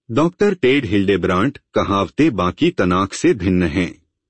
Doctor Ted Hildebrandt, कहावतें बाकी तनाक से भिन्न हैं।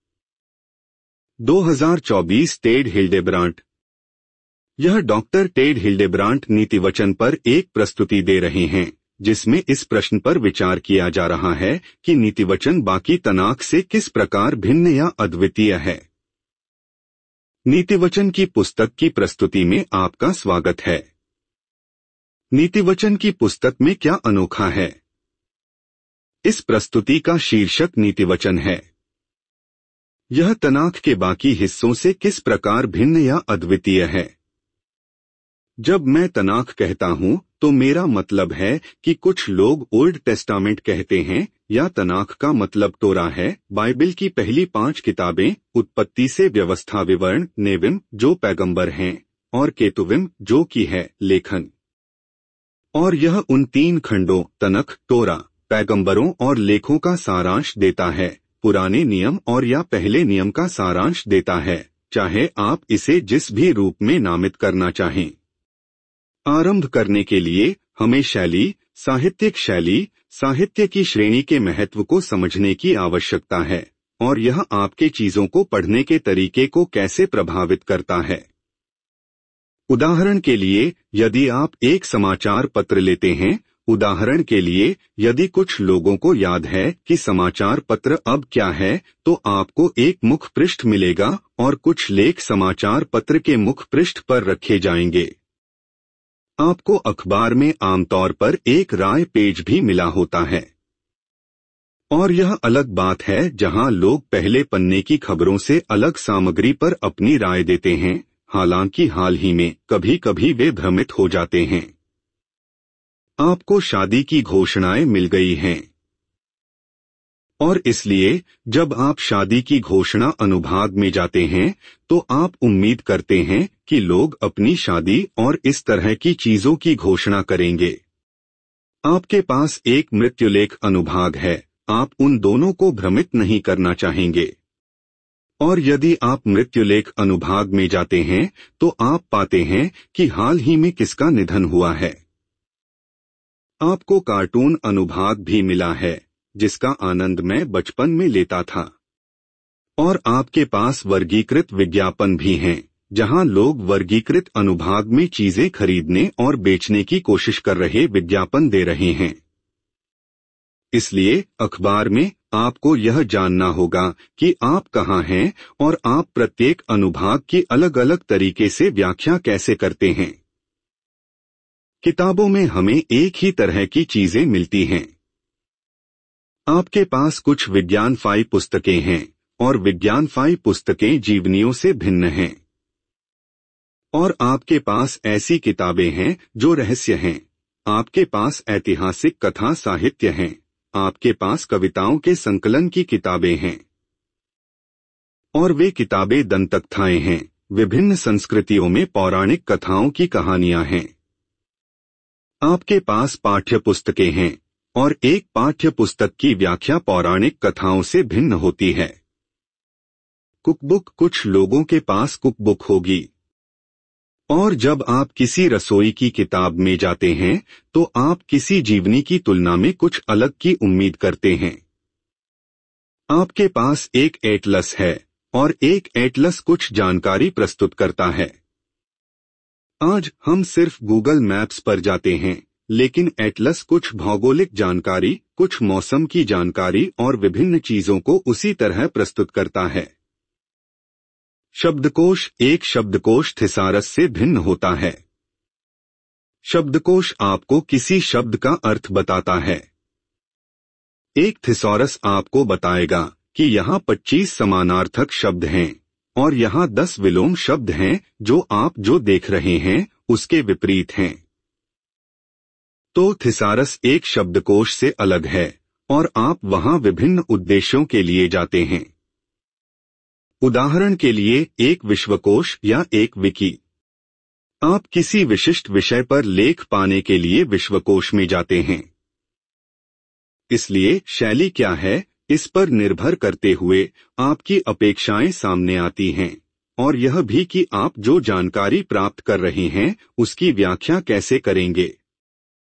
2024 टेड हिल्डेब्रांट। यह डॉक्टर टेड हिल्डेब्रांट नीतिवचन पर एक प्रस्तुति दे रहे हैं, जिसमें इस प्रश्न पर विचार किया जा रहा है कि नीतिवचन बाकी तनाक से किस प्रकार भिन्न या अद्वितीय है। नीतिवचन की पुस्तक की प्रस्तुति में आपका स्वागत है। नीतिवचन की पुस्तक में क्या अनोखा है? इस प्रस्तुति का शीर्षक नीतिवचन है। यह तनाक के बाकी हिस्सों से किस प्रकार भिन्न या अद्वितीय है। जब मैं तनाक कहता हूं तो मेरा मतलब है कि कुछ लोग ओल्ड टेस्टामेंट कहते हैं या तनाक का मतलब तोरा है, बाइबिल की पहली 5 किताबें, उत्पत्ति से व्यवस्था विवरण, नेविम जो पैगंबर हैं, और केतुविम जो कि है लेखन। और यह उन 3 खंडों तनख, तोरा, पैगंबरों और लेखों का सारांश देता है, पुराने नियम और या पहले नियम का सारांश देता है, चाहे आप इसे जिस भी रूप में नामित करना चाहें। आरंभ करने के लिए हमें शैली, साहित्यिक शैली, साहित्य की श्रेणी के महत्व को समझने की आवश्यकता है, और यह आपके चीजों को पढ़ने के तरीके को कैसे प्रभावित करता है। उदाहरण के लिए, यदि आप एक समाचार पत्र लेते हैं, उदाहरण के लिए यदि कुछ लोगों को याद है कि समाचार पत्र अब क्या है, तो आपको एक मुख पृष्ठ मिलेगा और कुछ लेख समाचार पत्र के मुख पृष्ठ पर रखे जाएंगे। आपको अखबार में आमतौर पर एक राय पेज भी मिला होता है। और यह अलग बात है जहां लोग पहले पन्ने की खबरों से अलग सामग्री पर अपनी राय देते हैं, हालांकि हाल ही में कभी कभी वे भ्रमित हो जाते हैं। आपको शादी की घोषणाएं मिल गई हैं, और इसलिए जब आप शादी की घोषणा अनुभाग में जाते हैं तो आप उम्मीद करते हैं कि लोग अपनी शादी और इस तरह की चीजों की घोषणा करेंगे। आपके पास एक मृत्युलेख अनुभाग है, आप उन दोनों को भ्रमित नहीं करना चाहेंगे। और यदि आप मृत्युलेख अनुभाग में जाते हैं तो आप पाते हैं कि हाल ही में किसका निधन हुआ है। आपको कार्टून अनुभाग भी मिला है, जिसका आनंद मैं बचपन में लेता था। और आपके पास वर्गीकृत विज्ञापन भी हैं, जहां लोग वर्गीकृत अनुभाग में चीजें खरीदने और बेचने की कोशिश कर रहे विज्ञापन दे रहे हैं। इसलिए अखबार में आपको यह जानना होगा कि आप कहां हैं और आप प्रत्येक अनुभाग की अलग अलग तरीके से व्याख्या कैसे करते हैं। किताबों में हमें एक ही तरह की चीजें मिलती हैं। आपके पास कुछ विज्ञानफाई पुस्तकें हैं, और विज्ञानफाई पुस्तकें जीवनियों से भिन्न हैं। और आपके पास ऐसी किताबें हैं जो रहस्य हैं। आपके पास ऐतिहासिक कथा साहित्य हैं। आपके पास कविताओं के संकलन की किताबें हैं। और वे किताबें दंतकथाएं हैं, विभिन्न संस्कृतियों में पौराणिक कथाओं की कहानियां हैं। आपके पास पाठ्य पुस्तकें हैं, और एक पाठ्य पुस्तक की व्याख्या पौराणिक कथाओं से भिन्न होती है। कुकबुक, कुछ लोगों के पास कुकबुक होगी। और जब आप किसी रसोई की किताब में जाते हैं तो आप किसी जीवनी की तुलना में कुछ अलग की उम्मीद करते हैं। आपके पास एक एटलस है, और एक एटलस कुछ जानकारी प्रस्तुत करता है। आज हम सिर्फ गूगल मैप्स पर जाते हैं, लेकिन एटलस कुछ भौगोलिक जानकारी, कुछ मौसम की जानकारी और विभिन्न चीजों को उसी तरह प्रस्तुत करता है। शब्दकोश, एक शब्दकोश थिसारस से भिन्न होता है। शब्दकोश आपको किसी शब्द का अर्थ बताता है। एक थिसॉरस आपको बताएगा कि यहाँ 25 समानार्थक शब्द हैं, और यहाँ 10 विलोम शब्द हैं जो आप जो देख रहे हैं उसके विपरीत हैं। तो थिसारस एक शब्दकोश से अलग है, और आप वहां विभिन्न उद्देश्यों के लिए जाते हैं। उदाहरण के लिए एक विश्वकोश या एक विकी। आप किसी विशिष्ट विषय पर लेख पाने के लिए विश्वकोश में जाते हैं। इसलिए शैली क्या है, इस पर निर्भर करते हुए आपकी अपेक्षाएं सामने आती हैं, और यह भी कि आप जो जानकारी प्राप्त कर रहे हैं उसकी व्याख्या कैसे करेंगे।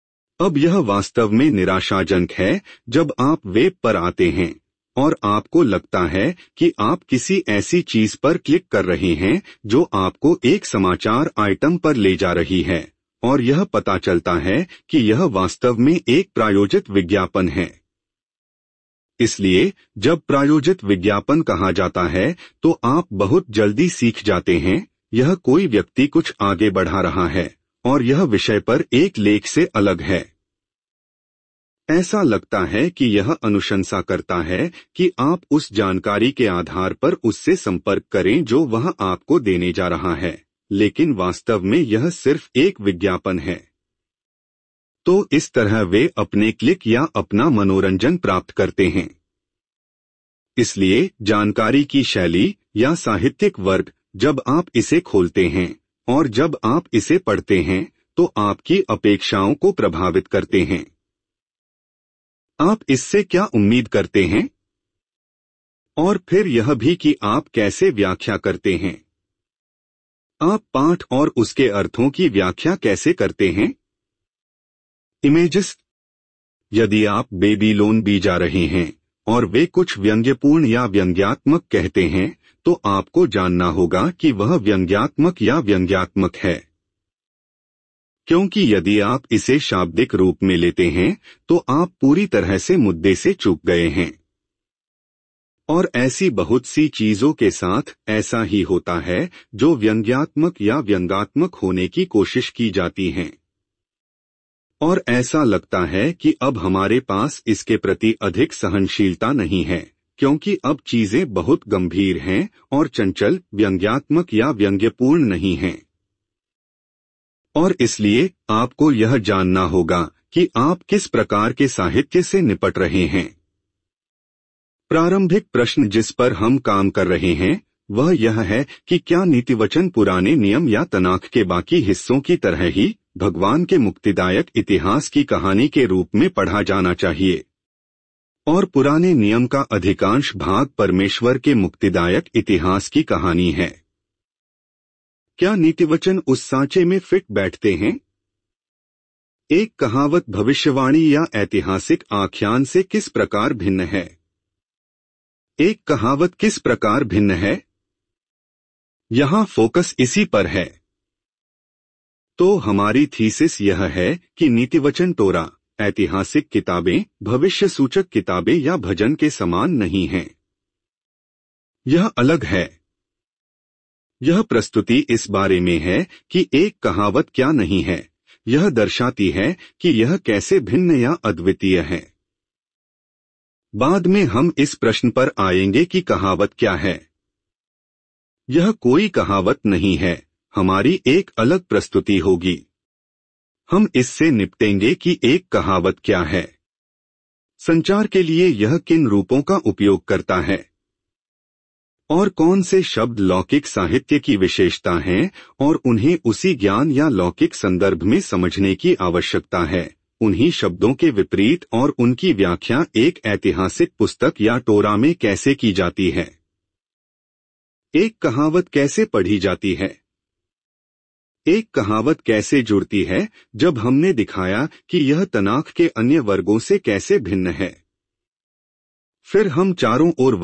अब यह वास्तव में निराशाजनक है जब आप वेब पर आते हैं और आपको लगता है कि आप किसी ऐसी चीज पर क्लिक कर रहे हैं जो आपको एक समाचार आइटम पर ले जा रही है और यह पता चलता है कि यह वास्तव में एक प्रायोजित विज्ञापन है। इसलिए जब प्रायोजित विज्ञापन कहा जाता है तो आप बहुत जल्दी सीख जाते हैं यह कोई व्यक्ति कुछ आगे बढ़ा रहा है और यह विषय पर एक लेख से अलग है। ऐसा लगता है कि यह अनुशंसा करता है कि आप उस जानकारी के आधार पर उससे संपर्क करें जो वह आपको देने जा रहा है, लेकिन वास्तव में यह सिर्फ एक विज्ञापन है। तो इस तरह वे अपने क्लिक या अपना मनोरंजन प्राप्त करते हैं। इसलिए जानकारी की शैली या साहित्यिक वर्ग जब आप इसे खोलते हैं और जब आप इसे पढ़ते हैं तो आपकी अपेक्षाओं को प्रभावित करते हैं। आप इससे क्या उम्मीद करते हैं? और फिर यह भी कि आप कैसे व्याख्या करते हैं। आप पाठ और उसके अर्थों की व्याख्या कैसे करते हैं? इमेजेस। यदि आप बेबीलोन भी जा रहे हैं और वे कुछ व्यंग्यपूर्ण या व्यंग्यात्मक कहते हैं तो आपको जानना होगा कि वह व्यंग्यात्मक या व्यंग्यात्मक है, क्योंकि यदि आप इसे शाब्दिक रूप में लेते हैं तो आप पूरी तरह से मुद्दे से चूक गए हैं। और ऐसी बहुत सी चीजों के साथ ऐसा ही होता है जो व्यंग्यात्मक या व्यंग्यात्मक होने की कोशिश की जाती हैं। और ऐसा लगता है कि अब हमारे पास इसके प्रति अधिक सहनशीलता नहीं है, क्योंकि अब चीजें बहुत गंभीर हैं और चंचल, व्यंग्यात्मक या व्यंग्यपूर्ण नहीं हैं। और इसलिए आपको यह जानना होगा कि आप किस प्रकार के साहित्य से निपट रहे हैं। प्रारंभिक प्रश्न जिस पर हम काम कर रहे हैं वह यह है कि क्या नीतिवचन पुराने नियम या तनाख के बाकी हिस्सों की तरह ही भगवान के मुक्तिदायक इतिहास की कहानी के रूप में पढ़ा जाना चाहिए, और पुराने नियम का अधिकांश भाग परमेश्वर के मुक्तिदायक इतिहास की कहानी है। क्या नीतिवचन उस सांचे में फिट बैठते हैं? एक कहावत भविष्यवाणी या ऐतिहासिक आख्यान से किस प्रकार भिन्न है? एक कहावत किस प्रकार भिन्न है? यहां फोकस इसी पर है। तो हमारी थीसिस यह है कि नीतिवचन टोरा, ऐतिहासिक किताबें, भविष्य सूचक किताबें या भजन के समान नहीं हैं। यह अलग है। यह प्रस्तुति इस बारे में है कि एक कहावत क्या नहीं है, यह दर्शाती है कि यह कैसे भिन्न या अद्वितीय है। बाद में हम इस प्रश्न पर आएंगे कि कहावत क्या है। यह कोई कहावत नहीं है, हमारी एक अलग प्रस्तुति होगी। हम इससे निपटेंगे कि एक कहावत क्या है, संचार के लिए यह किन रूपों का उपयोग करता है, और कौन से शब्द लौकिक साहित्य की विशेषता हैं और उन्हें उसी ज्ञान या लौकिक संदर्भ में समझने की आवश्यकता है, उन्हीं शब्दों के विपरीत, और उनकी व्याख्या एक ऐतिहासिक पुस्तक या टोरा में कैसे की जाती है। एक कहावत कैसे पढ़ी जाती है? एक कहावत कैसे जुड़ती है जब हमने दिखाया कि यह तनाख के अन्य वर्गों से कैसे भिन्न है। फिर हम चारों ओर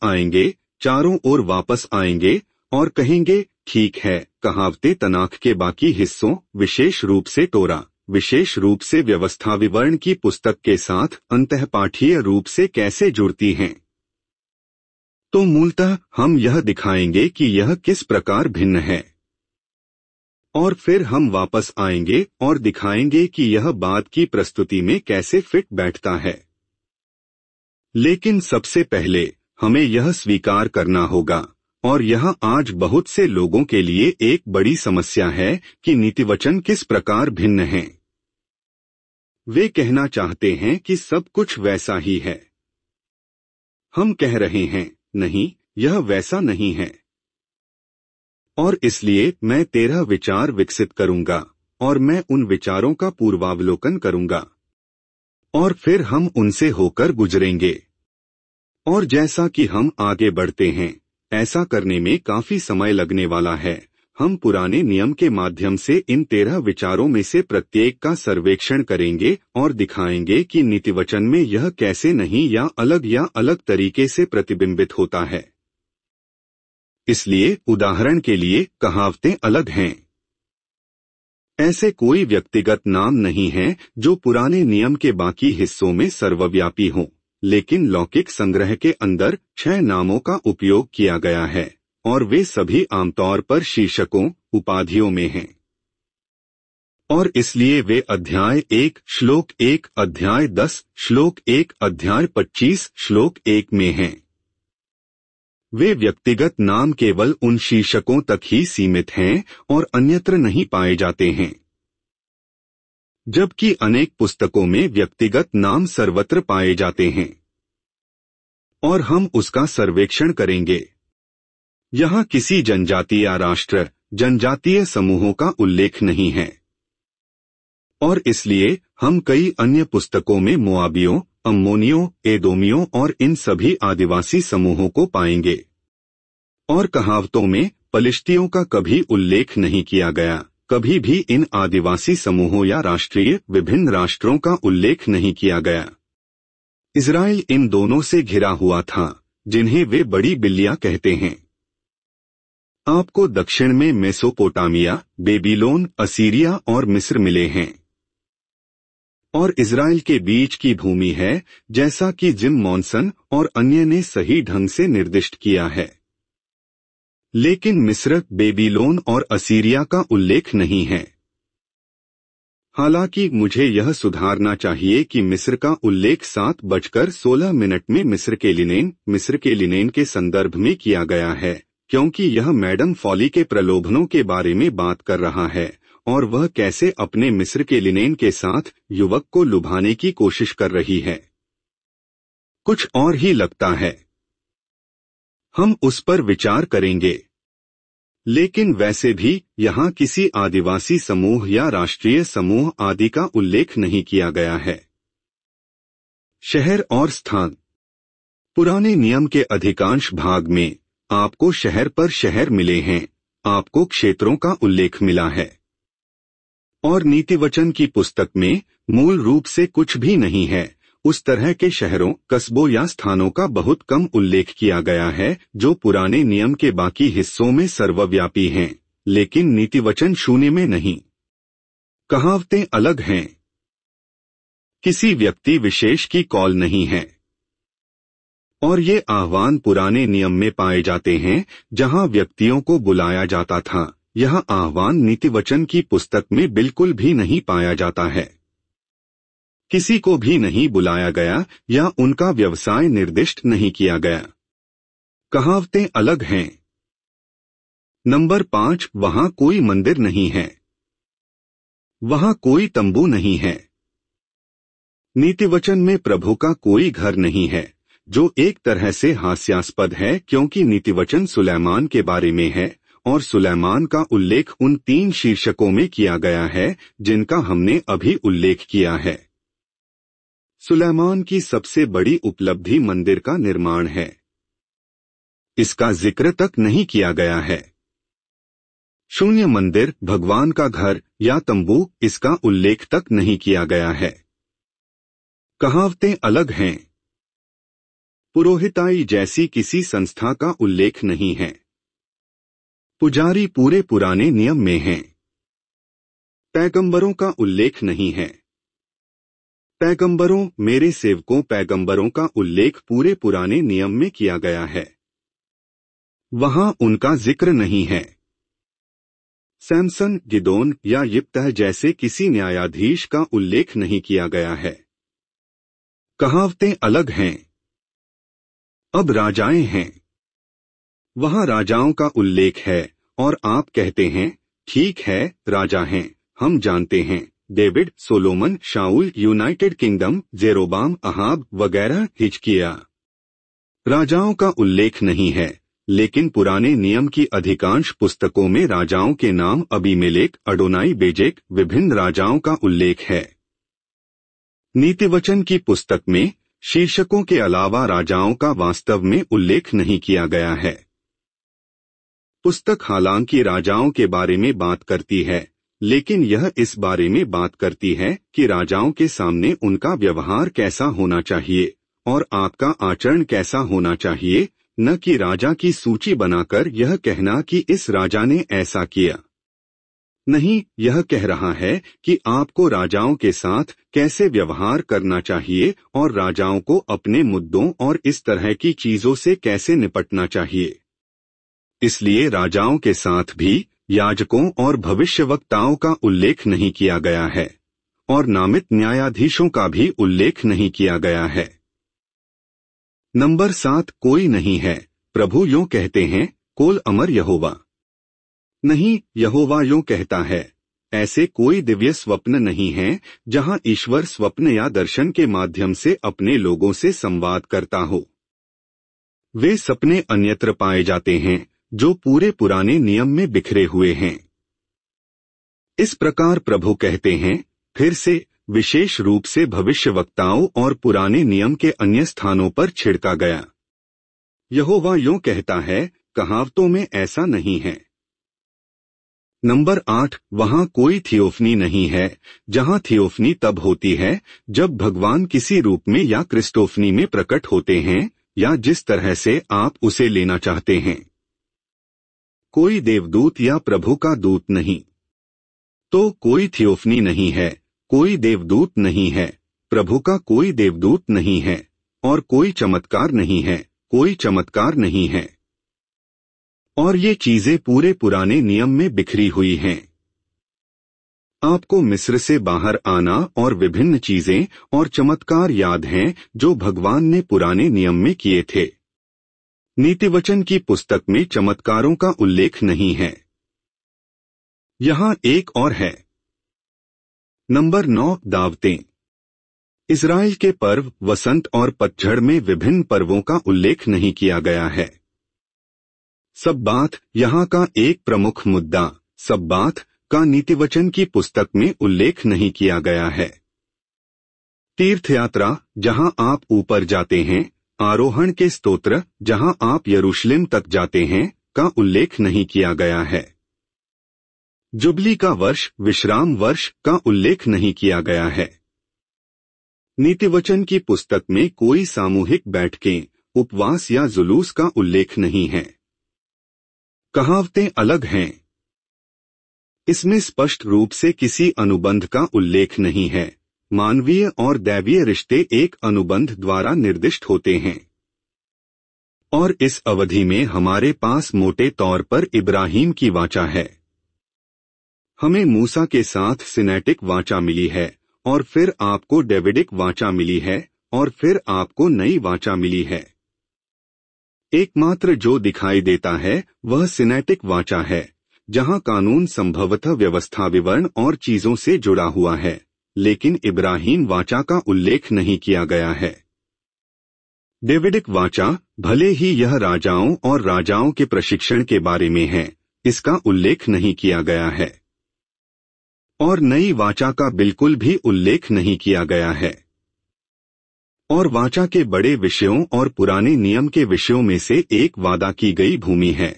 वापस आएंगे और कहेंगे, ठीक है, कहावतें तनाख के बाकी हिस्सों, विशेष रूप से टोरा, विशेष रूप से व्यवस्था विवरण की पुस्तक के साथ अंतःपाठीय रूप से कैसे जुड़ती हैं। तो मूलतः हम यह दिखाएंगे कि यह किस प्रकार भिन्न है, और फिर हम वापस आएंगे और दिखाएंगे कि यह बाद की प्रस्तुति में कैसे फिट बैठता है। लेकिन सबसे पहले हमें यह स्वीकार करना होगा, और यह आज बहुत से लोगों के लिए एक बड़ी समस्या है, कि नीतिवचन किस प्रकार भिन्न हैं। वे कहना चाहते हैं कि सब कुछ वैसा ही है। हम कह रहे हैं, नहीं, यह वैसा नहीं है। और इसलिए मैं 13 विचार विकसित करूंगा और मैं उन विचारों का पूर्वावलोकन करूंगा और फिर हम उनसे होकर गुजरेंगे। और जैसा कि हम आगे बढ़ते हैं, ऐसा करने में काफी समय लगने वाला है, हम पुराने नियम के माध्यम से इन 13 विचारों में से प्रत्येक का सर्वेक्षण करेंगे और दिखाएंगे कि नीतिवचन में यह कैसे नहीं या अलग तरीके से प्रतिबिंबित होता है। इसलिए उदाहरण के लिए कहावतें अलग हैं। ऐसे कोई व्यक्तिगत नाम नहीं है जो पुराने नियम के बाकी हिस्सों में सर्वव्यापी हो, लेकिन लौकिक संग्रह के अंदर 6 नामों का उपयोग किया गया है और वे सभी आमतौर पर शीर्षकों, उपाधियों में हैं। और इसलिए वे अध्याय 1 श्लोक 1, अध्याय 10 श्लोक 1, अध्याय 25 श्लोक 1 में हैं। वे व्यक्तिगत नाम केवल उन शीर्षकों तक ही सीमित हैं और अन्यत्र नहीं पाए जाते हैं, जबकि अनेक पुस्तकों में व्यक्तिगत नाम सर्वत्र पाए जाते हैं। और हम उसका सर्वेक्षण करेंगे। यहाँ किसी जनजाति या राष्ट्र, जनजातीय समूहों का उल्लेख नहीं है, और इसलिए हम कई अन्य पुस्तकों में मोआबियों, अम्मोनियों, एदोमियों और इन सभी आदिवासी समूहों को पाएंगे। और कहावतों में पलिश्तियों का कभी उल्लेख नहीं किया गया, कभी भी इन आदिवासी समूहों या राष्ट्रीय विभिन्न राष्ट्रों का उल्लेख नहीं किया गया। इज़राइल इन दोनों से घिरा हुआ था, जिन्हें वे बड़ी बिल्लियां कहते हैं। आपको दक्षिण में मेसोपोटामिया, बेबीलोन, असीरिया और मिस्र मिले हैं। और इज़राइल के बीच की भूमि है, जैसा कि जिम मॉनसन और अन्य ने सही ढंग से निर्दिष्ट किया है। लेकिन मिस्र, बेबीलोन और असीरिया का उल्लेख नहीं है। हालांकि मुझे यह सुधारना चाहिए कि मिस्र का उल्लेख 7:16 में मिस्र के लिनेन के संदर्भ में किया गया है, क्योंकि यह मैडम फॉली के प्रलोभनों के बारे में बात कर रहा है और वह कैसे अपने मिस्र के लिनेन के साथ युवक को लुभाने की कोशिश कर रही है। कुछ और ही लगता है। हम उस पर विचार करेंगे। लेकिन वैसे भी यहाँ किसी आदिवासी समूह या राष्ट्रीय समूह आदि का उल्लेख नहीं किया गया है। शहर और स्थान। पुराने नियम के अधिकांश भाग में आपको शहर पर शहर मिले हैं, आपको क्षेत्रों का उल्लेख मिला है। और नीतिवचन की पुस्तक में मूल रूप से कुछ भी नहीं है। उस तरह के शहरों, कस्बों या स्थानों का बहुत कम उल्लेख किया गया है जो पुराने नियम के बाकी हिस्सों में सर्वव्यापी हैं, लेकिन नीतिवचन 0 में नहीं। कहावतें अलग हैं। किसी व्यक्ति विशेष की कॉल नहीं है। और ये आह्वान पुराने नियम में पाए जाते हैं, जहां व्यक्तियों को बुलाया जाता था। यह आह्वान नीतिवचन की पुस्तक में बिल्कुल भी नहीं पाया जाता है। किसी को भी नहीं बुलाया गया या उनका व्यवसाय निर्दिष्ट नहीं किया गया। कहावतें अलग हैं। नंबर 5, वहां कोई मंदिर नहीं है। वहां कोई तंबू नहीं है। नीतिवचन में प्रभु का कोई घर नहीं है, जो एक तरह से हास्यास्पद है क्योंकि नीतिवचन सुलैमान के बारे में है और सुलैमान का उल्लेख उन 3 शीर्षकों में किया गया है जिनका हमने अभी उल्लेख किया है। सुलैमान की सबसे बड़ी उपलब्धि मंदिर का निर्माण है। इसका जिक्र तक नहीं किया गया है। शून्य मंदिर, भगवान का घर या तंबू, इसका उल्लेख तक नहीं किया गया है। कहावतें अलग हैं। पुरोहिताई जैसी किसी संस्था का उल्लेख नहीं है। पुजारी पूरे पुराने नियम में हैं। पैगंबरों का उल्लेख नहीं है। पैगंबरों, मेरे सेवकों, पैगंबरों का उल्लेख पूरे पुराने नियम में किया गया है। वहां उनका जिक्र नहीं है। सैमसन, गिदोन या यिप्तह जैसे किसी न्यायाधीश का उल्लेख नहीं किया गया है। कहावतें अलग हैं। अब राजाएं हैं। वहां राजाओं का उल्लेख है और आप कहते हैं, ठीक है, राजा हैं, हम जानते हैं, David, Solomon, Saul, united kingdom, Jeroboam, Ahab वगैरह, हिजकिया। राजाओं का उल्लेख नहीं है, लेकिन पुराने नियम की अधिकांश पुस्तकों में राजाओं के नाम अबीमेलेक, अडोनाई बेजेक, विभिन्न राजाओं का उल्लेख है। नीतिवचन की पुस्तक में शीर्षकों के अलावा राजाओं का वास्तव में उल्लेख नहीं किया गया है। पुस्तक हालांकि राजाओं के बारे में बात करती है, लेकिन यह इस बारे में बात करती है कि राजाओं के सामने उनका व्यवहार कैसा होना चाहिए और आपका आचरण कैसा होना चाहिए, न कि राजा की सूची बनाकर यह कहना कि इस राजा ने ऐसा किया। नहीं, यह कह रहा है कि आपको राजाओं के साथ कैसे व्यवहार करना चाहिए और राजाओं को अपने मुद्दों और इस तरह की चीजों से कैसे निपटना चाहिए। इसलिए राजाओं के साथ भी याजकों और भविष्यवक्ताओं का उल्लेख नहीं किया गया है और नामित न्यायाधीशों का भी उल्लेख नहीं किया गया है। नंबर 7, कोई नहीं है। प्रभु यूं कहते हैं, कोल अमर यहोवा। नहीं, यहोवा यूं कहता है, ऐसे कोई दिव्य स्वप्न नहीं है जहां ईश्वर स्वप्न या दर्शन के माध्यम से अपने लोगों से संवाद करता हो। वे सपने अन्यत्र पाए जाते हैं जो पूरे पुराने नियम में बिखरे हुए हैं। इस प्रकार प्रभु कहते हैं, फिर से विशेष रूप से भविष्यवक्ताओं और पुराने नियम के अन्य स्थानों पर छिड़का गया। यहोवा यूं कहता है, कहावतों में ऐसा नहीं है। नंबर 8, वहां कोई थियोफनी नहीं है। जहां थियोफनी तब होती है जब भगवान किसी रूप में या क्रिस्टोफनी में प्रकट होते हैं, या जिस तरह से आप उसे लेना चाहते हैं। कोई देवदूत या प्रभु का दूत नहीं। तो कोई थियोफनी नहीं है, कोई देवदूत नहीं है, प्रभु का कोई देवदूत नहीं है, और कोई चमत्कार नहीं है, कोई चमत्कार नहीं है। और ये चीजें पूरे पुराने नियम में बिखरी हुई हैं। आपको मिस्र से बाहर आना और विभिन्न चीजें और चमत्कार याद हैं जो भगवान ने पुराने नियम में किए थे। नीतिवचन की पुस्तक में चमत्कारों का उल्लेख नहीं है। यहां एक और है। नंबर 9, दावतें। इज़राइल के पर्व वसंत और पतझड़ में विभिन्न पर्वों का उल्लेख नहीं किया गया है। सब्बात यहाँ का एक प्रमुख मुद्दा। सब्बात का नीतिवचन की पुस्तक में उल्लेख नहीं किया गया है। तीर्थयात्रा, जहां आप ऊपर जाते हैं, आरोहण के स्तोत्र, जहां आप यरूशलेम तक जाते हैं, का उल्लेख नहीं किया गया है। जुबली का वर्ष, विश्राम वर्ष का उल्लेख नहीं किया गया है। नीतिवचन की पुस्तक में कोई सामूहिक बैठकें, उपवास या जुलूस का उल्लेख नहीं है। कहावतें अलग हैं। इसमें स्पष्ट रूप से किसी अनुबंध का उल्लेख नहीं है। मानवीय और दैवीय रिश्ते एक अनुबंध द्वारा निर्दिष्ट होते हैं। और इस अवधि में हमारे पास मोटे तौर पर इब्राहिम की वाचा है। हमें मूसा के साथ सिनेटिक वाचा मिली है, और फिर आपको डेविडिक वाचा मिली है, और फिर आपको नई वाचा मिली है। एकमात्र जो दिखाई देता है वह सिनेटिक वाचा है, जहां कानून संभवतः व्यवस्था विवरण और चीजों से जुड़ा हुआ है, लेकिन इब्राहिम वाचा का उल्लेख नहीं किया गया है। डेविडिक वाचा, भले ही यह राजाओं और राजाओं के प्रशिक्षण के बारे में है, इसका उल्लेख नहीं किया गया है। और नई वाचा का बिल्कुल भी उल्लेख नहीं किया गया है। और वाचा के बड़े विषयों और पुराने नियम के विषयों में से एक वादा की गई भूमि है।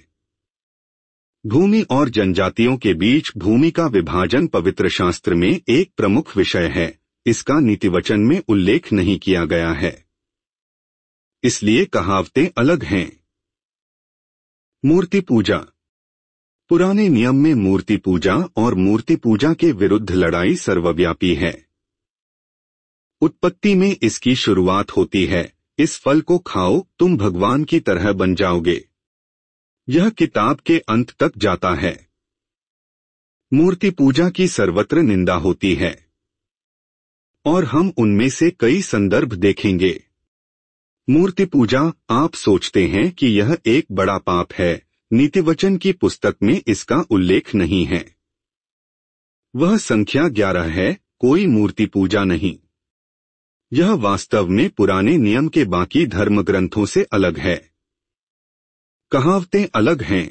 भूमि और जनजातियों के बीच भूमि का विभाजन पवित्र शास्त्र में एक प्रमुख विषय है। इसका नीतिवचन में उल्लेख नहीं किया गया है। इसलिए कहावतें अलग हैं। मूर्ति पूजा। पुराने नियम में मूर्ति पूजा और मूर्ति पूजा के विरुद्ध लड़ाई सर्वव्यापी है। उत्पत्ति में इसकी शुरुआत होती है, इस फल को खाओ, तुम भगवान की तरह बन जाओगे। यह किताब के अंत तक जाता है। मूर्ति पूजा की सर्वत्र निंदा होती है, और हम उनमें से कई संदर्भ देखेंगे। मूर्ति पूजा, आप सोचते हैं कि यह एक बड़ा पाप है। नीतिवचन की पुस्तक में इसका उल्लेख नहीं है। वह संख्या 11 है, कोई मूर्ति पूजा नहीं। यह वास्तव में पुराने नियम के बाकी धर्म ग्रंथों से अलग है। कहावतें अलग हैं।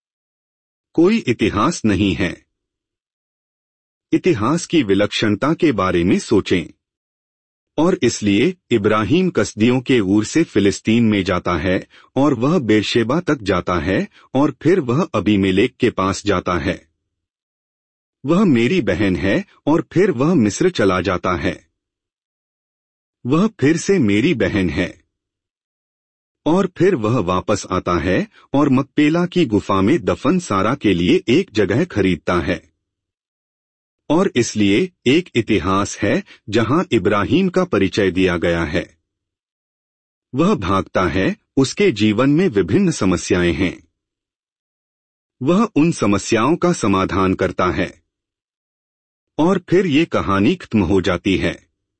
कोई इतिहास नहीं है। इतिहास की विलक्षणता के बारे में सोचें। और इसलिए इब्राहिम कसदियों के ऊर से फिलिस्तीन में जाता है और वह बेरशेबा तक जाता है और फिर वह अबीमेलेक के पास जाता है। वह मेरी बहन है और फिर वह मिस्र चला जाता है। वह फिर से मेरी बहन है और फिर वह वापस आता है और मकपेला की गुफा में दफन सारा के लिए एक जगह खरीदता है। और इसलिए एक इतिहास है जहां इब्राहिम का परिचय दिया गया है। वह भागता है, उसके जीवन में विभिन्न समस्याएं हैं। वह उन समस्याओं का समाधान करता है और फिर ये कहानी खत्म हो जाती है।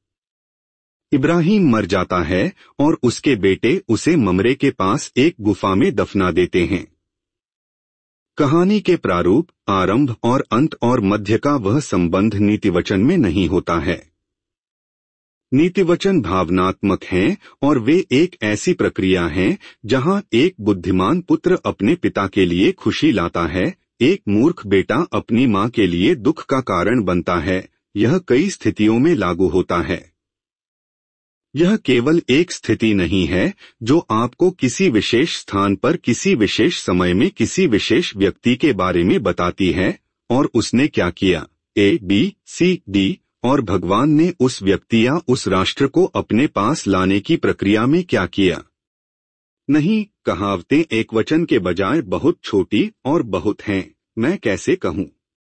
इब्राहिम मर जाता है और उसके बेटे उसे ममरे के पास एक गुफा में दफना देते हैं। कहानी के प्रारूप, आरंभ और अंत और मध्य का वह संबंध नीतिवचन में नहीं होता है। नीतिवचन भावनात्मक हैं और वे एक ऐसी प्रक्रिया हैं जहां एक बुद्धिमान पुत्र अपने पिता के लिए खुशी लाता है, एक मूर्ख बेटा अपनी मां के लिए दुख का कारण बनता है। यह कई स्थितियों में लागू होता है। यह केवल एक स्थिति नहीं है जो आपको किसी विशेष स्थान पर किसी विशेष समय में किसी विशेष व्यक्ति के बारे में बताती है और उसने क्या किया, ABCD, और भगवान ने उस व्यक्ति या उस राष्ट्र को अपने पास लाने की प्रक्रिया में क्या किया। नहीं, कहावतें एकवचन के बजाय बहुत छोटी और बहुत हैं, मैं कैसे कहूँ।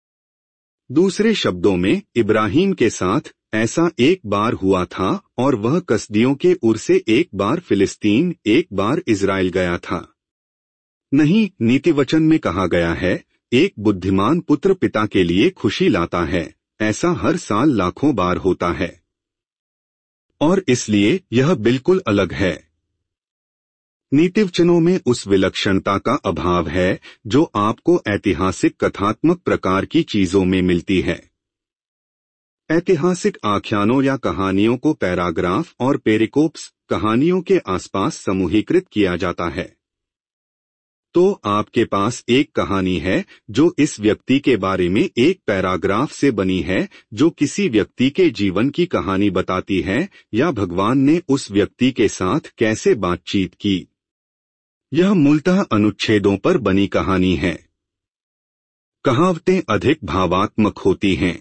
दूसरे शब्दों में, इब्राहिम के साथ ऐसा एक बार हुआ था और वह कसदियों के उर से एक बार फिलिस्तीन, एक बार इजराइल गया था। नहीं, नीतिवचन में कहा गया है, एक बुद्धिमान पुत्र पिता के लिए खुशी लाता है। ऐसा हर साल लाखों बार होता है और इसलिए यह बिल्कुल अलग है। नीतिवचनों में उस विलक्षणता का अभाव है जो आपको ऐतिहासिक कथात्मक प्रकार की चीजों में मिलती है। ऐतिहासिक आख्यानों या कहानियों को पैराग्राफ और पेरिकोप्स, कहानियों के आसपास समूहीकृत किया जाता है। तो आपके पास एक कहानी है जो इस व्यक्ति के बारे में एक पैराग्राफ से बनी है जो किसी व्यक्ति के जीवन की कहानी बताती है या भगवान ने उस व्यक्ति के साथ कैसे बातचीत की। यह मूलतः अनुच्छेदों पर बनी कहानी है। कहावतें अधिक भावात्मक होती हैं।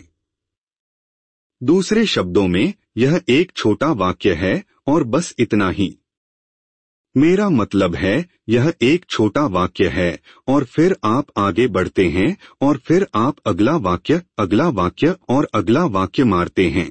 दूसरे शब्दों में, यह एक छोटा वाक्य है और बस इतना ही। मेरा मतलब है, यह एक छोटा वाक्य है और फिर आप आगे बढ़ते हैं और फिर आप अगला वाक्य और अगला वाक्य मारते हैं।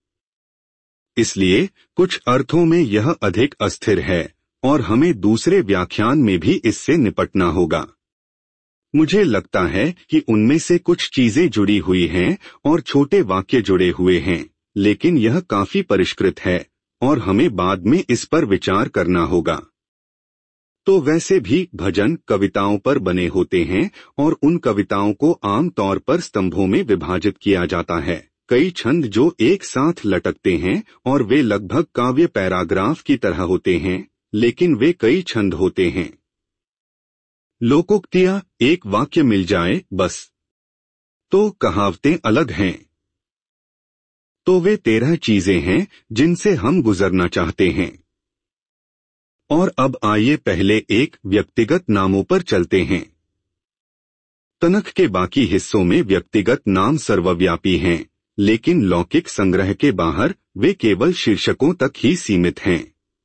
इसलिए कुछ अर्थों में यह अधिक अस्थिर है और हमें दूसरे व्याख्यान में भी इससे निपटना होगा। मुझे लगता है कि उनमें से कुछ चीजें जुड़ी हुई हैं और छोटे वाक्य जुड़े हुए हैं, लेकिन यह काफी परिष्कृत है और हमें बाद में इस पर विचार करना होगा। तो वैसे भी भजन कविताओं पर बने होते हैं और उन कविताओं को आम तौर पर स्तंभों में विभाजित किया जाता है, कई छंद जो एक साथ लटकते हैं और वे लगभग काव्य पैराग्राफ की तरह होते हैं, लेकिन वे कई छंद होते हैं। लोकोक्तियां, एक वाक्य मिल जाए बस। तो कहावतें अलग हैं। तो वे 13 चीजें हैं जिनसे हम गुजरना चाहते हैं। और अब आइए पहले एक व्यक्तिगत नामों पर चलते हैं। तनख के बाकी हिस्सों में व्यक्तिगत नाम सर्वव्यापी हैं, लेकिन लौकिक संग्रह के बाहर वे केवल शीर्षकों तक ही सीमित हैं।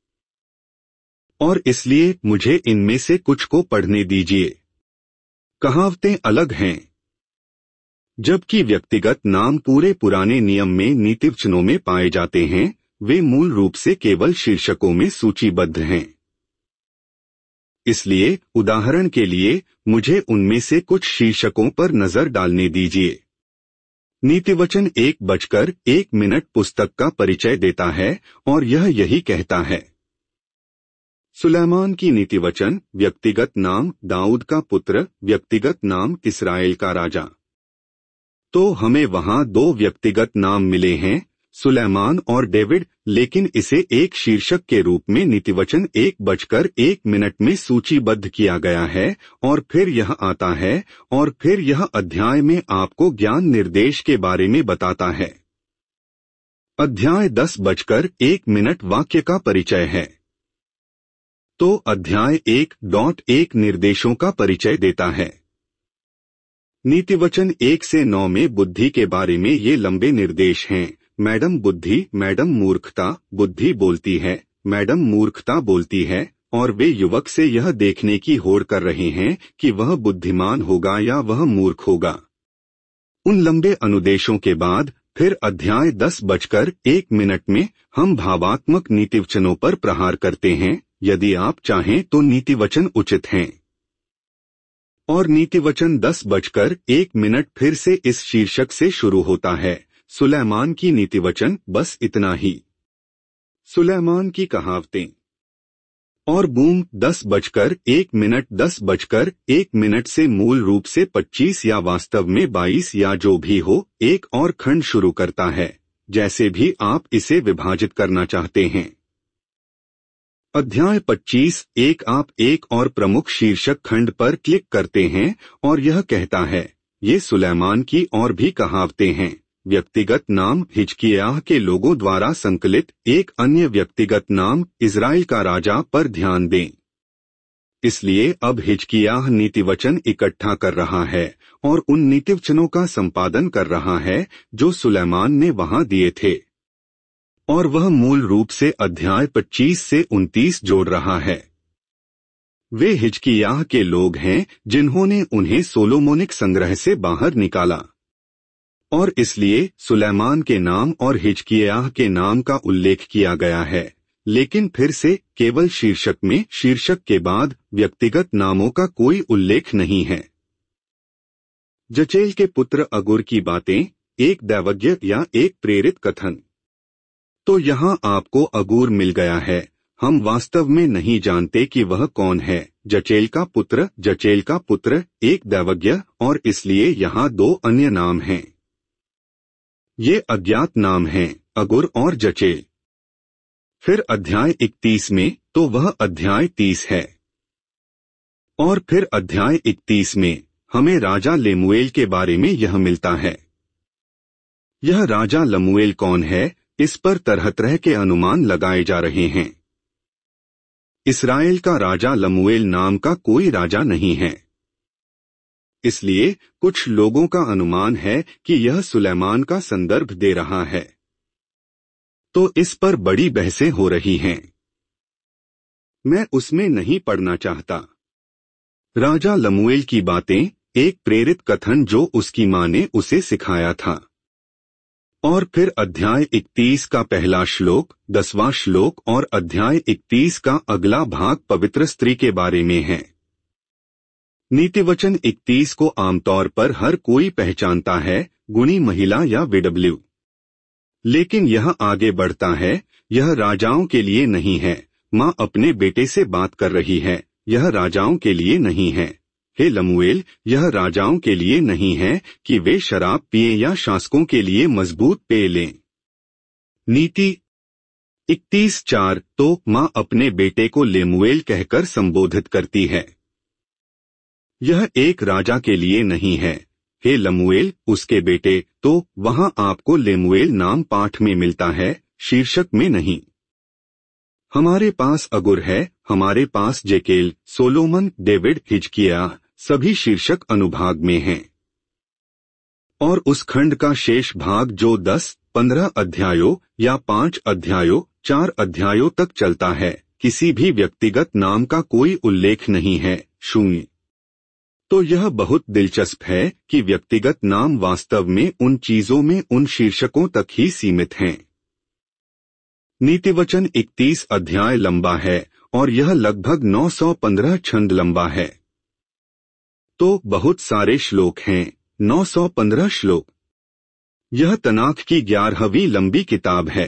और इसलिए मुझे इनमें से कुछ को पढ़ने दीजिए। कहावतें अलग हैं। जबकि व्यक्तिगत नाम पूरे पुराने नियम में नीतिवचनों में पाए जाते हैं, वे मूल रूप से केवल शीर्षकों में सूचीबद्ध हैं। इसलिए उदाहरण के लिए मुझे उनमें से कुछ शीर्षकों पर नजर डालने दीजिए। नीतिवचन 1:01 पुस्तक का परिचय देता है और यह यही कहता है। सुलैमान की नीतिवचन, व्यक्तिगत नाम दाऊद का पुत्र, व्यक्तिगत नाम इस्राएल का राजा। तो हमें वहां 2 व्यक्तिगत नाम मिले हैं, सुलैमान और डेविड, लेकिन इसे एक शीर्षक के रूप में नीतिवचन 1:01 में सूचीबद्ध किया गया है और फिर यह आता है और फिर यह अध्याय में आपको ज्ञान निर्देश के बारे में बताता है। अध्याय 10:01 वाक्य का परिचय है। तो अध्याय 1.1 निर्देशों का परिचय देता है। नीतिवचन 1 से 9 में बुद्धि के बारे में ये लंबे निर्देश हैं। मैडम बुद्धि, मैडम मूर्खता, बुद्धि बोलती है, मैडम मूर्खता बोलती है, और वे युवक से यह देखने की होड़ कर रहे हैं कि वह बुद्धिमान होगा या वह मूर्ख होगा। उन लंबे अनुदेशों के बाद फिर अध्याय 10:01 में हम भावात्मक नीतिवचनों पर प्रहार करते हैं। यदि आप चाहें तो नीतिवचन उचित हैं। और नीतिवचन 10:01 फिर से इस शीर्षक से शुरू होता है, सुलैमान की नीतिवचन, बस इतना ही। सुलैमान की कहावतें। और बूम 10:01 से मूल रूप से 25 या वास्तव में 22 या जो भी हो, एक और खंड शुरू करता है, जैसे भी आप इसे विभाजित करना चाहते हैं। अध्याय 25:1 आप एक और प्रमुख शीर्षक खंड पर क्लिक करते हैं और यह कहता है, ये सुलैमान की और भी कहावतें हैं। व्यक्तिगत नाम हिजकिय्याह के लोगों द्वारा संकलित एक अन्य व्यक्तिगत नाम इज़राइल का राजा पर ध्यान दें। इसलिए अब हिजकिय्याह नीतिवचन इकट्ठा कर रहा है और उन नीतिवचनों का संपादन कर रहा है जो सुलैमान ने वहां दिए थे, और वह मूल रूप से अध्याय 25 से 29 जोड़ रहा है। वे हिजकिय्याह के लोग हैं जिन्होंने उन्हें सोलोमोनिक संग्रह से बाहर निकाला, और इसलिए सुलैमान के नाम और हिजकिय्याह के नाम का उल्लेख किया गया है, लेकिन फिर से केवल शीर्षक में, शीर्षक के बाद व्यक्तिगत नामों का कोई उल्लेख नहीं है। जचेल के पुत्र अगुर की बातें, एक दैवज्ञ या एक प्रेरित कथन। तो यहाँ आपको अगूर मिल गया है। हम वास्तव में नहीं जानते कि वह कौन है। जचेल का पुत्र, एक दैवज्ञ, और इसलिए यहाँ दो अन्य नाम हैं। ये अज्ञात नाम हैं, अगुर और जचेल। फिर अध्याय 31 में, तो वह अध्याय 30 है। और फिर अध्याय 31 में हमें राजा लेमुएल के बारे में यह मिलता है। यह राजा लमुएल कौन है, इस पर तरह तरह के अनुमान लगाए जा रहे हैं। इस्राएल का राजा लमुएल नाम का कोई राजा नहीं है, इसलिए कुछ लोगों का अनुमान है कि यह सुलैमान का संदर्भ दे रहा है। तो इस पर बड़ी बहसें हो रही हैं। मैं उसमें नहीं पढ़ना चाहता। राजा लमुएल की बातें, एक प्रेरित कथन जो उसकी मां ने उसे सिखाया था। और फिर अध्याय 31 का पहला श्लोक, 10वां श्लोक और अध्याय 31 का अगला भाग पवित्र स्त्री के बारे में है। नीतिवचन 31 को आमतौर पर हर कोई पहचानता है, गुणी महिला या विडब्ल्यू। लेकिन यह आगे बढ़ता है, यह राजाओं के लिए नहीं है। माँ अपने बेटे से बात कर रही है, यह राजाओं के लिए नहीं है। हे लमुएल, यह राजाओं के लिए नहीं है कि वे शराब पिए या शासकों के लिए मजबूत पेय लें। नीति 31:4 तो माँ अपने बेटे को लेमुएल कहकर संबोधित करती है। यह एक राजा के लिए नहीं है। हे लमुएल, उसके बेटे, तो वहां आपको लेमुएल नाम पाठ में मिलता है, शीर्षक में नहीं। हमारे पास अगुर है, हमारे पास जेकेल, सोलोमन, डेविड, हिजकिय्याह, सभी शीर्षक अनुभाग में हैं। और उस खंड का शेष भाग जो 10-15 अध्यायों या 5 अध्यायों, 4 अध्यायों तक चलता है, किसी भी व्यक्तिगत नाम का कोई उल्लेख नहीं है, शून्य। तो यह बहुत दिलचस्प है कि व्यक्तिगत नाम वास्तव में उन चीजों में उन शीर्षकों तक ही सीमित हैं। नीतिवचन 31 अध्याय लंबा है और यह लगभग 915 छंद लंबा है। तो बहुत सारे श्लोक हैं, 915 श्लोक। यह तनाख की 11वीं लंबी किताब है।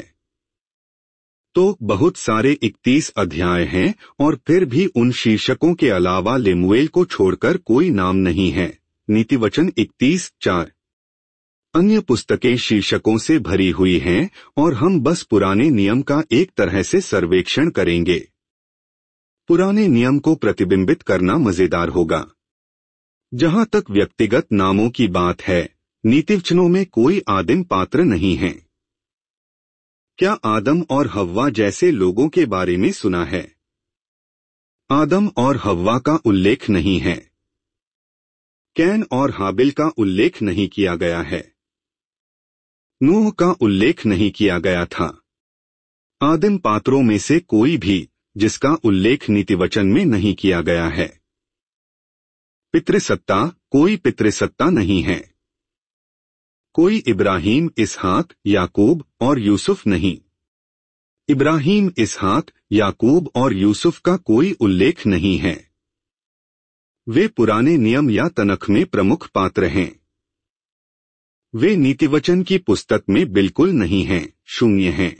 तो बहुत सारे 31 अध्याय हैं और फिर भी उन शीर्षकों के अलावा लेमुएल को छोड़कर कोई नाम नहीं है। नीतिवचन 31:4 अन्य पुस्तकें शीर्षकों से भरी हुई हैं और हम बस पुराने नियम का एक तरह से सर्वेक्षण करेंगे। पुराने नियम को प्रतिबिंबित करना मजेदार होगा। जहां तक व्यक्तिगत नामों की बात है, नीतिवचनों में कोई आदिम पात्र नहीं है। क्या आदम और हव्वा जैसे लोगों के बारे में सुना है? आदम और हव्वा का उल्लेख नहीं है। कैन और हाबिल का उल्लेख नहीं किया गया है। नूह का उल्लेख नहीं किया गया था। आदिम पात्रों में से कोई भी जिसका उल्लेख नीतिवचन में नहीं किया गया है। पितृसत्ता, कोई पितृसत्ता नहीं है। कोई इब्राहीम, इसहाक, याकूब और यूसुफ नहीं। इब्राहीम, इसहाक, याकूब और यूसुफ का कोई उल्लेख नहीं है। वे पुराने नियम या तनख में प्रमुख पात्र हैं। वे नीतिवचन की पुस्तक में बिल्कुल नहीं हैं, शून्य हैं।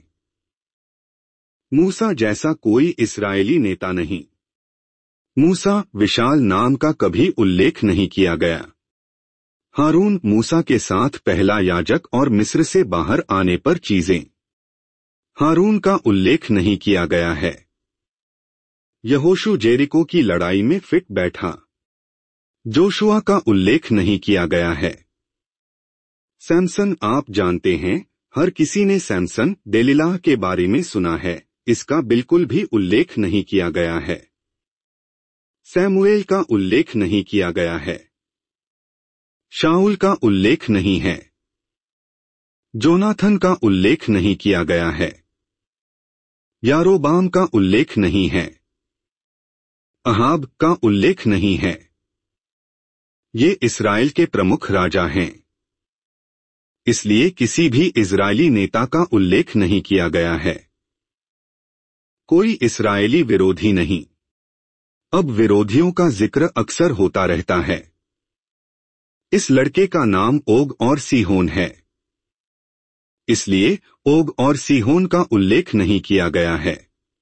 मूसा जैसा कोई इस्राएली नेता नहीं। मूसा, विशाल नाम का कभी उल्लेख नहीं किया गया। हारून, मूसा के साथ पहला याजक और मिस्र से बाहर आने पर चीजें। हारून का उल्लेख नहीं किया गया है। यहोशू जेरिको की लड़ाई में फिट बैठा। जोशुआ का उल्लेख नहीं किया गया है। सैमसन, आप जानते हैं, हर किसी ने सैमसन, देलिलाह के बारे में सुना है, इसका बिल्कुल भी उल्लेख नहीं किया गया है। सैमुएल का उल्लेख नहीं किया गया है। शाऊल का उल्लेख नहीं है। जोनाथन का उल्लेख नहीं किया गया है। यारोबाम का उल्लेख नहीं है। अहाब का उल्लेख नहीं है। ये इस्राएल के प्रमुख राजा हैं। इसलिए किसी भी इजरायली नेता का उल्लेख नहीं किया गया है। कोई इस्राएली विरोधी नहीं। अब विरोधियों का जिक्र अक्सर होता रहता है। इस लड़के का नाम ओग और सीहोन है। इसलिए ओग और सीहोन का उल्लेख नहीं किया गया है।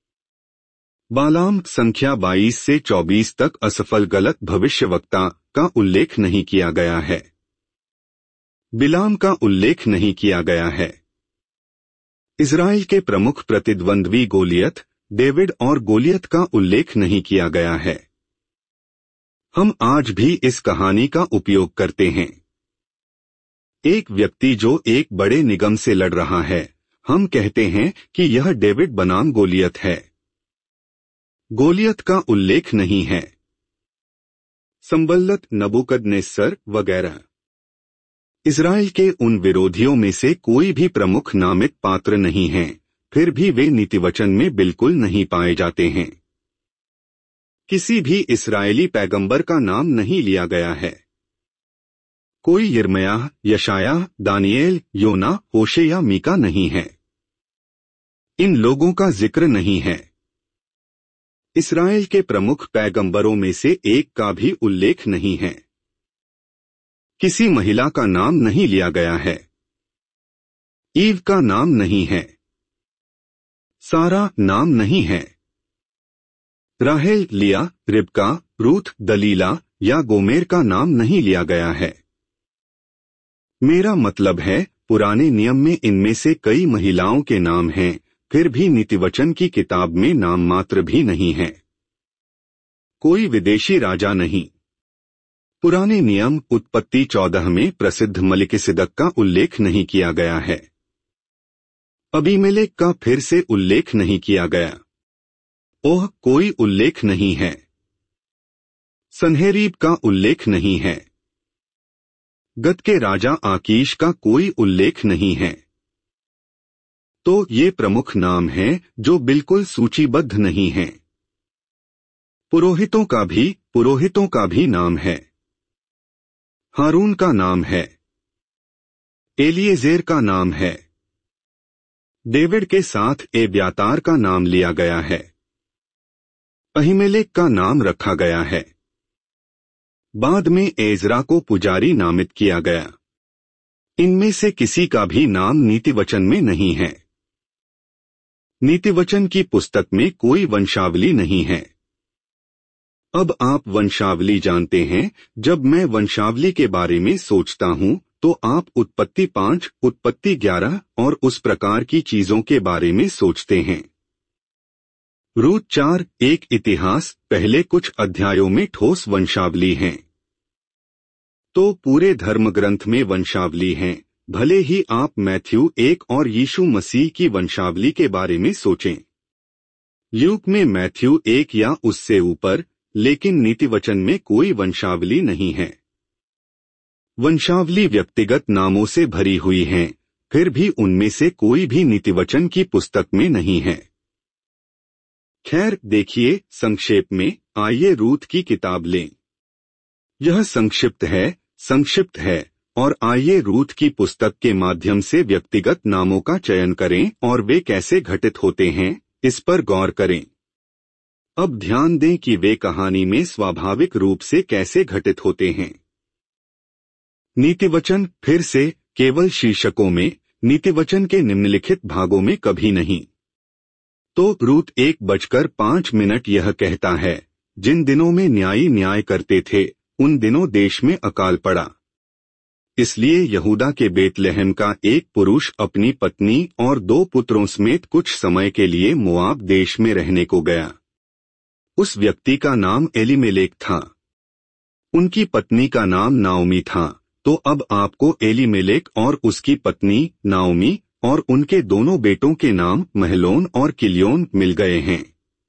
बालाम, संख्या 22 से 24 तक असफल गलत भविष्यवक्ता का उल्लेख नहीं किया गया है। बिलाम का उल्लेख नहीं किया गया है। इजराइल के प्रमुख प्रतिद्वंद्वी गोलियत, डेविड और गोलियत का उल्लेख नहीं किया गया है। हम आज भी इस कहानी का उपयोग करते हैं। एक व्यक्ति जो एक बड़े निगम से लड़ रहा है, हम कहते हैं कि यह डेविड बनाम गोलियत है। गोलियत का उल्लेख नहीं है। संबल्लत, नबूकदनेस्सर वगैरह। इजराइल के उन विरोधियों में से कोई भी प्रमुख नामित पात्र नहीं है, फिर भी वे नीतिवचन में बिल्कुल नहीं पाए जाते हैं। किसी भी इस्राएली पैगंबर का नाम नहीं लिया गया है। कोई यिर्मयाह, यशायाह, दानिएल, योना, होशे या मीका नहीं है। इन लोगों का जिक्र नहीं है। इस्राएल के प्रमुख पैगंबरों में से एक का भी उल्लेख नहीं है। किसी महिला का नाम नहीं लिया गया है। ईव का नाम नहीं है। सारा नाम नहीं है। राहेल, लिया, रिबका, रूथ, दलीला या गोमेर का नाम नहीं लिया गया है। मेरा मतलब है, पुराने नियम में इनमें से कई महिलाओं के नाम हैं, फिर भी नीतिवचन की किताब में नाम मात्र भी नहीं है। कोई विदेशी राजा नहीं। पुराने नियम उत्पत्ति 14 में प्रसिद्ध मलिकिसिदक का उल्लेख नहीं किया गया है। अबीमेलेक का फिर से उल्लेख नहीं किया गया। ओह, कोई उल्लेख नहीं है। सन्हेरीब का उल्लेख नहीं है। गत के राजा आकीश का कोई उल्लेख नहीं है। तो ये प्रमुख नाम हैं जो बिल्कुल सूचीबद्ध नहीं हैं। पुरोहितों का भी नाम है। हारून का नाम है। एलिएजेर का नाम है। डेविड के साथ एब्यातार का नाम लिया गया है। अहीमेलेक का नाम रखा गया है। बाद में एजरा को पुजारी नामित किया गया। इनमें से किसी का भी नाम नीतिवचन में नहीं है। नीतिवचन की पुस्तक में कोई वंशावली नहीं है। अब आप वंशावली जानते हैं। जब मैं वंशावली के बारे में सोचता हूं तो आप उत्पत्ति 5, उत्पत्ति 11 और उस प्रकार की चीजों के बारे में सोचते हैं। रूत 4, एक इतिहास, पहले कुछ अध्यायों में ठोस वंशावली हैं। तो पूरे धर्मग्रंथ में वंशावली हैं, भले ही आप मैथ्यू 1 और यीशु मसीह की वंशावली के बारे में सोचें। ल्यूक में मैथ्यू 1 या उससे ऊपर, लेकिन नीतिवचन में कोई वंशावली नहीं है। वंशावली व्यक्तिगत नामों से भरी हुई हैं, फिर भी उनमें से कोई भी नीतिवचन की पुस्तक में नहीं है। खैर, देखिए, संक्षेप में आइए रूथ की किताब लें। यह संक्षिप्त है और आइए रूथ की पुस्तक के माध्यम से व्यक्तिगत नामों का चयन करें और वे कैसे घटित होते हैं, इस पर गौर करें। अब ध्यान दें कि वे कहानी में स्वाभाविक रूप से कैसे घटित होते हैं। नीतिवचन, फिर से, केवल शीर्षकों में, नीतिवचन के निम्नलिखित भागों में कभी नहीं। तो रूथ 1:05 यह कहता है, जिन दिनों में न्यायी न्याय करते थे, उन दिनों देश में अकाल पड़ा। इसलिए यहूदा के बेतलहम का एक पुरुष अपनी पत्नी और 2 पुत्रों समेत कुछ समय के लिए मोआब देश में रहने को गया। उस व्यक्ति का नाम एलीमेलेक था। उनकी पत्नी का नाम नाओमी था। तो अब आपको एलीमेलेक और उसकी पत्नी नाओमी और उनके दोनों बेटों के नाम महलोन और किलियोन मिल गए हैं।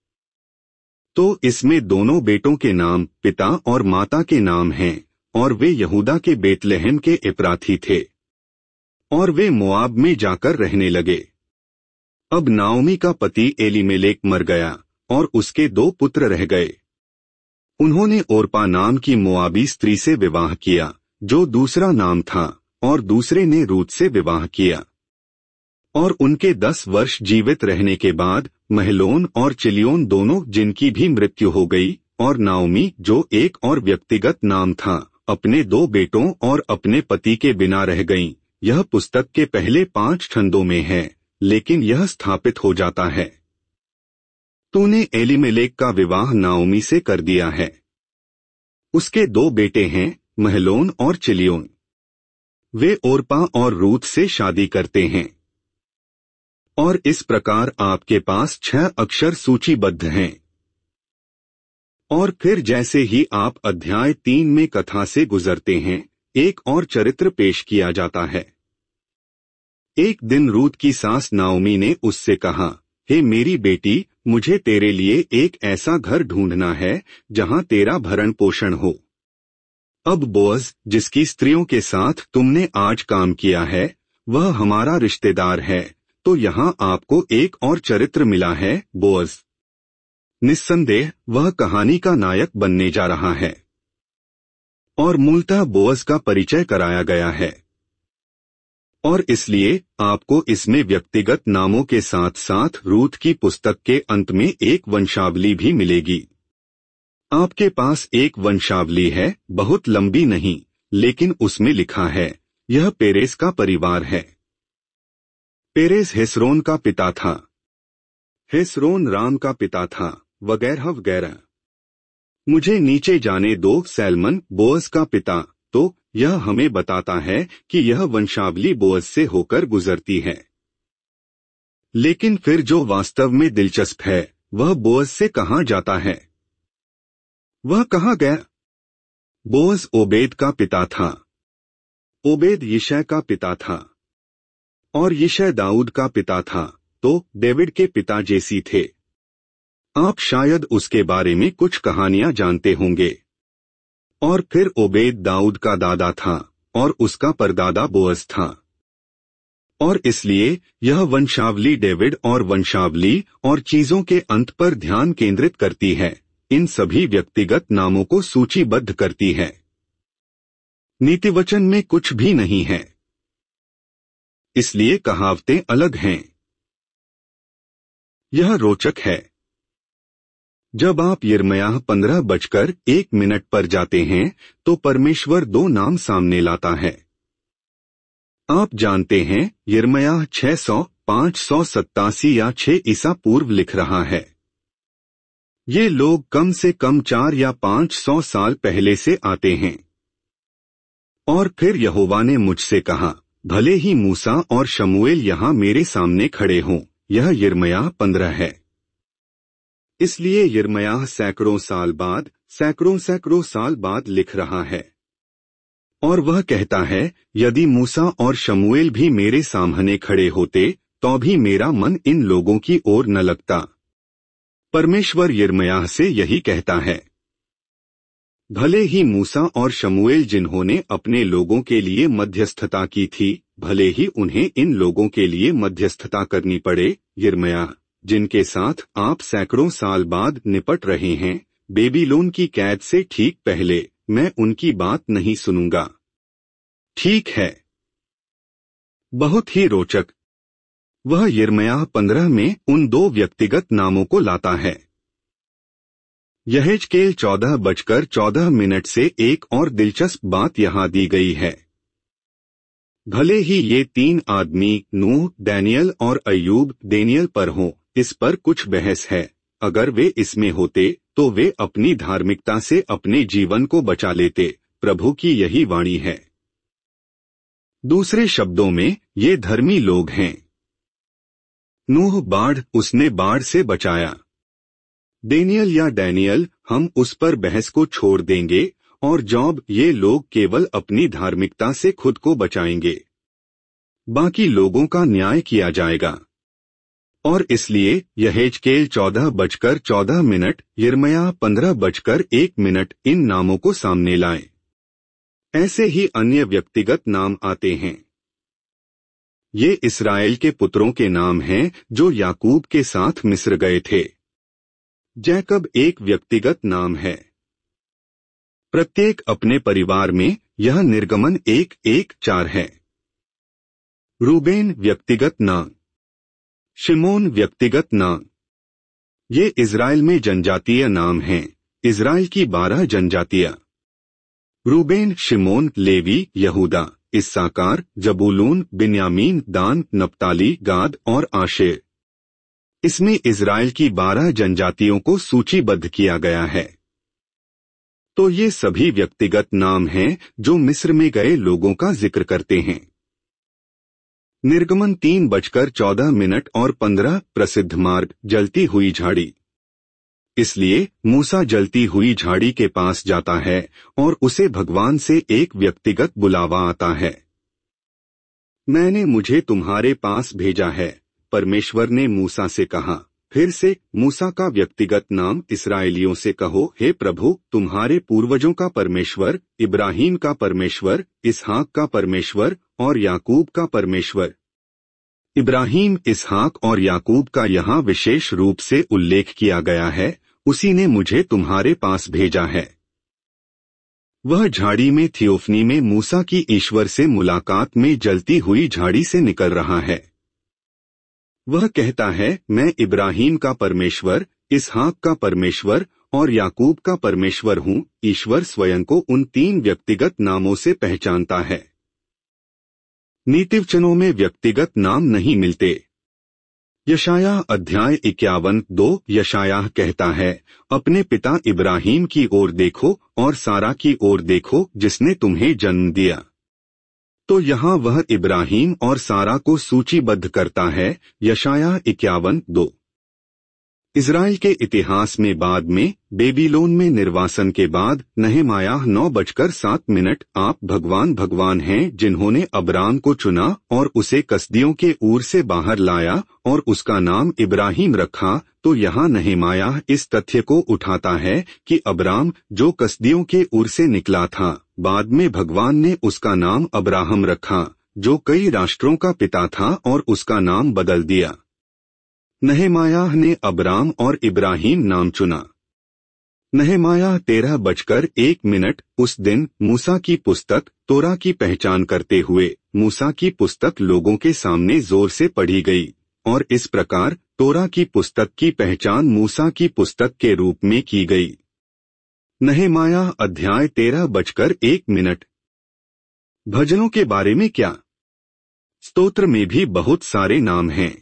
तो इसमें दोनों बेटों के नाम पिता और माता के नाम हैं, और वे यहूदा के बेतलहम के एप्राथी थे, और वे मोआब में जाकर रहने लगे। अब नाओमी का पति एलीमेलेक मर गया और उसके 2 पुत्र रह गए। उन्होंने ओरपा नाम की मोआबी स्त्री से विवाह किया, जो दूसरा नाम था, और दूसरे ने रूथ से विवाह किया। और उनके 10 वर्ष जीवित रहने के बाद महलोन और चिलियोन दोनों, जिनकी भी मृत्यु हो गई, और नाओमी, जो एक और व्यक्तिगत नाम था, अपने 2 बेटों और अपने पति के बिना रह गईं। यह पुस्तक के पहले 5 छंदों में है, लेकिन यह स्थापित हो जाता है, तूने एलीमेलेक का विवाह नाओमी से कर दिया है। उसके 2 बेटे हैं, महलोन और चिलियोन। वे ओरपा और रूथ से शादी करते हैं। और इस प्रकार आपके पास 6 अक्षर सूचीबद्ध हैं। और फिर जैसे ही आप अध्याय 3 में कथा से गुजरते हैं, एक और चरित्र पेश किया जाता है। एक दिन रूथ की सास नाओमी ने उससे कहा, हे मेरी बेटी, मुझे तेरे लिए एक ऐसा घर ढूंढना है जहां तेरा भरण पोषण हो। अब बोअज, जिसकी स्त्रियों के साथ तुमने आज काम किया है, वह हमारा रिश्तेदार है। तो यहाँ आपको एक और चरित्र मिला है, बोअज। निस्संदेह वह कहानी का नायक बनने जा रहा है, और मूलतः बोअज का परिचय कराया गया है। और इसलिए आपको इसमें व्यक्तिगत नामों के साथ साथ रूथ की पुस्तक के अंत में एक वंशावली भी मिलेगी। आपके पास एक वंशावली है, बहुत लंबी नहीं, लेकिन उसमें लिखा है, यह पेरेस का परिवार है। पेरेस हेस्रोन का पिता था, हेस्रोन राम का पिता था, वगैरह वगैरह। मुझे नीचे जाने दो। सैलमन बोअज का पिता। तो यह हमें बताता है कि यह वंशावली बोअज से होकर गुजरती है। लेकिन फिर जो वास्तव में दिलचस्प है, वह बोअज से कहाँ जाता है? वह कहाँ गया? बोअज ओबेद का पिता था, ओबेद यिशै का पिता था, और यिशै दाऊद का पिता था। तो डेविड के पिता जेसी थे। आप शायद उसके बारे में कुछ कहानियां जानते होंगे। और फिर ओबेद दाऊद का दादा था, और उसका परदादा बोअज था। और इसलिए यह वंशावली डेविड और वंशावली और चीजों के अंत पर ध्यान केंद्रित करती है, इन सभी व्यक्तिगत नामों को सूचीबद्ध करती है। नीतिवचन में कुछ भी नहीं है, इसलिए कहावतें अलग हैं। यह रोचक है। जब आप यिर्मयाह 15:1 पर जाते हैं, तो परमेश्वर 2 नाम सामने लाता है। आप जानते हैं, यिर्मयाह 600, 587 या 6 ईसा पूर्व लिख रहा है। ये लोग कम से कम 4 या 500 साल पहले से आते हैं। और फिर यहोवा ने मुझसे कहा, भले ही मूसा और शमूएल यहाँ मेरे सामने खड़े हों। यह यिर्मयाह 15 है। इसलिए यिर्मयाह सैकड़ों साल बाद लिख रहा है। और वह कहता है, यदि मूसा और शमूएल भी मेरे सामने खड़े होते तो भी मेरा मन इन लोगों की ओर न लगता। परमेश्वर यिर्मयाह से यही कहता है। भले ही मूसा और शमूएल जिन्होंने अपने लोगों के लिए मध्यस्थता की थी, भले ही उन्हें इन लोगों के लिए मध्यस्थता करनी पड़े, यिर्मयाह, जिनके साथ आप सैकड़ों साल बाद निपट रहे हैं, बेबीलोन की कैद से ठीक पहले, मैं उनकी बात नहीं सुनूंगा। ठीक है। बहुत ही रोचक। वह यिर्मयाह 15 में उन दो व्यक्तिगत नामों को लाता है। यहेजकेल 14:14 से एक और दिलचस्प बात यहाँ दी गई है। भले ही ये तीन आदमी नूह, डैनियल और अय्यूब डेनियल पर हों, इस पर कुछ बहस है। अगर वे इसमें होते तो वे अपनी धार्मिकता से अपने जीवन को बचा लेते। प्रभु की यही वाणी है। दूसरे शब्दों में, ये धर्मी लोग हैं। नूह बाढ़, उसने बाढ़ से बचाया। डेनियल या डैनियल, हम उस पर बहस को छोड़ देंगे। और जॉब, ये लोग केवल अपनी धार्मिकता से खुद को बचाएंगे। बाकी लोगों का न्याय किया जाएगा। और इसलिए यहेजकेल 14:14, यिर्मयाह 15:1 इन नामों को सामने लाएं। ऐसे ही अन्य व्यक्तिगत नाम आते हैं। ये इस्राएल के पुत्रों के नाम हैं जो याकूब के साथ मिस्र गए थे। जैकब एक व्यक्तिगत नाम है। प्रत्येक अपने परिवार में, यह निर्गमन 1:1-4 है। रूबेन व्यक्तिगत नाम। शिमोन व्यक्तिगत नाम। ये इज़राइल में जनजातीय नाम हैं। इज़राइल की 12 जनजातियां। रूबेन, शिमोन, लेवी, यहूदा, इस्साकार, जबूलून, बिन्यामीन, दान, नप्ताली, गाद और आशेर। इसमें इज़राइल की 12 जनजातियों को सूचीबद्ध किया गया है। तो ये सभी व्यक्तिगत नाम हैं जो मिस्र में गए लोगों का जिक्र करते हैं। निर्गमन 3:14 और 15 प्रसिद्ध मार्ग, जलती हुई झाड़ी। इसलिए मूसा जलती हुई झाड़ी के पास जाता है और उसे भगवान से एक व्यक्तिगत बुलावा आता है। मैंने मुझे तुम्हारे पास भेजा है, परमेश्वर ने मूसा से कहा। फिर से मूसा का व्यक्तिगत नाम इस्राएलियों से कहो, हे प्रभु, तुम्हारे पूर्वजों का परमेश्वर, इब्राहिम का परमेश्वर, इसहाक का परमेश्वर और याकूब का परमेश्वर। इब्राहिम, इसहाक और याकूब का यहाँ विशेष रूप से उल्लेख किया गया है। उसी ने मुझे तुम्हारे पास भेजा है। वह झाड़ी में थियोफनी में मूसा की ईश्वर से मुलाकात में जलती हुई झाड़ी से निकल रहा है। वह कहता है, मैं इब्राहिम का परमेश्वर, इसहाक का परमेश्वर और याकूब का परमेश्वर हूँ। ईश्वर स्वयं को उन तीन व्यक्तिगत नामों से पहचानता है। नीतिवचनों में व्यक्तिगत नाम नहीं मिलते। यशायाह अध्याय 51:2 यशायाह कहता है, अपने पिता इब्राहिम की ओर देखो और सारा की ओर देखो जिसने तुम्हें जन्म दिया। तो यहाँ वह इब्राहिम और सारा को सूचीबद्ध करता है। यशायाह 51:2। इज़राइल के इतिहास में बाद में बेबीलोन में निर्वासन के बाद नहमायाह 9:07 आप भगवान हैं जिन्होंने अब्राम को चुना और उसे कसदियों के ऊर से बाहर लाया और उसका नाम इब्राहिम रखा। तो यहाँ नहमायाह इस तथ्य को उठाता है कि अब्राम जो कसदियों के ऊर से निकला था, बाद में भगवान ने उसका नाम अब्राहम रखा, जो कई राष्ट्रों का पिता था और उसका नाम बदल दिया। नहमायाह ने अब्राम और इब्राहिम नाम चुना। नहमायाह 13:1 उस दिन मूसा की पुस्तक तोरा की पहचान करते हुए मूसा की पुस्तक लोगों के सामने जोर से पढ़ी गई और इस प्रकार तोरा की पुस्तक की पहचान मूसा की पुस्तक के रूप में की गई। नहमायाह अध्याय 13:1। भजनों के बारे में क्या? स्तोत्र में भी बहुत सारे नाम हैं।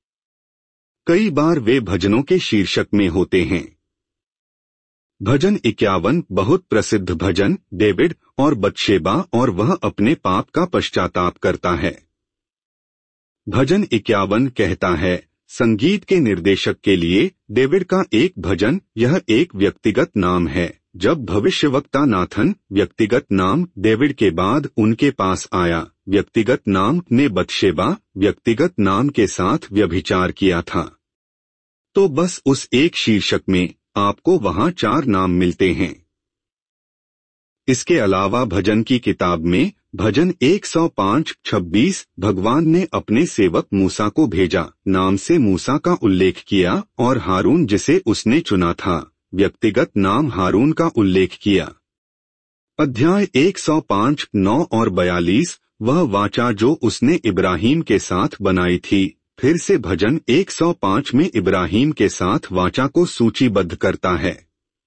कई बार वे भजनों के शीर्षक में होते हैं। भजन 51 बहुत प्रसिद्ध भजन, डेविड और बत्शेबा और वह अपने पाप का पश्चाताप करता है। भजन 51 कहता है, संगीत के निर्देशक के लिए डेविड का एक भजन। यह एक व्यक्तिगत नाम है। जब भविष्यवक्ता नाथन, व्यक्तिगत नाम डेविड के बाद उनके पास आया, व्यक्तिगत नाम ने बतशेबा, व्यक्तिगत नाम के साथ व्यभिचार किया था, तो बस उस एक शीर्षक में आपको वहां 4 नाम मिलते हैं। इसके अलावा भजन की किताब में भजन 105:26 भगवान ने अपने सेवक मूसा को भेजा नाम से मूसा का उल्लेख किया और हारून जिसे उसने चुना था, व्यक्तिगत नाम हारून का उल्लेख किया। अध्याय 105:9 और 42 वह वाचा जो उसने इब्राहिम के साथ बनाई थी। फिर से भजन 105 में इब्राहिम के साथ वाचा को सूचीबद्ध करता है।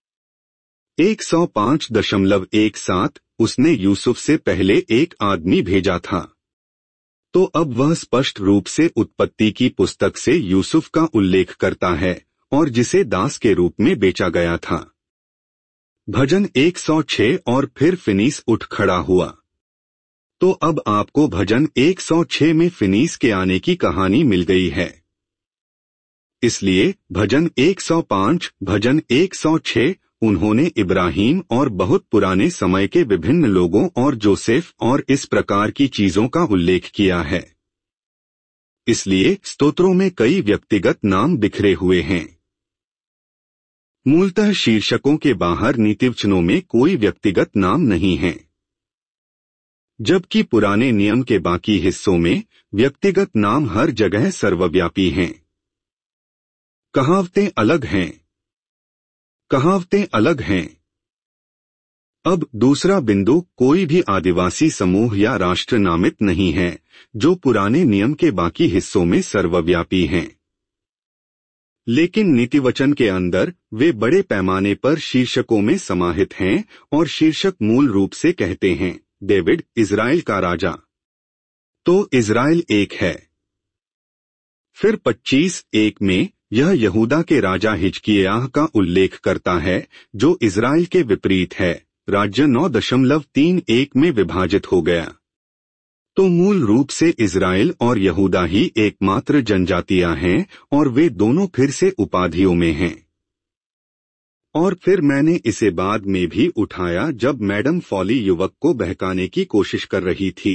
105:17 उसने यूसुफ से पहले एक आदमी भेजा था, तो अब वह स्पष्ट रूप से उत्पत्ति की पुस्तक से यूसुफ का उल्लेख करता है और जिसे दास के रूप में बेचा गया था। भजन 106 और फिर फिनीस उठ खड़ा हुआ, तो अब आपको भजन 106 में फिनीस के आने की कहानी मिल गई है। इसलिए भजन 105, भजन 106 उन्होंने इब्राहिम और बहुत पुराने समय के विभिन्न लोगों और जोसेफ और इस प्रकार की चीजों का उल्लेख किया है। इसलिए स्तोत्रों में कई व्यक्तिगत नाम बिखरे हुए हैं। मूलतः शीर्षकों के बाहर नीतिवचनों में कोई व्यक्तिगत नाम नहीं है, जबकि पुराने नियम के बाकी हिस्सों में व्यक्तिगत नाम हर जगह सर्वव्यापी हैं। कहावतें अलग हैं। कहावतें अलग हैं। अब दूसरा बिंदु, कोई भी आदिवासी समूह या राष्ट्र नामित नहीं है जो पुराने नियम के बाकी हिस्सों में सर्वव्यापी हैं, लेकिन नीतिवचन के अंदर वे बड़े पैमाने पर शीर्षकों में समाहित हैं और शीर्षक मूल रूप से कहते हैं डेविड इज़राइल का राजा, तो इज़राइल एक है। फिर 25:1 में यह यहूदा के राजा हिजकिय्याह का उल्लेख करता है जो इज़राइल के विपरीत है। राज्य 9:31 में विभाजित हो गया, तो मूल रूप से इज़राइल और यहूदा ही एकमात्र जनजातियां हैं और वे दोनों फिर से उपाधियों में हैं। और फिर मैंने इसे बाद में भी उठाया जब मैडम फॉली युवक को बहकाने की कोशिश कर रही थी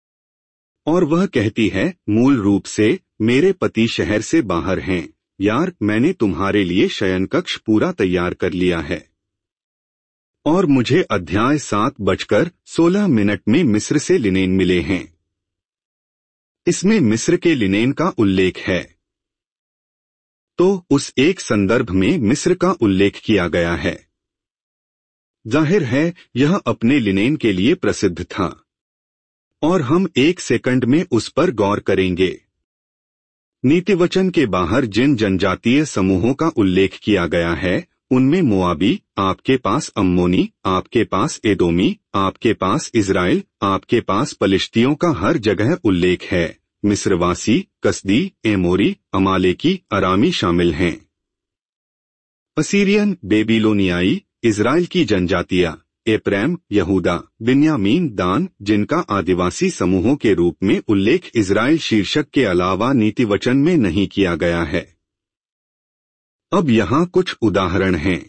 और वह कहती है मूल रूप से मेरे पति शहर से बाहर हैं, यार मैंने तुम्हारे लिए शयनकक्ष पूरा तैयार कर लिया है। और मुझे अध्याय 7:16 में मिस्र से लिनेन मिले हैं। इसमें मिस्र के लिनेन का उल्लेख है, तो उस एक संदर्भ में मिस्र का उल्लेख किया गया है। जाहिर है यह अपने लिनेन के लिए प्रसिद्ध था और हम 1 सेकंड में उस पर गौर करेंगे। नीतिवचन के बाहर जिन जनजातीय समूहों का उल्लेख किया गया है उनमें मोआबी, आपके पास अम्मोनी, आपके पास एदोमी, आपके पास इज़राइल, आपके पास पलिश्तियों का हर जगह उल्लेख है। मिस्रवासी, कसदी, एमोरी, अमालेकी, अरामी शामिल हैं। असीरियन, बेबीलोनियाई, इज़राइल की जनजातियां, एप्रैम, यहूदा, बिन्यामीन, दान, जिनका आदिवासी समूहों के रूप में उल्लेख इज़राइल शीर्षक के अलावा नीतिवचन में नहीं किया गया है। अब यहाँ कुछ उदाहरण हैं।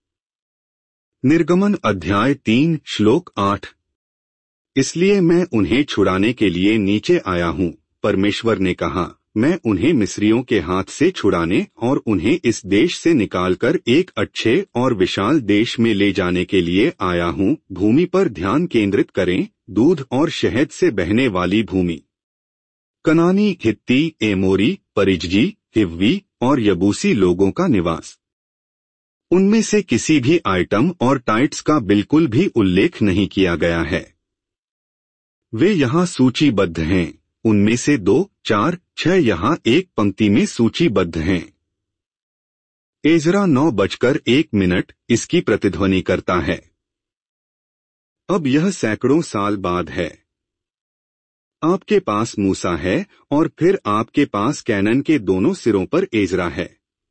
निर्गमन अध्याय 3 श्लोक 8। इसलिए मैं उन्हें छुड़ाने के लिए नीचे आया हूँ, परमेश्वर ने कहा, मैं उन्हें मिस्रियों के हाथ से छुड़ाने और उन्हें इस देश से निकालकर एक अच्छे और विशाल देश में ले जाने के लिए आया हूँ। भूमि पर ध्यान केंद्रित करें, दूध और शहद से बहने वाली भूमि। कनानी, हित्ती, एमोरी, परिज्जी, हिव्वी और यबूसी लोगों का निवास। उनमें से किसी भी आइटम और टाइट्स का बिल्कुल भी उल्लेख नहीं किया गया है। वे यहाँ सूचीबद्ध हैं, उनमें से 2, 4, 6 यहाँ एक पंक्ति में सूचीबद्ध हैं। एजरा 9:01 इसकी प्रतिध्वनि करता है। अब यह सैकड़ों साल बाद है। आपके पास मूसा है और फिर आपके पास कैनन के दोनों सिरों पर एजरा है।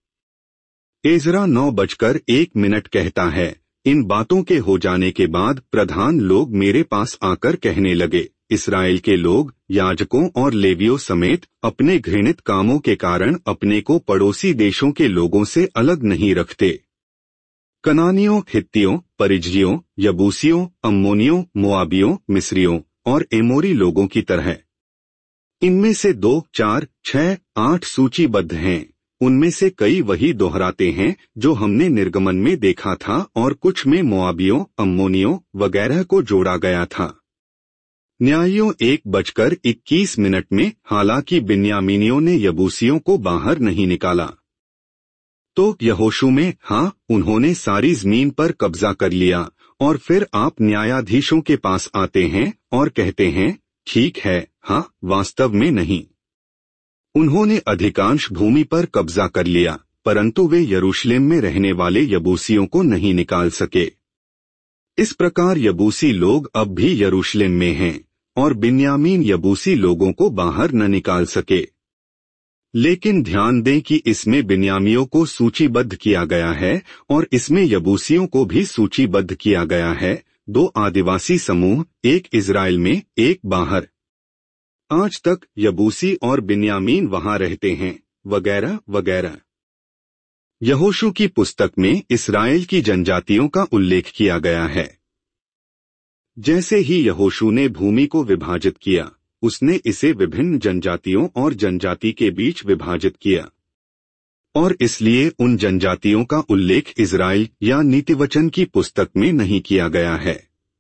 एजरा 9:01 कहता है, इन बातों के हो जाने के बाद प्रधान लोग मेरे पास आकर कहने लगे, इस्राएल के लोग याजकों और लेवियों समेत अपने घृणित कामों के कारण अपने को पड़ोसी देशों के लोगों से अलग नहीं रखते। कनानियों, हित्तियों, परिज्जियों, यबूसियों, अम्मोनियों, मोआबियों, मिस्रियों और एमोरी लोगों की तरह। इनमें से 2, 4, 6, 8 सूचीबद्ध हैं। उनमें से कई वही दोहराते हैं जो हमने निर्गमन में देखा था और कुछ में मोआबियों, अम्मोनियों वगैरह को जोड़ा गया था। न्यायियों 1:21 में, हालांकि बिन्यामीनियों ने यबूसियों को बाहर नहीं निकाला। तो यहोशू में, हाँ, उन्होंने सारी जमीन पर कब्जा कर लिया। और फिर आप न्यायाधीशों के पास आते हैं और कहते हैं, ठीक है, हाँ, वास्तव में नहीं। उन्होंने अधिकांश भूमि पर कब्जा कर लिया, परंतु वे यरूशलेम में रहने वाले यबूसियों को नहीं निकाल सके। इस प्रकार यबूसी लोग अब भी यरूशलेम में हैं और बिन्यामीन यबूसी लोगों को बाहर न निकाल सके। लेकिन ध्यान दें कि इसमें बिन्यामियों को सूचीबद्ध किया गया है और इसमें यबूसियों को भी सूचीबद्ध किया गया है। 2 आदिवासी समूह, एक इजराइल में, एक बाहर। आज तक यबूसी और बिन्यामीन वहां रहते हैं, वगैरह वगैरह। यहोशू की पुस्तक में इस्राएल की जनजातियों का उल्लेख किया गया है। जैसे ही यहोशू ने भूमि को विभाजित किया, उसने इसे विभिन्न जनजातियों और जनजाति के बीच विभाजित किया, और इसलिए उन जनजातियों का उल्लेख इजराइल या नीतिवचन की पुस्तक में नहीं किया गया है।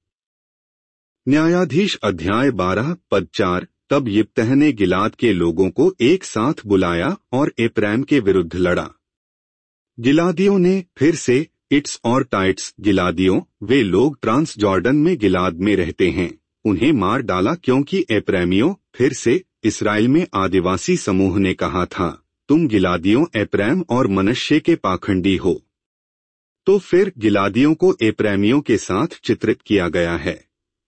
न्यायाधीश अध्याय 12 पद 4। तब यिप्तह ने गिलाद के लोगों को एक साथ बुलाया और एप्रैम के विरुद्ध लड़ा। गिलादियों ने फिर से, इट्स और टाइट्स गिलादियों, वे लोग ट्रांस जॉर्डन में गिलाद में रहते हैं, उन्हें मार डाला, क्योंकि एप्रैमियों, फिर से, इस्राएल में आदिवासी समूह ने कहा था, तुम गिलादियों एप्रैम और मनश्शे के पाखंडी हो। तो फिर गिलादियों को एप्रैमियों के साथ चित्रित किया गया है।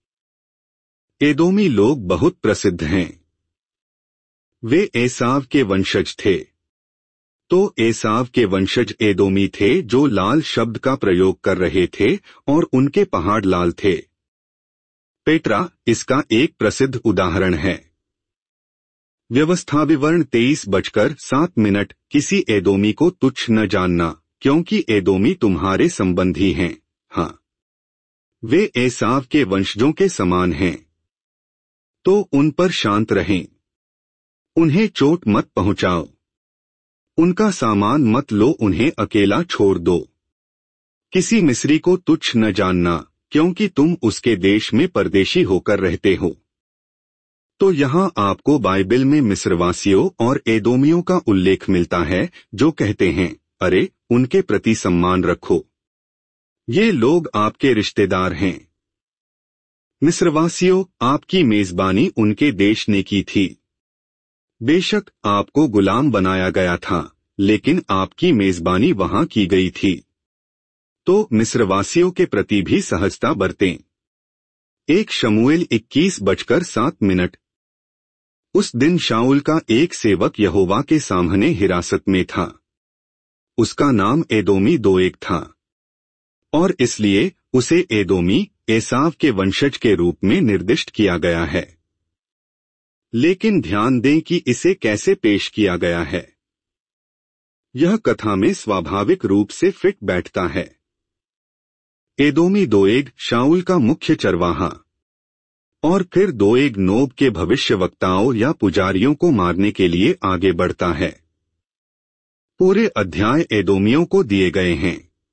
एदोमी लोग बहुत प्रसिद्ध हैं। वे एसाव के वंशज थे। तो एसाव के वंशज एदोमी थे जो लाल शब्द का प्रयोग कर रहे थे और उनके पहाड़ लाल थे। पेट्रा इसका एक प्रसिद्ध उदाहरण है। व्यवस्था विवरण 23:07। किसी एदोमी को तुच्छ न जानना, क्योंकि एदोमी तुम्हारे संबंधी हैं। हाँ, वे एसाव के वंशजों के समान हैं। तो उन पर शांत रहें, उन्हें चोट मत पहुंचाओ, उनका सामान मत लो, उन्हें अकेला छोड़ दो। किसी मिस्री को तुच्छ न जानना, क्योंकि तुम उसके देश में परदेशी होकर रहते हो। तो यहाँ आपको बाइबल में मिस्रवासियों और एदोमियों का उल्लेख मिलता है जो कहते हैं, अरे, उनके प्रति सम्मान रखो, ये लोग आपके रिश्तेदार हैं। मिस्रवासियों, आपकी मेजबानी उनके देश ने की थी। बेशक आपको गुलाम बनाया गया था, लेकिन आपकी मेजबानी वहां की गई थी। तो मिस्रवासियों के प्रति भी सहजता बरतें। 1 शमूएल 21:07। उस दिन शाऊल का एक सेवक यहोवा के सामने हिरासत में था। उसका नाम एदोमी दोएग था, और इसलिए उसे एदोमी, एसाव के वंशज के रूप में निर्दिष्ट किया गया है। लेकिन ध्यान दें कि इसे कैसे पेश किया गया है। यह कथा में स्वाभाविक रूप से फिट बैठता है। एदोमी दोएग शाऊल का मुख्य चरवाहा, और फिर दोएग नोब के भविष्यवक्ताओं या पुजारियों को मारने के लिए आगे बढ़ता है। पूरे अध्याय एदोमियों को दिए गए हैं।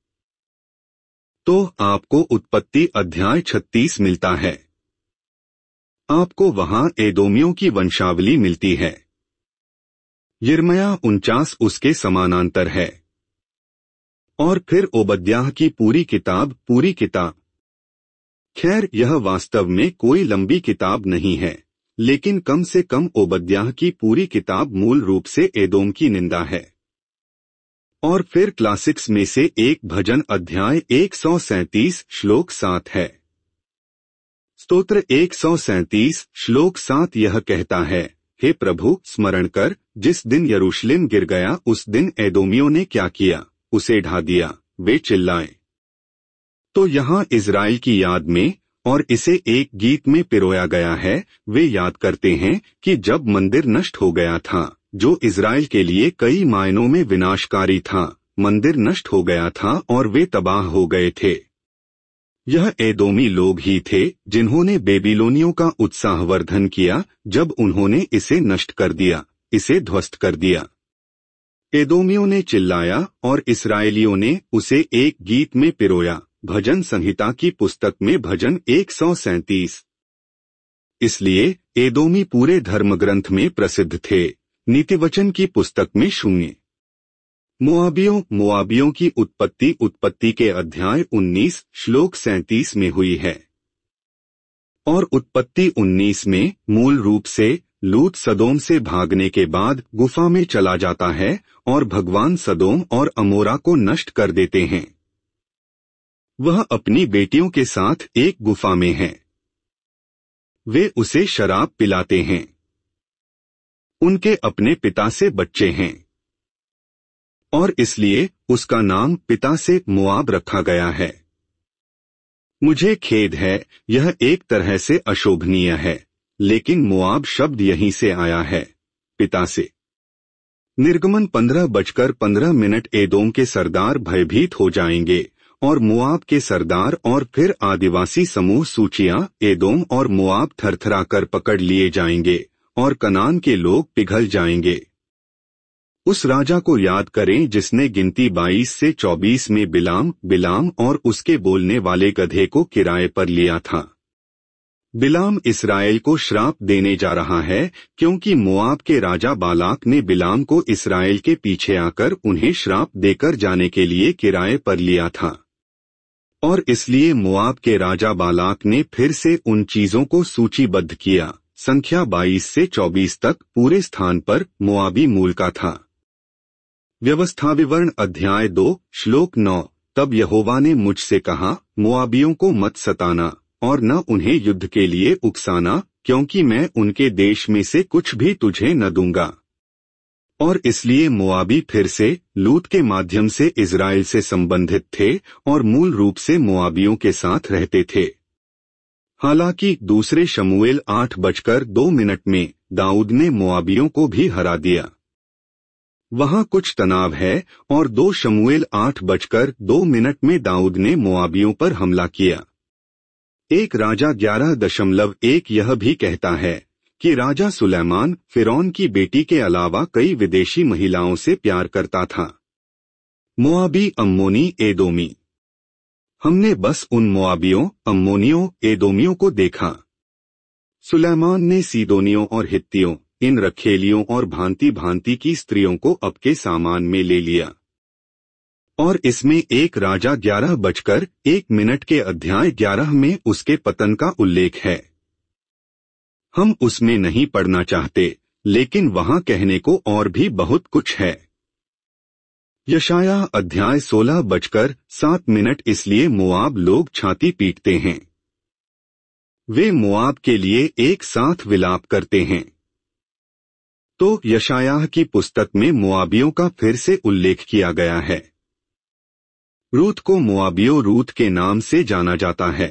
तो आपको उत्पत्ति अध्याय 36 मिलता है। आपको वहां एदोमियों की वंशावली मिलती है। यिर्मयाह 49 उसके समानांतर है। और फिर ओबद्याह की पूरी किताब। खैर, यह वास्तव में कोई लंबी किताब नहीं है, लेकिन कम से कम ओबद्याह की पूरी किताब मूल रूप से एदोम की निंदा है। और फिर क्लासिक्स में से एक भजन अध्याय 137 श्लोक 7 है। स्तोत्र 137 श्लोक 7 यह कहता है, हे प्रभु, स्मरण कर, जिस दिन यरूशलेम गिर गया उस दिन एदोमियों ने क्या किया, उसे ढा दिया, वे चिल्लाए। तो यहाँ इजराइल की याद में, और इसे एक गीत में पिरोया गया है, वे याद करते हैं कि जब मंदिर नष्ट हो गया था, जो इजराइल के लिए कई मायनों में विनाशकारी था, मंदिर नष्ट हो गया था और वे तबाह हो गए थे। यह एदोमी लोग ही थे जिन्होंने बेबीलोनियों का उत्साहवर्धन किया जब उन्होंने इसे नष्ट कर दिया, इसे ध्वस्त कर दिया। एदोमियों ने चिल्लाया और इस्राएलियों ने उसे एक गीत में पिरोया। भजन संहिता की पुस्तक में भजन 137। इसलिए एदोमी पूरे धर्मग्रंथ में प्रसिद्ध थे। नीतिवचन की पुस्तक में 0। मोआबियों की उत्पत्ति के अध्याय 19 श्लोक 37 में हुई है। और उत्पत्ति 19 में मूल रूप से लूत सदोम से भागने के बाद गुफा में चला जाता है और भगवान सदोम और अमोरा को नष्ट कर देते हैं। वह अपनी बेटियों के साथ एक गुफा में है। वे उसे शराब पिलाते हैं। उनके अपने पिता से बच्चे हैं और इसलिए उसका नाम पिता से मोआब रखा गया है। मुझे खेद है, यह एक तरह से अशोभनीय है, लेकिन मोआब शब्द यहीं से आया है, पिता से। निर्गमन 15:15 एदोम के सरदार भयभीत हो जाएंगे और मोआब के सरदार और फिर आदिवासी समूह सूचियां एदोम और मोआब थरथराकर पकड़ लिए जाएंगे और कनान के लोग पिघल जाएंगे। उस राजा को याद करें जिसने गिनती 22 से 24 में बिलाम और उसके बोलने वाले गधे को किराए पर लिया था। बिलाम इस्राएल को श्राप देने जा रहा है क्योंकि मोआब के राजा बालाक ने बिलाम को इस्राएल के पीछे आकर उन्हें श्राप देकर जाने के लिए किराए पर लिया था। और इसलिए मोआब के राजा बालाक ने फिर से उन चीजों को सूचीबद्ध किया। संख्या 22 से 24 तक पूरे स्थान पर मोआबी मूल का था। व्यवस्था विवरण अध्याय 2 श्लोक 9। तब यहोवा ने मुझसे कहा, मोआबियों को मत सताना और न उन्हें युद्ध के लिए उकसाना, क्योंकि मैं उनके देश में से कुछ भी तुझे न दूंगा। और इसलिए मोआबी फिर से लूत के माध्यम से इजराइल से संबंधित थे और मूल रूप से मोआबियों के साथ रहते थे। हालांकि दूसरे शमूएल 8:2 में दाऊद ने मोआबियों को भी हरा दिया। वहां कुछ तनाव है और 2 शमूएल 8:2 में दाऊद ने मोआबियों पर हमला किया। 1 राजा 11:1 यह भी कहता है कि राजा सुलैमान फिरौन की बेटी के अलावा कई विदेशी महिलाओं से प्यार करता था। मोआबी, अम्मोनी, एदोमी। हमने बस उन मोआबियों, अम्मोनियों, एदोमियों को देखा। सुलैमान ने सीदोनियों और हित्तियों, इन रखेलियों और भांति भांति की स्त्रियों को अपने सामान में ले लिया। और इसमें 1 राजा 11:1 के अध्याय 11 में उसके पतन का उल्लेख है। हम उसमें नहीं पढ़ना चाहते, लेकिन वहां कहने को और भी बहुत कुछ है। यशायाह अध्याय 16:7 इसलिए मोआब लोग छाती पीटते हैं। वे मोआब के लिए एक साथ विलाप करते हैं। तो यशायाह की पुस्तक में मोआबियों का फिर से उल्लेख किया गया है। रूत को मोआबियों रूत के नाम से जाना जाता है।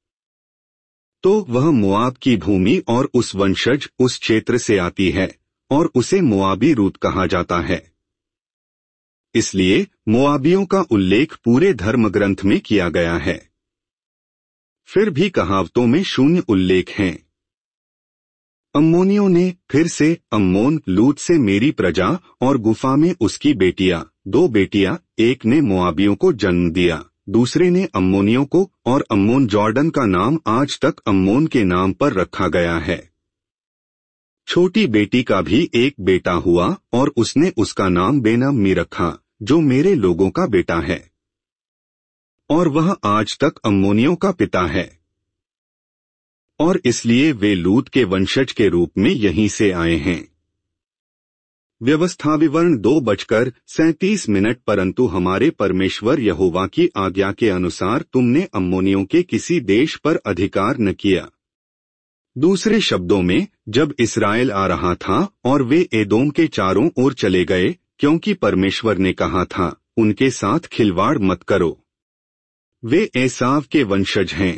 तो वह मोआब की भूमि और उस वंशज उस क्षेत्र से आती है और उसे मोआबी रूत कहा जाता है। इसलिए मोआबियों का उल्लेख पूरे धर्मग्रंथ में किया गया है। फिर भी कहावतों में 0 उल्लेख हैं। अम्मोनियों ने फिर से अम्मोन लूत से मेरी प्रजा और गुफा में उसकी बेटियां, 2 बेटियां, एक ने मोआबियों को जन्म दिया, दूसरे ने अम्मोनियों को, और अम्मोन जॉर्डन का नाम आज तक अम्मोन के नाम पर रखा गया है। छोटी बेटी का भी एक बेटा हुआ और उसने उसका नाम बेनामी रखा, जो मेरे लोगों का बेटा है। और वह आज तक अम्मोनियों का पिता है। और इसलिए वे लूत के वंशज के रूप में यहीं से आए हैं। व्यवस्था विवरण 2:37 परंतु हमारे परमेश्वर यहोवा की आज्ञा के अनुसार तुमने अम्मोनियों के किसी देश पर अधिकार न किया। दूसरे शब्दों में, जब इस्राएल आ रहा था और वे एदोम के चारों ओर चले गए, क्योंकि परमेश्वर ने कहा था, उनके साथ खिलवाड़ मत करो। वे एसाव के वंशज हैं।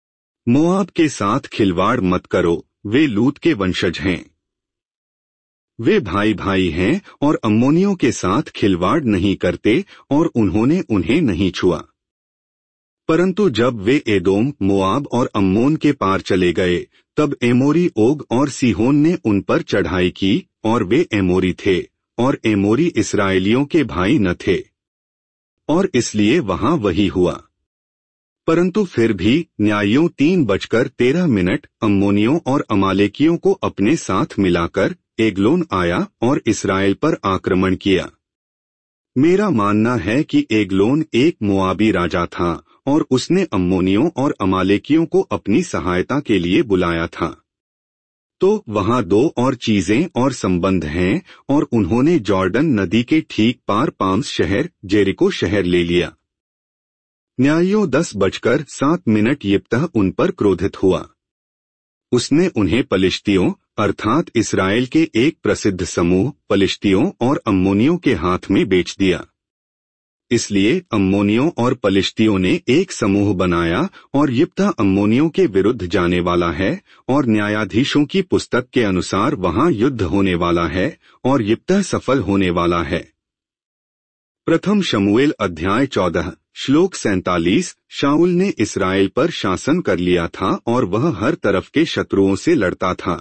मोआब के साथ खिलवाड़ मत करो, वे लूत के वंशज हैं। वे भाई भाई हैं और अम्मोनियों के साथ खिलवाड़ नहीं करते और उन्होंने उन्हें नहीं छुआ। परंतु जब वे एदोम, मोआब और अम्मोन के पार चले गए, तब एमोरी ओग और सीहोन ने उन पर चढ़ाई की, और वे एमोरी थे, और एमोरी इस्राएलियों के भाई न थे, और इसलिए वहां वही हुआ। परंतु फिर भी न्यायियों 3:13 अम्मोनियों और अमालेकियों को अपने साथ मिलाकर एग्लोन आया और इसराइल पर आक्रमण किया। मेरा मानना है कि एग्लोन एक मोआबी राजा था और उसने अम्मोनियों और अमालेकियों को अपनी सहायता के लिए बुलाया था। तो वहां दो और चीजें और संबंध हैं, और उन्होंने जॉर्डन नदी के ठीक पार पाम्स शहर, जेरिको शहर ले लिया। न्यायियों 10:07 यिप्तह उन पर क्रोधित हुआ। उसने उन्हें पलिश्तियों अर्थात इसराइल के एक प्रसिद्ध समूह पलिश्तियों और अम्मोनियों के हाथ में बेच दिया। इसलिए अम्मोनियों और पलिश्तियों ने एक समूह बनाया और यिप्तह अम्मोनियों के विरुद्ध जाने वाला है, और न्यायाधीशों की पुस्तक के अनुसार वहां युद्ध होने वाला है और यिप्तह सफल होने वाला है। प्रथम शमूएल अध्याय 14 श्लोक 47। शाऊल ने इस्राएल पर शासन कर लिया था और वह हर तरफ के शत्रुओं से लड़ता था।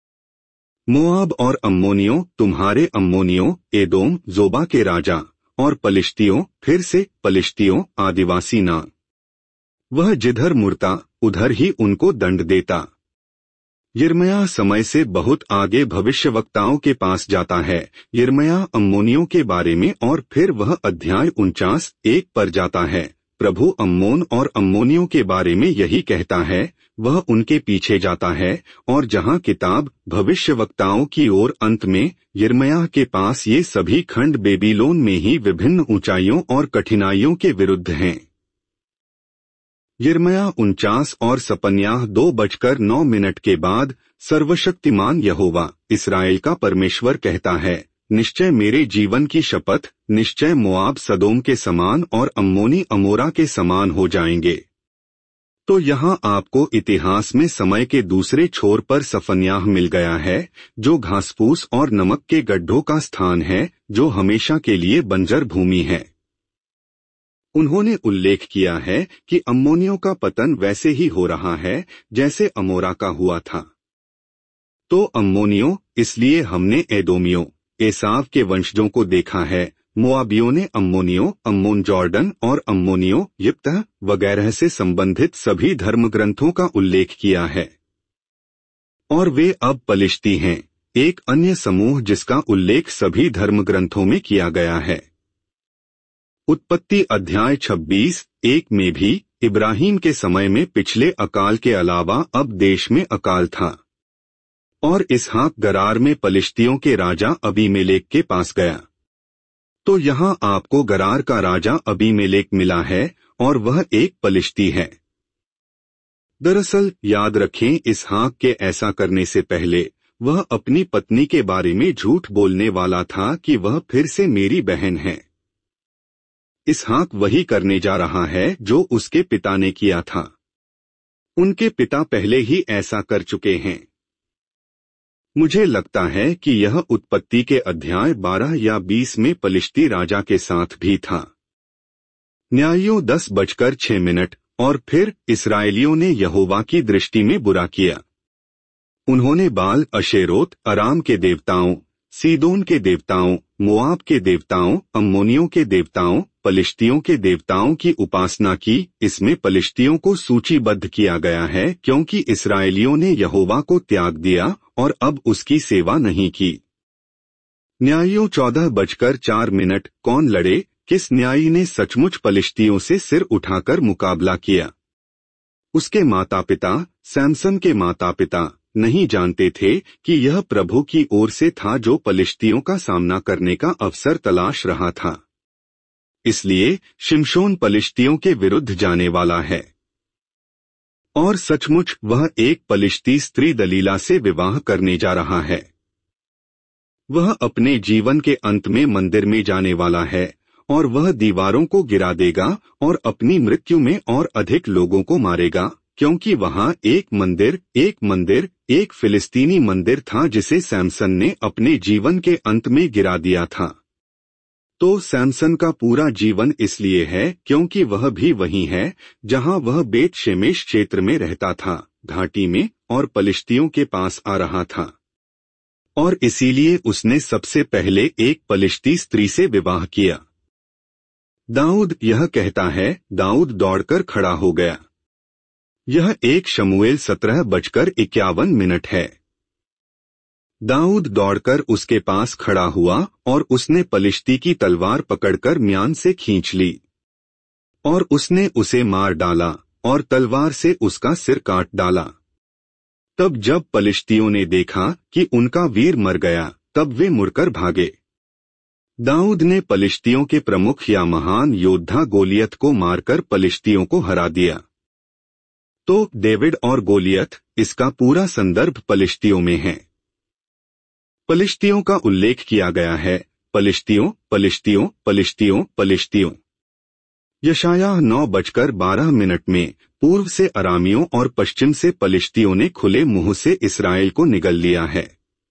मोआब और अम्मोनियों, तुम्हारे अम्मोनियों, एदोम, जोबा के राजा, और पलिश्तियों, फिर से पलिश्तियों, आदिवासी ना। वह जिधर मुड़ता उधर ही उनको दंड देता। यिर्मयाह समय से बहुत आगे भविष्यवक्ताओं के पास जाता है, यिर्मयाह अम्मोनियों के बारे में, और फिर वह अध्याय 49:1 पर जाता है। प्रभु अम्मोन और अम्मोनियों के बारे में यही कहता है, वह उनके पीछे जाता है, और जहां किताब भविष्यवक्ताओं की ओर अंत में यिर्मयाह के पास ये सभी खंड बेबीलोन में ही विभिन्न ऊंचाइयों और कठिनाइयों के विरुद्ध हैं। यिर्मयाह 49 और सपन्याह 2:9 के बाद, सर्वशक्तिमान यहोवा इस्राएल का परमेश्वर कहता है, निश्चय मेरे जीवन की शपथ, निश्चय मोआब सदोम के समान और अम्मोनी अमोरा के समान हो जाएंगे। तो यहाँ आपको इतिहास में समय के दूसरे छोर पर सफन्याह मिल गया है, जो घासफूस और नमक के गड्ढों का स्थान है, जो हमेशा के लिए बंजर भूमि है। उन्होंने उल्लेख किया है कि अम्मोनियों का पतन वैसे ही हो रहा है जैसे अमोरा का हुआ था। तो अम्मोनियों, इसलिए हमने एदोमियों, एसाव के वंशजों को देखा है, मोआबियों ने अम्मोनियों, अम्मोन जॉर्डन और अम्मोनियों, यिप्तह वगैरह से संबंधित सभी धर्मग्रंथों का उल्लेख किया है। और वे अब पलिश्ती हैं, एक अन्य समूह जिसका उल्लेख सभी धर्मग्रंथों में किया गया है। उत्पत्ति अध्याय 26:1 में भी इब्राहिम के समय में पिछले अकाल के अलावा अब देश में अकाल था, और इसहाक गरार में पलिश्तियों के राजा अबीमेलेक के पास गया। तो यहाँ आपको गरार का राजा अबीमेलेक मिला है, और वह एक पलिश्ती है। दरअसल याद रखें, इसहाक के ऐसा करने से पहले वह अपनी पत्नी के बारे में झूठ बोलने वाला था कि वह फिर से मेरी बहन है। इसहाक वही करने जा रहा है जो उसके पिता ने किया था। उनके पिता पहले ही ऐसा कर चुके हैं। मुझे लगता है कि यह उत्पत्ति के अध्याय 12 या 20 में पलिश्ती राजा के साथ भी था। न्यायियों 10:06। और फिर इस्राएलियों ने यहोवा की दृष्टि में बुरा किया। उन्होंने बाल, अशेरोत, अराम के देवताओं, सीदोन के देवताओं, मोआब के देवताओं, अम्मोनियों के देवताओं, पलिश्तियों के देवताओं की उपासना की। इसमें पलिश्तियों को सूचीबद्ध किया गया है क्योंकि इस्राएलियों ने यहोवा को त्याग दिया और अब उसकी सेवा नहीं की। न्यायियों 14:04। कौन लड़े? किस न्यायी ने सचमुच पलिश्तियों से सिर उठाकर मुकाबला किया? उसके माता पिता, सैमसन के माता पिता नहीं जानते थे कि यह प्रभु की ओर से था जो पलिश्तियों का सामना करने का अवसर तलाश रहा था। इसलिए शिमशोन पलिश्तियों के विरुद्ध जाने वाला है। और सचमुच वह एक पलिश्ती स्त्री दलीला से विवाह करने जा रहा है। वह अपने जीवन के अंत में मंदिर में जाने वाला है और वह दीवारों को गिरा देगा और अपनी मृत्यु में और अधिक लोगों को मारेगा, क्योंकि वहां एक फिलिस्तीनी मंदिर था जिसे सैमसन ने अपने जीवन के अंत में गिरा दिया था। तो सैमसन का पूरा जीवन इसलिए है क्योंकि वह भी वही है जहां वह बेत शेमेश क्षेत्र में रहता था, घाटी में, और पलिश्तियों के पास आ रहा था। और इसीलिए उसने सबसे पहले एक पलिश्ती स्त्री से विवाह किया। दाऊद यह कहता है, दाऊद दौड़कर खड़ा हो गया। यह 1 शमूएल 17:51 है। दाऊद दौड़कर उसके पास खड़ा हुआ और उसने पलिश्ती की तलवार पकड़कर म्यान से खींच ली और उसने उसे मार डाला और तलवार से उसका सिर काट डाला। तब जब पलिश्तियों ने देखा कि उनका वीर मर गया, तब वे मुड़कर भागे। दाऊद ने पलिश्तियों के प्रमुख या महान योद्धा गोलियत को मारकर पलिश्तियों को हरा दिया। तो डेविड और गोलियत, इसका पूरा संदर्भ पलिश्तियों में है। पलिश्तियों का उल्लेख किया गया है, पलिश्तियों, पलिश्तियों, पलिश्तियों, पलिश्तियों। यशायाह 9:12 में पूर्व से अरामियों और पश्चिम से पलिश्तियों ने खुले मुंह से इस्राएल को निगल लिया है।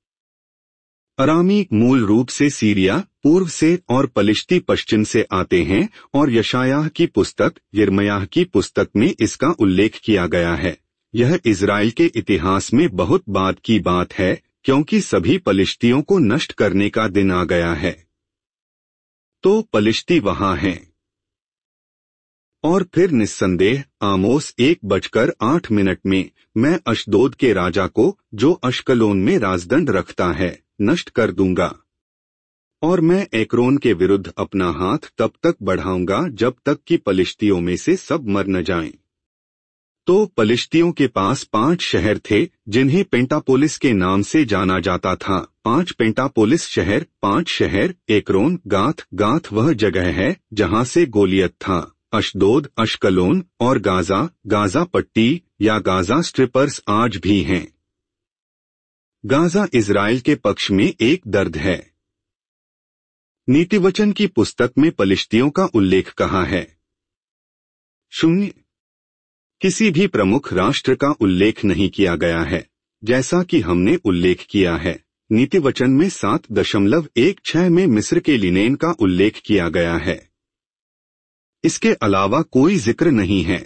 अरामी मूल रूप से सीरिया पूर्व से और पलिश्ती पश्चिम से आते हैं और यशायाह की पुस्तक, यिर्मयाह की पुस्तक में इसका उल्लेख किया गया है। यह इजराइल के इतिहास में बहुत बाद की बात है क्योंकि सभी पलिश्तियों को नष्ट करने का दिन आ गया है। तो पलिश्ती वहां हैं। और फिर निस्संदेह आमोस 1:08 में, मैं अशदोद के राजा को, जो अश्कलोन में राजदंड रखता है, नष्ट कर दूंगा। और मैं एक्रोन के विरुद्ध अपना हाथ तब तक बढ़ाऊंगा जब तक कि पलिश्तियों में से सब मर न जाएं। तो पलिश्तियों के पास 5 शहर थे जिन्हें पेंटापोलिस के नाम से जाना जाता था। 5 पेंटापोलिस शहर, 5 शहर, एक्रोन, गाथ वह जगह है जहां से गोलियत था, अशदोद, अश्कलोन और गाजा पट्टी या गाजा स्ट्रिपर्स आज भी हैं। गाजा इजराइल के पक्ष में एक दर्द है। नीतिवचन की पुस्तक में पलिश्तियों का उल्लेख कहाँ है? 0। किसी भी प्रमुख राष्ट्र का उल्लेख नहीं किया गया है, जैसा कि हमने उल्लेख किया है। नीतिवचन में 7:16 में मिस्र के लिनेन का उल्लेख किया गया है। इसके अलावा कोई जिक्र नहीं है।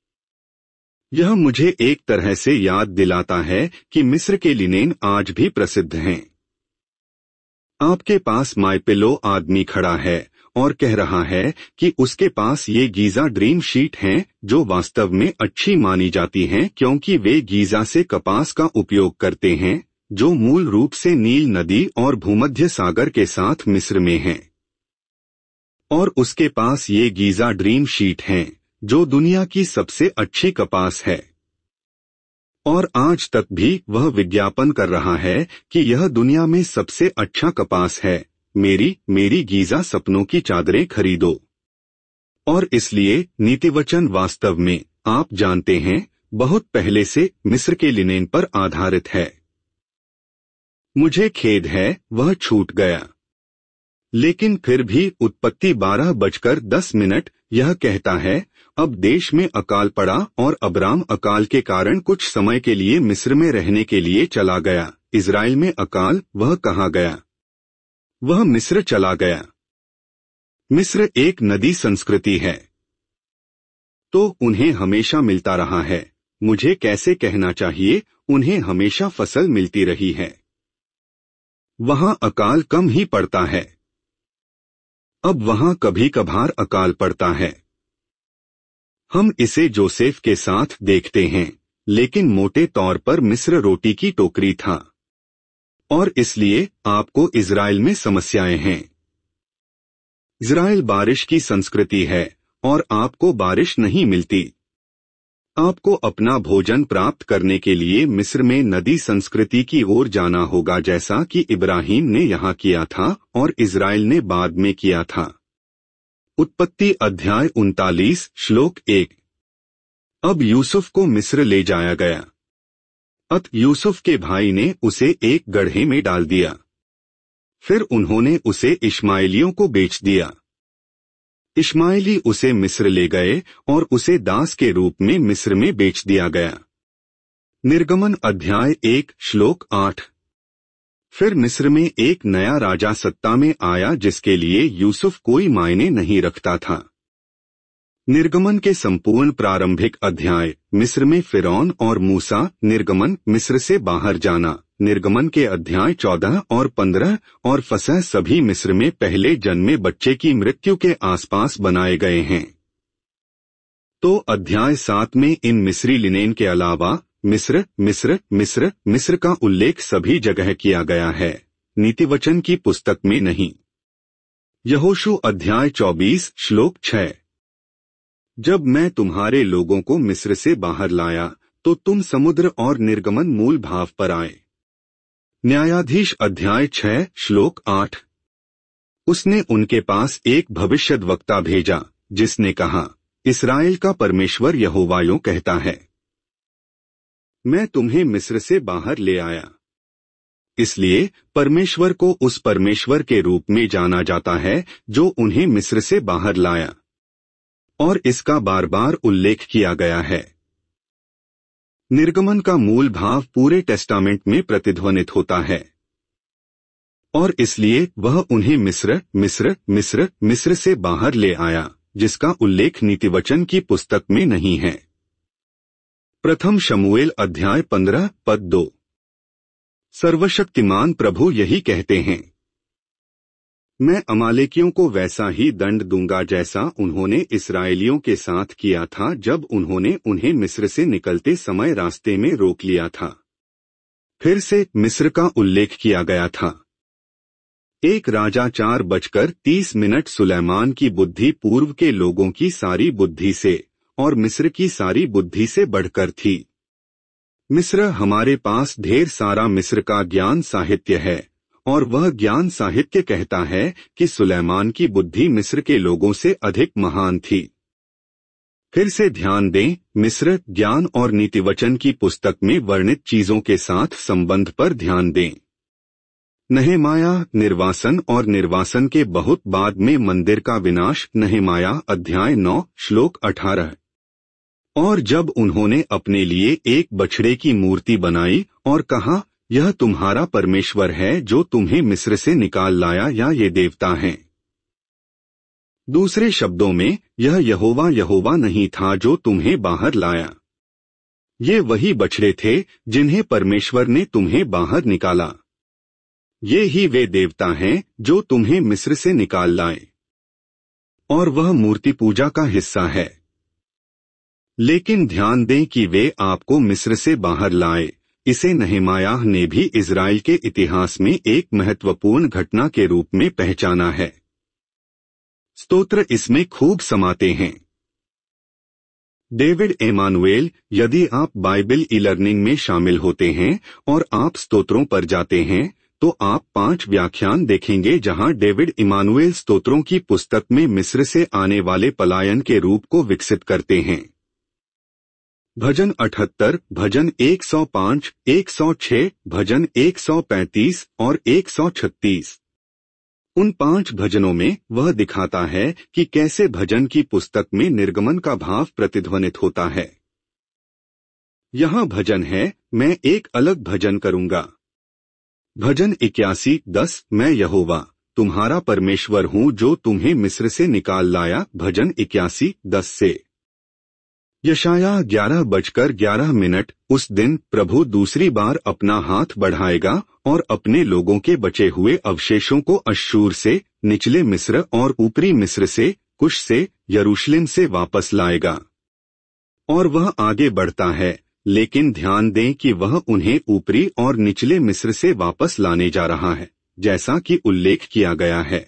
यह मुझे एक तरह से याद दिलाता है कि मिस्र के लिनेन आज भी प्रसिद्ध हैं। आपके पास मायपिलो आदमी खड़ा है और कह रहा है कि उसके पास ये गीजा ड्रीम शीट हैं जो वास्तव में अच्छी मानी जाती हैं क्योंकि वे गीजा से कपास का उपयोग करते हैं जो मूल रूप से नील नदी और भूमध्य सागर के साथ मिस्र में हैं। और उसके पास ये गीजा ड्रीम शीट हैं जो दुनिया की सबसे अच्छी कपास है। और आज तक भी वह विज्ञापन कर रहा है कि यह दुनिया में सबसे अच्छा कपास है। मेरी गीजा सपनों की चादरें खरीदो। और इसलिए नीतिवचन वास्तव में, आप जानते हैं, बहुत पहले से मिस्र के लिनेन पर आधारित है। मुझे खेद है वह छूट गया। लेकिन फिर भी उत्पत्ति 12:10 यह कहता है, अब देश में अकाल पड़ा और अब्राम अकाल के कारण कुछ समय के लिए मिस्र में रहने के लिए चला गया। इजराइल में अकाल, वह कहाँ गया? वह मिस्र चला गया। मिस्र एक नदी संस्कृति है, तो उन्हें हमेशा मिलता रहा है। मुझे कैसे कहना चाहिए, उन्हें हमेशा फसल मिलती रही है। वहां अकाल कम ही पड़ता है। अब वहां कभी कभार अकाल पड़ता है। हम इसे जोसेफ के साथ देखते हैं, लेकिन मोटे तौर पर मिस्र रोटी की टोकरी था। और इसलिए आपको इजराइल में समस्याएं हैं। इजराइल बारिश की संस्कृति है और आपको बारिश नहीं मिलती। आपको अपना भोजन प्राप्त करने के लिए मिस्र में नदी संस्कृति की ओर जाना होगा, जैसा कि इब्राहिम ने यहाँ किया था और इजराइल ने बाद में किया था। उत्पत्ति अध्याय 39 श्लोक 1। अब यूसुफ को मिस्र ले जाया गया। यूसुफ के भाई ने उसे एक गड्ढे में डाल दिया। फिर उन्होंने उसे इश्माएलियों को बेच दिया। इश्माएली उसे मिस्र ले गए और उसे दास के रूप में मिस्र में बेच दिया गया। निर्गमन अध्याय 1 श्लोक 8। फिर मिस्र में एक नया राजा सत्ता में आया जिसके लिए यूसुफ कोई मायने नहीं रखता था। निर्गमन के संपूर्ण प्रारंभिक अध्याय मिस्र में फिरौन और मूसा, निर्गमन मिस्र से बाहर जाना, निर्गमन के अध्याय 14 और 15 और फसह सभी मिस्र में पहले जन्मे बच्चे की मृत्यु के आसपास बनाए गए हैं। तो अध्याय 7 में इन मिस्री लिनेन के अलावा मिस्र मिस्र मिस्र मिस्र का उल्लेख सभी जगह किया गया है, नीतिवचन की पुस्तक में नहीं। यहोशू अध्याय 24 श्लोक 6। जब मैं तुम्हारे लोगों को मिस्र से बाहर लाया तो तुम समुद्र और निर्गमन मूल भाव पर आए। न्यायाधीश अध्याय 6 श्लोक 8। उसने उनके पास एक भविष्यद्वक्ता भेजा जिसने कहा, इस्राएल का परमेश्वर यहोवा यूं कहता है, मैं तुम्हें मिस्र से बाहर ले आया। इसलिए परमेश्वर को उस परमेश्वर के रूप में जाना जाता है जो उन्हें मिस्र से बाहर लाया, और इसका बार बार उल्लेख किया गया है। निर्गमन का मूल भाव पूरे टेस्टामेंट में प्रतिध्वनित होता है, और इसलिए वह उन्हें मिस्र मिस्र मिस्र मिस्र से बाहर ले आया, जिसका उल्लेख नीतिवचन की पुस्तक में नहीं है। प्रथम शमूएल अध्याय 15 पद 2। सर्वशक्तिमान प्रभु यही कहते हैं, मैं अमालेकियों को वैसा ही दंड दूंगा जैसा उन्होंने इस्राएलियों के साथ किया था जब उन्होंने उन्हें मिस्र से निकलते समय रास्ते में रोक लिया था। फिर से मिस्र का उल्लेख किया गया था। एक राजा 4:30 सुलैमान की बुद्धि पूर्व के लोगों की सारी बुद्धि से और मिस्र की सारी बुद्धि से बढ़कर थी। मिस्र हमारे पास ढेर सारा मिस्र का ज्ञान साहित्य है, और वह ज्ञान साहित्य कहता है कि सुलैमान की बुद्धि मिस्र के लोगों से अधिक महान थी। फिर से ध्यान दें, मिस्र ज्ञान और नीतिवचन की पुस्तक में वर्णित चीजों के साथ संबंध पर ध्यान दें। नहमाया निर्वासन और निर्वासन के बहुत बाद में मंदिर का विनाश, नहमाया अध्याय 9 श्लोक 18। और जब उन्होंने अपने लिए एक बछड़े की मूर्ति बनाई और कहा, यह तुम्हारा परमेश्वर है जो तुम्हें मिस्र से निकाल लाया, या ये देवता हैं। दूसरे शब्दों में, यह यहोवा यहोवा नहीं था जो तुम्हें बाहर लाया। ये वही बछड़े थे जिन्हें परमेश्वर ने तुम्हें बाहर निकाला। ये ही वे देवता हैं जो तुम्हें मिस्र से निकाल लाए, और वह मूर्ति पूजा का हिस्सा है। लेकिन ध्यान दें कि वे आपको मिस्र से बाहर लाए। इसे नहमायाह ने भी इजराइल के इतिहास में एक महत्वपूर्ण घटना के रूप में पहचाना है। स्तोत्र इसमें खूब समाते हैं। डेविड एमानुएल, यदि आप बाइबल ई लर्निंग में शामिल होते हैं और आप स्तोत्रों पर जाते हैं तो आप 5 व्याख्यान देखेंगे जहां डेविड इमानुएल स्तोत्रों की पुस्तक में मिस्र से आने वाले पलायन के रूप को विकसित करते हैं। भजन 78, भजन 105, 106, भजन 135 और 136। उन 5 भजनों में वह दिखाता है कि कैसे भजन की पुस्तक में निर्गमन का भाव प्रतिध्वनित होता है। यहाँ भजन है, मैं एक अलग भजन करूंगा। भजन 81:10, मैं यहोवा तुम्हारा परमेश्वर हूँ जो तुम्हें मिस्र से निकाल लाया। भजन 81:10 से। यशायाह 11:11, उस दिन प्रभु दूसरी बार अपना हाथ बढ़ाएगा और अपने लोगों के बचे हुए अवशेषों को अश्शूर से, निचले मिस्र और ऊपरी मिस्र से, कुश से, यरूशलेम से वापस लाएगा। और वह आगे बढ़ता है, लेकिन ध्यान दें कि वह उन्हें ऊपरी और निचले मिस्र से वापस लाने जा रहा है, जैसा कि उल्लेख किया गया है।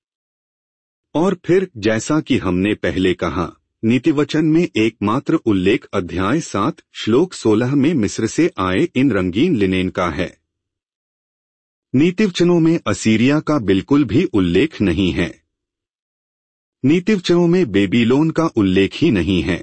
और फिर जैसा कि हमने पहले कहा, नीतिवचन में एकमात्र उल्लेख अध्याय 7 श्लोक 16 में मिस्र से आए इन रंगीन लिनेन का है। नीतिवचनों में असीरिया का बिल्कुल भी उल्लेख नहीं है। नीतिवचनों में बेबीलोन का उल्लेख ही नहीं है।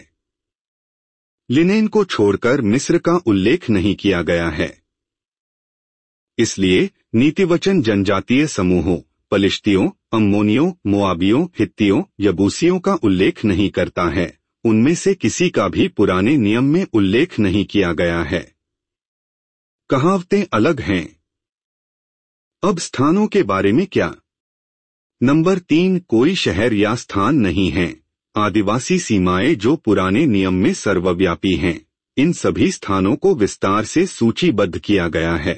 लिनेन को छोड़कर मिस्र का उल्लेख नहीं किया गया है। इसलिए नीतिवचन जनजातीय समूहों, पलिश्तियों, अम्मोनियों, मोआबियों, हित्तियों, यबूसियों का उल्लेख नहीं करता है। उनमें से किसी का भी पुराने नियम में उल्लेख नहीं किया गया है। कहावतें अलग हैं। अब स्थानों के बारे में क्या? नंबर 3, कोई शहर या स्थान नहीं है। आदिवासी सीमाएं जो पुराने नियम में सर्वव्यापी हैं, इन सभी स्थानों को विस्तार से सूचीबद्ध किया गया है।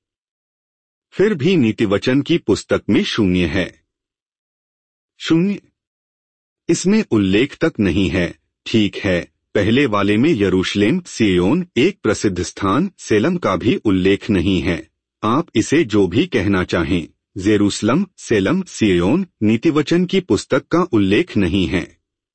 फिर भी नीतिवचन की पुस्तक में शून्य है। शून्य, इसमें उल्लेख तक नहीं है। ठीक है, पहले वाले में यरूशलेम, सियोन, एक प्रसिद्ध स्थान, सेलम का भी उल्लेख नहीं है। आप इसे जो भी कहना चाहें, जेरूसलम, सेलम, सियोन, नीतिवचन की पुस्तक का उल्लेख नहीं है।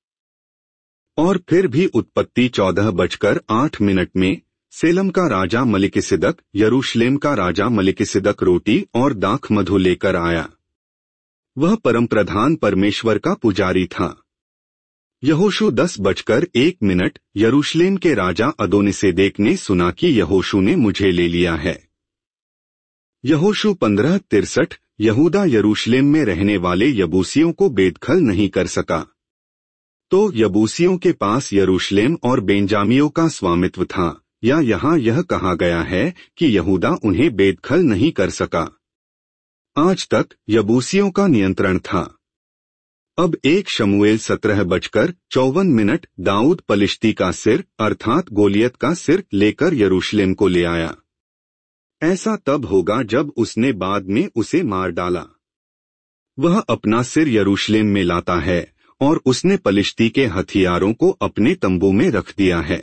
और फिर भी उत्पत्ति 14:08 में सेलम का राजा मलिकिसिदक, यरूशलेम का राजा मलिकिसिदक रोटी और दाख मधु लेकर आया। वह परमप्रधान परमेश्वर का पुजारी था। यहोशू 10:01 यरूशलेम के राजा अदोनिसेदेक ने सुना कि यहोशू ने मुझे ले लिया है। यहोशू 15:63 यहूदा यरूशलेम में रहने वाले यबूसियों को बेदखल नहीं कर सका। तो यबूसियों के पास यरूशलेम और बेंजामियों का स्वामित्व था, या यहाँ यह कहा गया है कि यहूदा उन्हें बेदखल नहीं कर सका। आज तक यबूसियों का नियंत्रण था। अब 1 शमूएल 17:54 दाऊद पलिश्ती का सिर अर्थात गोलियत का सिर लेकर यरूशलेम को ले आया। ऐसा तब होगा जब उसने बाद में उसे मार डाला। वह अपना सिर यरूशलेम में लाता है और उसने पलिश्ती के हथियारों को अपने तंबू में रख दिया है।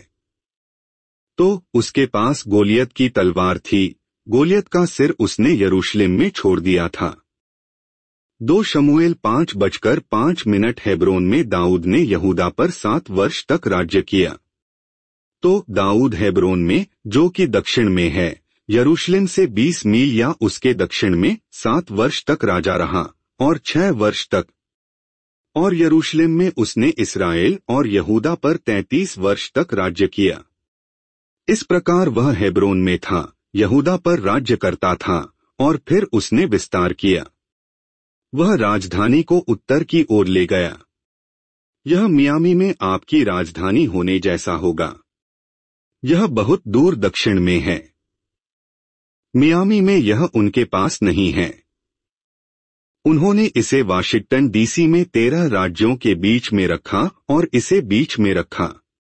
तो उसके पास गोलियत की तलवार थी। गोलियत का सिर उसने यरूशलेम में छोड़ दिया था। 2 शमूएल 5:05 हेब्रोन में दाऊद ने यहूदा पर 7 वर्ष तक राज्य किया। तो दाऊद हेब्रोन में, जो कि दक्षिण में है, यरूशलेम से 20 मील या उसके दक्षिण में 7 वर्ष तक राजा रहा, और 6 वर्ष तक। और यरूशलेम में उसने इस्राएल और यहूदा पर 33 वर्ष तक राज्य किया। इस प्रकार वह हेब्रोन में था, यहूदा पर राज्य करता था, और फिर उसने विस्तार किया। वह राजधानी को उत्तर की ओर ले गया। यह मियामी में आपकी राजधानी होने जैसा होगा। यह बहुत दूर दक्षिण में है। मियामी में यह उनके पास नहीं है। उन्होंने इसे वाशिंगटन डीसी में 13 राज्यों के बीच में रखा और इसे बीच में रखा।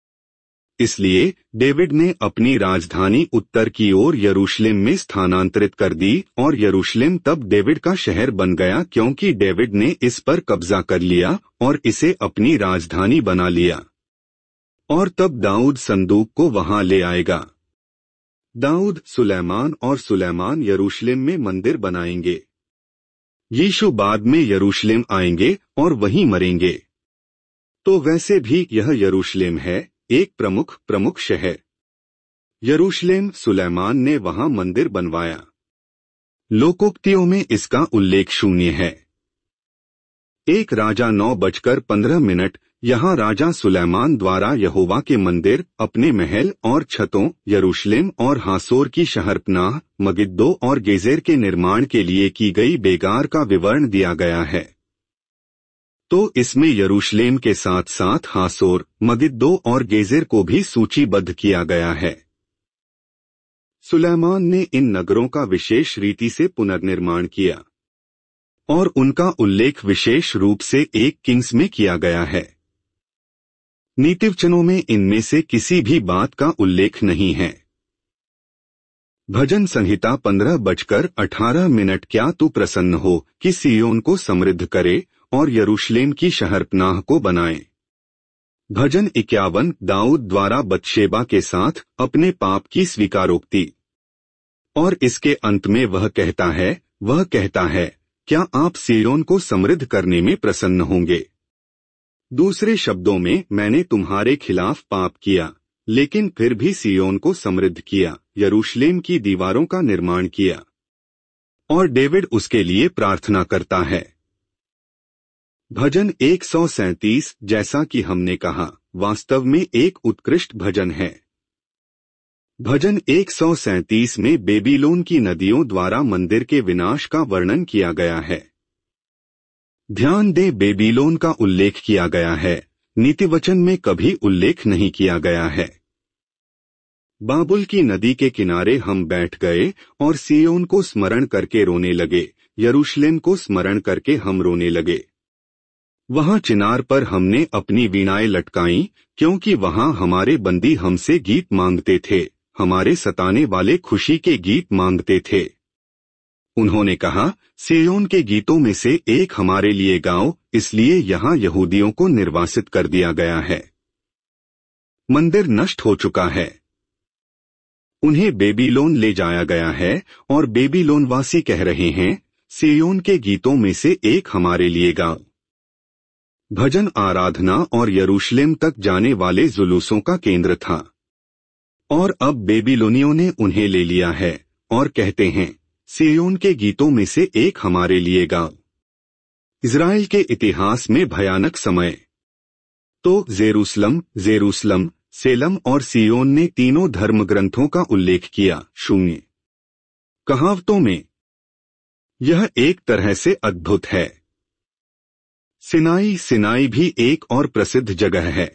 इसलिए डेविड ने अपनी राजधानी उत्तर की ओर यरूशलेम में स्थानांतरित कर दी, और यरूशलेम तब डेविड का शहर बन गया क्योंकि डेविड ने इस पर कब्जा कर लिया और इसे अपनी राजधानी बना लिया। और तब दाऊद संदूक को वहां ले आएगा। दाऊद, सुलैमान और सुलैमान यरूशलेम में मंदिर बनाएंगे। यीशु बाद में यरूशलेम आएंगे और वहीं मरेंगे। तो वैसे भी यह यरूशलेम है, एक प्रमुख शहर। यरूशलेम, सुलैमान ने वहां मंदिर बनवाया। लोकोक्तियों में इसका उल्लेख शून्य है। 1 राजा 9:15 यहाँ राजा सुलैमान द्वारा यहोवा के मंदिर, अपने महल और छतों, यरूशलेम और हासोर की शहरपनाह, मगिद्दो और गेजेर के निर्माण के लिए की गई बेगार का विवरण दिया गया है। तो इसमें यरूशलेम के साथ साथ हासोर, मगिद्दो और गेजेर को भी सूचीबद्ध किया गया है। सुलैमान ने इन नगरों का विशेष रीति से पुनर्निर्माण किया, और उनका उल्लेख विशेष रूप से 1 किंग्स में किया गया है। नीतिवचनों में इनमें से किसी भी बात का उल्लेख नहीं है। भजन संहिता 15:18 क्या तू प्रसन्न हो कि सियोन को समृद्ध करे और यरूशलेम की शहरपनाह को बनाए। भजन 51 दाऊद द्वारा बतशेबा के साथ अपने पाप की स्वीकारोक्ति। और इसके अंत में वह कहता है, क्या आप सियोन को समृद्ध करने में प्रसन्न होंगे। दूसरे शब्दों में, मैंने तुम्हारे खिलाफ पाप किया, लेकिन फिर भी सियोन को समृद्ध किया, यरूशलेम की दीवारों का निर्माण किया। और डेविड उसके लिए प्रार्थना करता है। भजन 137, जैसा कि हमने कहा, वास्तव में एक उत्कृष्ट भजन है। भजन 137 में बेबीलोन की नदियों द्वारा मंदिर के विनाश का वर्णन किया गया है। ध्यान दे, बेबीलोन का उल्लेख किया गया है, नीतिवचन में कभी उल्लेख नहीं किया गया है। बाबुल की नदी के किनारे हम बैठ गए और सिय्योन को स्मरण करके रोने लगे, यरूशलेम को स्मरण करके हम रोने लगे। वहां चिनार पर हमने अपनी वीणाएं लटकाईं, क्योंकि वहां हमारे बंदी हमसे गीत मांगते थे, हमारे सताने वाले खुशी के गीत मांगते थे। उन्होंने कहा, सिय्योन के गीतों में से एक हमारे लिए गाओ, इसलिए यहाँ यहूदियों को निर्वासित कर दिया गया है। मंदिर नष्ट हो चुका है, उन्हें बेबीलोन ले जाया गया है, और बेबीलोनवासी कह रहे हैं, सिय्योन के गीतों में से एक हमारे लिए गाओ। भजन आराधना और यरूशलेम तक जाने वाले जुलूसों का केंद्र था, और अब बेबीलोनियों ने उन्हें ले लिया है और कहते हैं, सिय्योन के गीतों में से एक हमारे लिए गाओ। इज़राइल के इतिहास में भयानक समय। तो जेरूसलम, जेरूसलम, सेलम और सिय्योन ने तीनों धर्म ग्रंथों का उल्लेख किया। 0 कहावतों में यह एक तरह से अद्भुत है। सिनाई, सिनाई भी एक और प्रसिद्ध जगह है।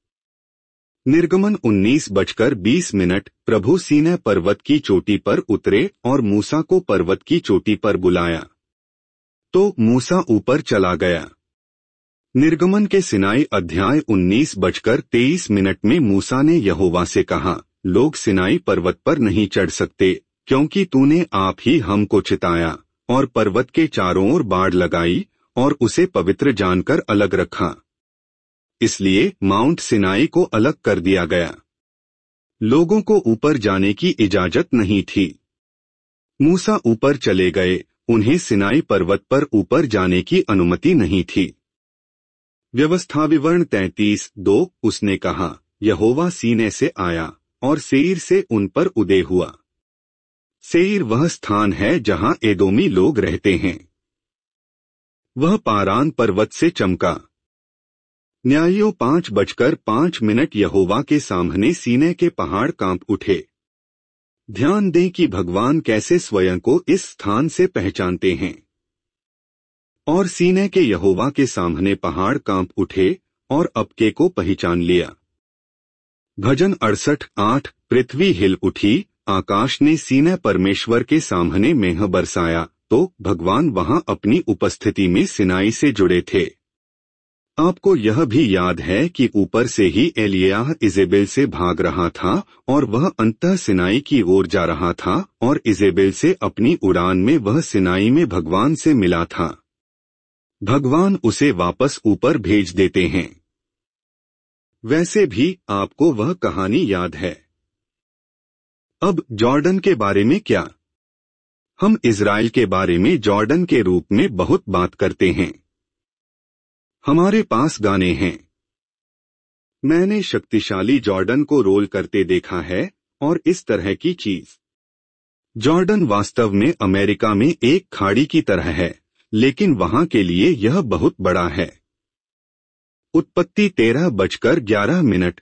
निर्गमन 19:20 प्रभु सीनै पर्वत की चोटी पर उतरे और मूसा को पर्वत की चोटी पर बुलाया, तो मूसा ऊपर चला गया। निर्गमन के सिनाई अध्याय 19:23 में मूसा ने यहोवा से कहा, लोग सिनाई पर्वत पर नहीं चढ़ सकते, क्योंकि तूने आप ही हमको चिताया और पर्वत के चारों ओर बाड़ लगाई और उसे पवित्र जानकर अलग रखा। इसलिए माउंट सिनाई को अलग कर दिया गया। लोगों को ऊपर जाने की इजाजत नहीं थी। मूसा ऊपर चले गए, उन्हें सिनाई पर्वत पर ऊपर जाने की अनुमति नहीं थी। व्यवस्था विवरण 33:2 उसने कहा, यहोवा सीनै से आया और सेईर से उन पर उदय हुआ। सेईर वह स्थान है जहां एदोमी लोग रहते हैं। वह पारान पर्वत से चमका। न्यायियों 5:05 यहोवा के सामने सीनै के पहाड़ कांप उठे। ध्यान दें कि भगवान कैसे स्वयं को इस स्थान से पहचानते हैं। और सीनै के यहोवा के सामने पहाड़ कांप उठे और अबके को पहचान लिया। भजन 68:8 पृथ्वी हिल उठी, आकाश ने सीनै परमेश्वर के सामने मेंह बरसाया, तो भगवान वहां अपनी उपस्थिति में सिनाई से जुड़े थे। आपको यह भी याद है कि ऊपर से ही एलियाह इजेबेल से भाग रहा था और वह अंततः सिनाई की ओर जा रहा था और इजेबेल से अपनी उड़ान में वह सिनाई में भगवान से मिला था। भगवान उसे वापस ऊपर भेज देते हैं। वैसे भी आपको वह कहानी याद है। अब जॉर्डन के बारे में क्या? हम इज़राइल के बारे में जॉर्डन के रूप में बहुत बात करते हैं। हमारे पास गाने हैं। मैंने शक्तिशाली जॉर्डन को रोल करते देखा है और इस तरह की चीज। जॉर्डन वास्तव में अमेरिका में एक खाड़ी की तरह है, लेकिन वहां के लिए यह बहुत बड़ा है। उत्पत्ति 13:11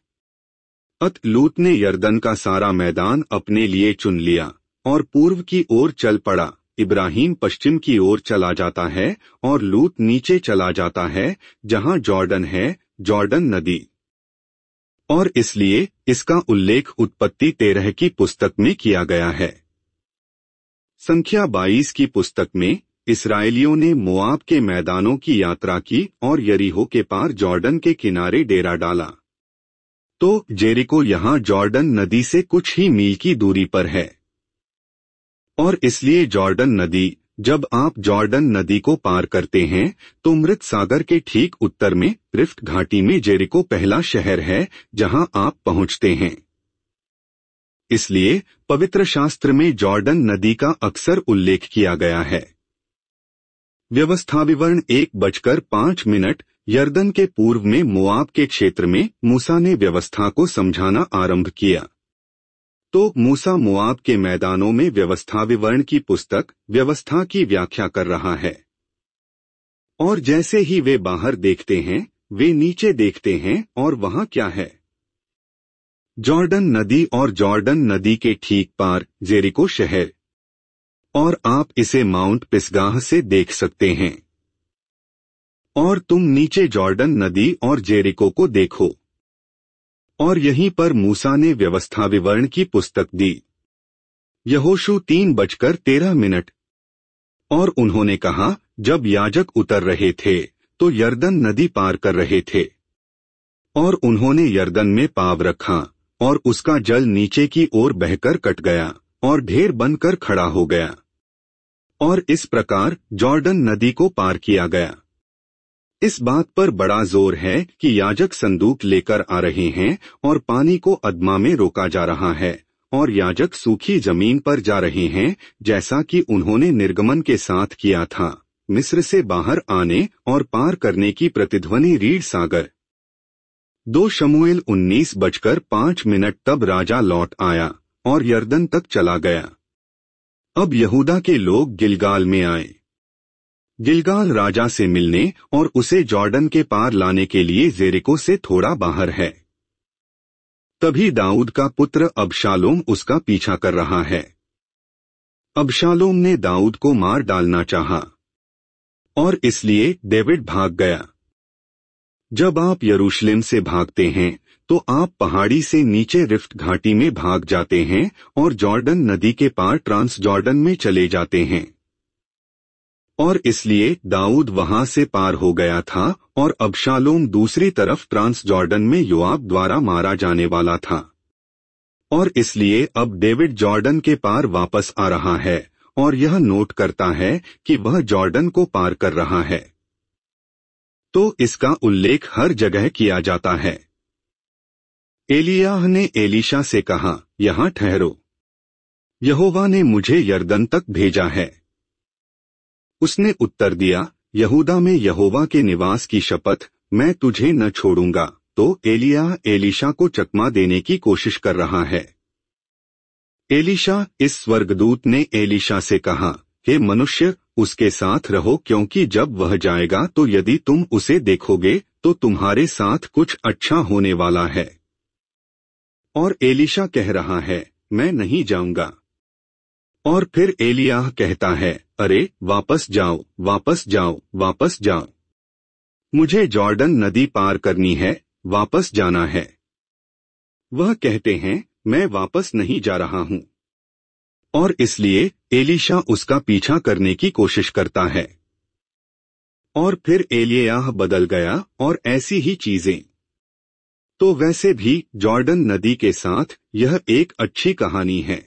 लूत ने यरदन का सारा मैदान अपने लिए चुन लिया और पूर्व की ओर चल पड़ा। इब्राहिम पश्चिम की ओर चला जाता है और लूत नीचे चला जाता है जहां जॉर्डन है, जॉर्डन नदी। और इसलिए इसका उल्लेख उत्पत्ति 13 की पुस्तक में किया गया है। संख्या 22 की पुस्तक में इस्राएलियों ने मोआब के मैदानों की यात्रा की और यरीहो के पार जॉर्डन के किनारे डेरा डाला। तो जेरिको यहाँ जॉर्डन नदी से कुछ ही मील की दूरी पर है। और इसलिए जॉर्डन नदी, जब आप जॉर्डन नदी को पार करते हैं तो मृत सागर के ठीक उत्तर में रिफ्ट घाटी में जेरिको पहला शहर है जहां आप पहुंचते हैं। इसलिए पवित्र शास्त्र में जॉर्डन नदी का अक्सर उल्लेख किया गया है। व्यवस्था विवरण 1:05 यरदन के पूर्व में मोआब के क्षेत्र में मूसा ने व्यवस्था को समझाना आरंभ किया। तो मूसा मोआब के मैदानों में व्यवस्था विवरण की पुस्तक व्यवस्था की व्याख्या कर रहा है। और जैसे ही वे बाहर देखते हैं, वे नीचे देखते हैं और वहां क्या है? जॉर्डन नदी और जॉर्डन नदी के ठीक पार जेरिको शहर। और आप इसे माउंट पिसगाह से देख सकते हैं। और तुम नीचे जॉर्डन नदी और जेरिको को देखो। और यहीं पर मूसा ने व्यवस्था विवरण की पुस्तक दी। यहोशू 3:13। और उन्होंने कहा, जब याजक उतर रहे थे तो यरदन नदी पार कर रहे थे, और उन्होंने यरदन में पाँव रखा और उसका जल नीचे की ओर बहकर कट गया और ढेर बनकर खड़ा हो गया, और इस प्रकार जॉर्डन नदी को पार किया गया। इस बात पर बड़ा जोर है कि याजक संदूक लेकर आ रहे हैं और पानी को अदमा में रोका जा रहा है, और याजक सूखी जमीन पर जा रहे हैं, जैसा कि उन्होंने निर्गमन के साथ किया था, मिस्र से बाहर आने और पार करने की प्रतिध्वनि रीढ़ सागर। 2 शमूएल 19:05। तब राजा लौट आया और यरदन तक चला गया। अब यहूदा के लोग गिलगाल में आए। गिलगाल राजा से मिलने और उसे जॉर्डन के पार लाने के लिए जेरिको से थोड़ा बाहर है। तभी दाऊद का पुत्र अबशालोम उसका पीछा कर रहा है। अबशालोम ने दाऊद को मार डालना चाहा, और इसलिए डेविड भाग गया। जब आप यरूशलेम से भागते हैं तो आप पहाड़ी से नीचे रिफ्ट घाटी में भाग जाते हैं और जॉर्डन नदी के पार ट्रांस जॉर्डन में चले जाते हैं। और इसलिए दाऊद वहां से पार हो गया था और अबशालोम दूसरी तरफ ट्रांस जॉर्डन में योआब द्वारा मारा जाने वाला था। और इसलिए अब डेविड जॉर्डन के पार वापस आ रहा है और यह नोट करता है कि वह जॉर्डन को पार कर रहा है। तो इसका उल्लेख हर जगह किया जाता है। एलियाह ने एलीशा से कहा, यहाँ ठहरो, यहोवा ने मुझे यरदन तक भेजा है। उसने उत्तर दिया, यहूदा में यहोवा के निवास की शपथ, मैं तुझे न छोड़ूंगा। तो एलियाह एलीशा को चकमा देने की कोशिश कर रहा है। एलीशा, इस स्वर्गदूत ने एलीशा से कहा, हे मनुष्य, उसके साथ रहो, क्योंकि जब वह जाएगा तो यदि तुम उसे देखोगे तो तुम्हारे साथ कुछ अच्छा होने वाला है। और एलीशा कह रहा है, मैं नहीं जाऊंगा। और फिर एलियाह कहता है, अरे वापस जाओ, वापस जाओ, वापस जाओ, मुझे जॉर्डन नदी पार करनी है, वापस जाना है। वह कहते हैं, मैं वापस नहीं जा रहा हूं। और इसलिए एलीशा उसका पीछा करने की कोशिश करता है। और फिर एलियाह बदल गया और ऐसी ही चीजें। तो वैसे भी जॉर्डन नदी के साथ यह एक अच्छी कहानी है।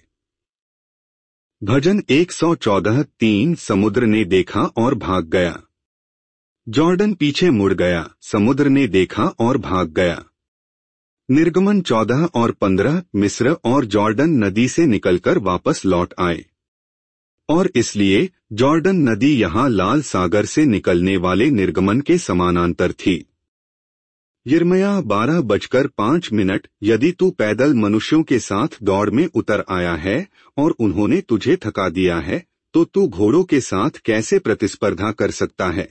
भजन 114:3। समुद्र ने देखा और भाग गया। जॉर्डन पीछे मुड़ गया, समुद्र ने देखा और भाग गया। निर्गमन 14 और 15। मिस्र और जॉर्डन नदी से निकलकर वापस लौट आए। और इसलिए जॉर्डन नदी यहाँ लाल सागर से निकलने वाले निर्गमन के समानांतर थी। यिर्मयाह 12:05। यदि तू पैदल मनुष्यों के साथ दौड़ में उतर आया है और उन्होंने तुझे थका दिया है, तो तू घोड़ों के साथ कैसे प्रतिस्पर्धा कर सकता है?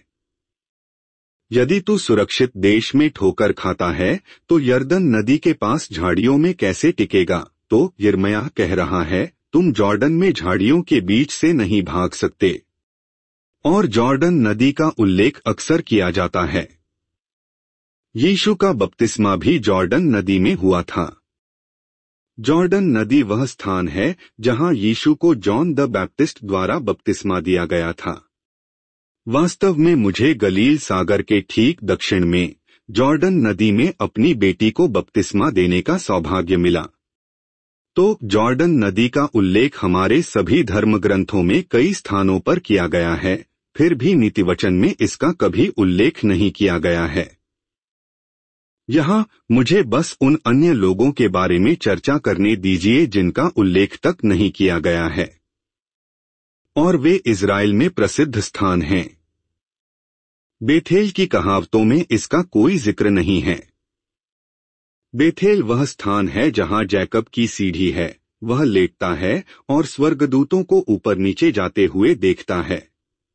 यदि तू सुरक्षित देश में ठोकर खाता है तो यरदन नदी के पास झाड़ियों में कैसे टिकेगा? तो यिर्मयाह कह रहा है, तुम जॉर्डन में झाड़ियों के बीच से नहीं भाग सकते। और जॉर्डन नदी का उल्लेख अक्सर किया जाता है। यीशु का बपतिस्मा भी जॉर्डन नदी में हुआ था। जॉर्डन नदी वह स्थान है जहां यीशु को जॉन द बैप्टिस्ट द्वारा बपतिस्मा दिया गया था। वास्तव में मुझे गलील सागर के ठीक दक्षिण में जॉर्डन नदी में अपनी बेटी को बपतिस्मा देने का सौभाग्य मिला। तो जॉर्डन नदी का उल्लेख हमारे सभी धर्म ग्रंथों में कई स्थानों पर किया गया है, फिर भी नीतिवचन में इसका कभी उल्लेख नहीं किया गया है। यहाँ मुझे बस उन अन्य लोगों के बारे में चर्चा करने दीजिए जिनका उल्लेख तक नहीं किया गया है, और वे इज़राइल में प्रसिद्ध स्थान हैं। बेथेल की कहावतों में इसका कोई जिक्र नहीं है। बेथेल वह स्थान है जहां जैकब की सीढ़ी है, वह लेटता है और स्वर्गदूतों को ऊपर नीचे जाते हुए देखता है।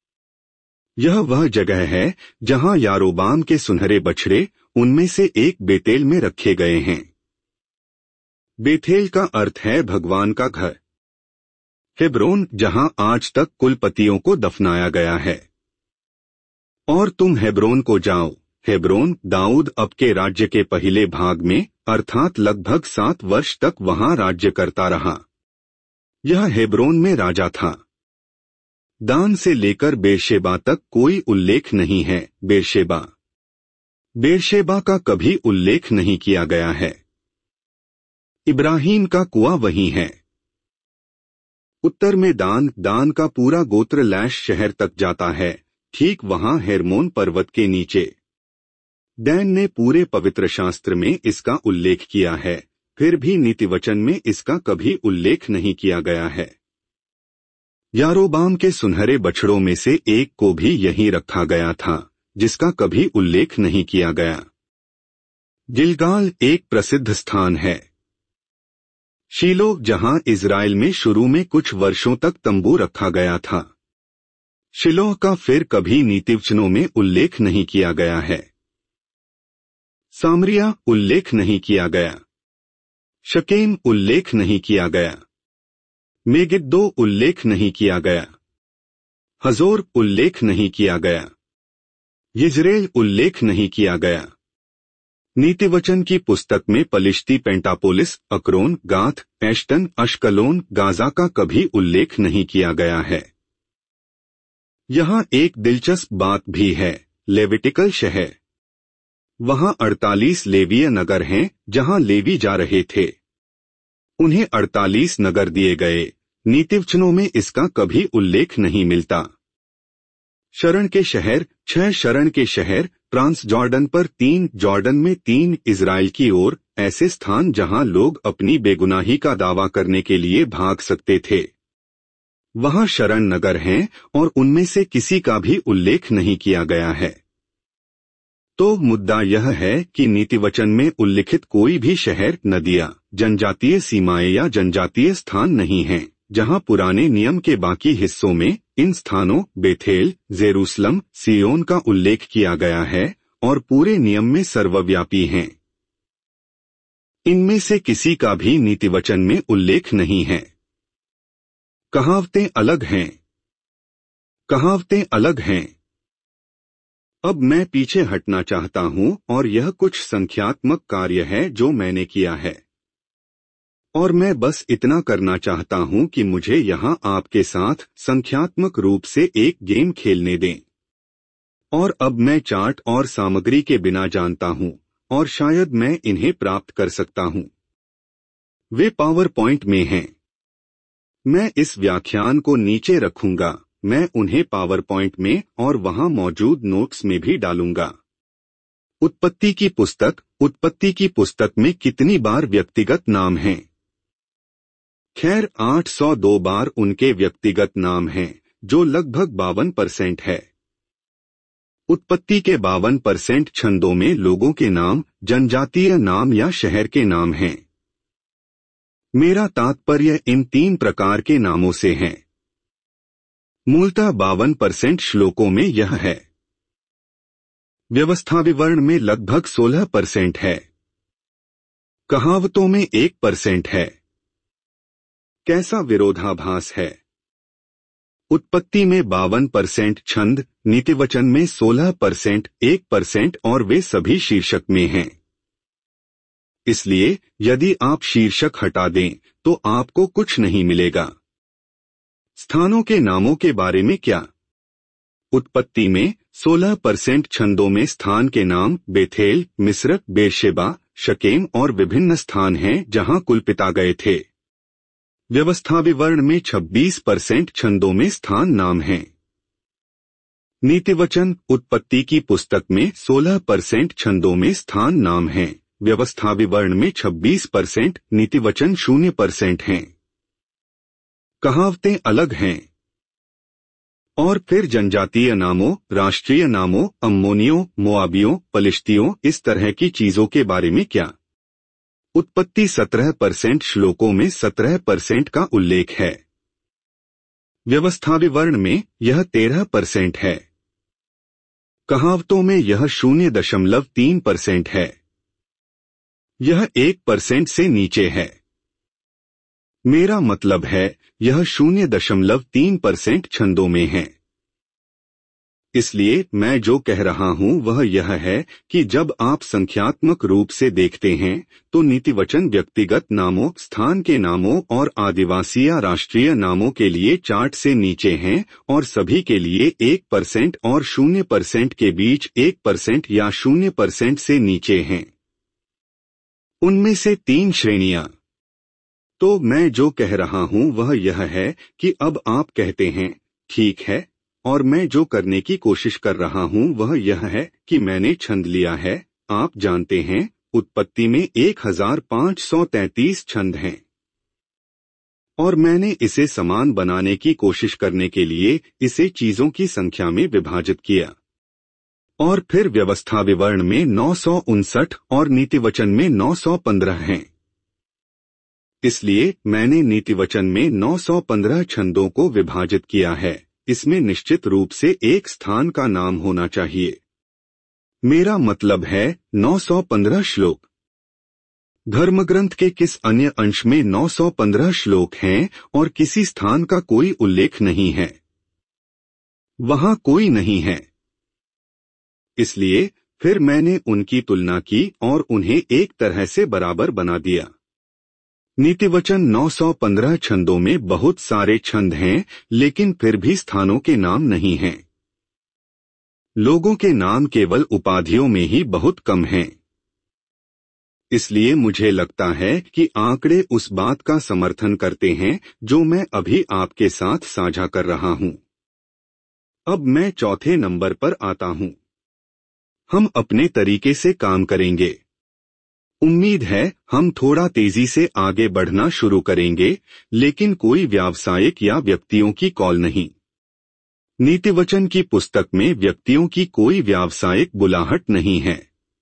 यह वह जगह है जहां यारोबाम के सुनहरे बछड़े उनमें से एक बेतेल में रखे गए हैं। बेथेल का अर्थ है भगवान का घर। हेब्रोन, जहां आज तक कुलपतियों को दफनाया गया है। और तुम हेब्रोन को जाओ। हेब्रोन दाऊद अब के राज्य के पहले भाग में अर्थात लगभग 7 वर्ष तक वहां राज्य करता रहा। यह हेब्रोन में राजा था। दान से लेकर बेरशेबा तक कोई उल्लेख नहीं है। बेरशेबा का कभी उल्लेख नहीं किया गया है। इब्राहिम का कुआं वहीं है। उत्तर में दान का पूरा गोत्र लैश शहर तक जाता है, ठीक वहां हेर्मोन पर्वत के नीचे। दैन ने पूरे पवित्र शास्त्र में इसका उल्लेख किया है, फिर भी नीतिवचन में इसका कभी उल्लेख नहीं किया गया है। यारोबाम के सुनहरे बछड़ों में से एक को भी यहीं रखा गया था, जिसका कभी उल्लेख नहीं किया गया। गिलगाल एक प्रसिद्ध स्थान है। शीलो जहां इज़राइल में शुरू में कुछ वर्षों तक तंबू रखा गया था। शिलोह का फिर कभी नीतिवचनों में उल्लेख नहीं किया गया है। सामरिया उल्लेख नहीं किया गया। शकेम उल्लेख नहीं किया गया। मेगिद्दो उल्लेख नहीं किया गया। हजोर उल्लेख नहीं किया गया। यिज्रेल उल्लेख नहीं किया गया। नीतिवचन की पुस्तक में पलिश्ती, पेंटापोलिस, अक्रोन, गाथ, एश्टन, अश्कलोन, गाजा का कभी उल्लेख नहीं किया गया है। यहाँ एक दिलचस्प बात भी है, लेविटिकल शहर। वहाँ 48 लेवीय नगर हैं जहाँ लेवी जा रहे थे। उन्हें 48 नगर दिए गए। नीतिवचनों में इसका कभी उल्लेख नहीं मिलता। शरण के शहर 6 शरण के शहर, ट्रांस जॉर्डन पर 3, जॉर्डन में 3, इज़राइल की ओर, ऐसे स्थान जहां लोग अपनी बेगुनाही का दावा करने के लिए भाग सकते थे। वहां शरण नगर हैं और उनमें से किसी का भी उल्लेख नहीं किया गया है। तो मुद्दा यह है कि नीतिवचन में उल्लिखित कोई भी शहर, नदियां, जनजातीय सीमाएं या जनजातीय स्थान नहीं हैं, जहां पुराने नियम के बाकी हिस्सों में इन स्थानों बेथेल, जेरूसलम, सियोन का उल्लेख किया गया है और पूरे नियम में सर्वव्यापी हैं। इनमें से किसी का भी नीतिवचन में उल्लेख नहीं है। कहावतें अलग हैं। कहावतें अलग हैं। अब मैं पीछे हटना चाहता हूं और यह कुछ संख्यात्मक कार्य है जो मैंने किया है। और मैं बस इतना करना चाहता हूं कि मुझे यहां आपके साथ संख्यात्मक रूप से एक गेम खेलने दें। और अब मैं चार्ट और सामग्री के बिना जानता हूं और शायद मैं इन्हें प्राप्त कर सकता हूं। वे पावर पॉइंट में हैं। मैं इस व्याख्यान को नीचे रखूंगा। मैं उन्हें पावर पॉइंट में और वहां मौजूद नोट्स में भी डालूंगा। उत्पत्ति की पुस्तक में कितनी बार व्यक्तिगत नाम हैं? खैर 802 बार उनके व्यक्तिगत नाम हैं, जो लगभग 52% है। उत्पत्ति के 52% छंदों में लोगों के नाम, जनजातीय नाम या शहर के नाम हैं। मेरा तात्पर्य इन 3 प्रकार के नामों से है। मूलतः 52% श्लोकों में यह है। व्यवस्था विवरण में लगभग 16% है। कहावतों में 1% है। कैसा विरोधाभास है। उत्पत्ति में 52% छंद, नीतिवचन में 16%, 1% और वे सभी शीर्षक में हैं। इसलिए यदि आप शीर्षक हटा दें तो आपको कुछ नहीं मिलेगा। स्थानों के नामों के बारे में क्या? उत्पत्ति में 16% छंदों में स्थान के नाम बेथेल, मिस्र, बेरशेबा, शकेम और विभिन्न स्थान हैं जहां कुल पिता गए थे। व्यवस्था विवरण में 26% छंदों में स्थान नाम हैं। नीतिवचन उत्पत्ति की पुस्तक में 16% छंदों में स्थान नाम हैं। व्यवस्था विवरण में 26%, नीतिवचन 0% हैं। कहावतें अलग हैं। और फिर जनजातीय नामों, राष्ट्रीय नामों, अम्मोनियों, मोआबियों, पलिश्तियों, इस तरह की चीजों के बारे में क्या? उत्पत्ति 17% श्लोकों में 17% का उल्लेख है। व्यवस्था विवरण में यह 13% है। कहावतों में यह 0.3% है। यह 1% से नीचे है। मेरा मतलब है यह 0.3% छंदों में है। इसलिए मैं जो कह रहा हूं वह यह है कि जब आप संख्यात्मक रूप से देखते हैं तो नीतिवचन व्यक्तिगत नामों, स्थान के नामों और आदिवासी या राष्ट्रीय नामों के लिए चार्ट से नीचे हैं और सभी के लिए 1% और 0% के बीच 1% या 0% से नीचे हैं। उनमें से 3 श्रेणियां। तो मैं जो कह रहा हूं वह यह है कि अब आप कहते हैं ठीक है, और मैं जो करने की कोशिश कर रहा हूं वह यह है कि मैंने छंद लिया है। आप जानते हैं, उत्पत्ति में 1533 छंद हैं और मैंने इसे समान बनाने की कोशिश करने के लिए इसे चीजों की संख्या में विभाजित किया और फिर व्यवस्था विवरण में 959 और नीतिवचन में 915 हैं। इसलिए मैंने नीतिवचन में 915 छंदों को विभाजित किया है। इसमें निश्चित रूप से एक स्थान का नाम होना चाहिए। मेरा मतलब है 915 श्लोक। धर्मग्रंथ के किस अन्य अंश में 915 श्लोक हैं और किसी स्थान का कोई उल्लेख नहीं है? वहां कोई नहीं है। इसलिए फिर मैंने उनकी तुलना की और उन्हें एक तरह से बराबर बना दिया। नीतिवचन 915 छंदों में बहुत सारे छंद हैं, लेकिन फिर भी स्थानों के नाम नहीं हैं। लोगों के नाम केवल उपाधियों में ही बहुत कम हैं। इसलिए मुझे लगता है कि आंकड़े उस बात का समर्थन करते हैं जो मैं अभी आपके साथ साझा कर रहा हूं। अब मैं चौथे नंबर पर आता हूं। हम अपने तरीके से काम करेंगे। उम्मीद है हम थोड़ा तेजी से आगे बढ़ना शुरू करेंगे, लेकिन कोई व्यावसायिक या व्यक्तियों की कॉल नहीं। नीतिवचन की पुस्तक में व्यक्तियों की कोई व्यावसायिक बुलाहट नहीं है।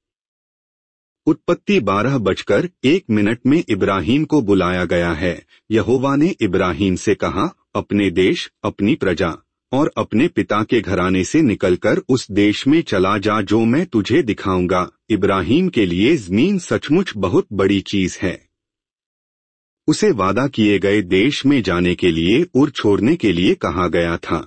उत्पत्ति 12:01 में इब्राहीम को बुलाया गया है। यहोवा ने इब्राहीम से कहा, अपने देश, अपनी प्रजा और अपने पिता के घराने से निकलकर उस देश में चला जा जो मैं तुझे दिखाऊंगा। इब्राहीम के लिए ज़मीन सचमुच बहुत बड़ी चीज है। उसे वादा किए गए देश में जाने के लिए उर छोड़ने के लिए कहा गया था।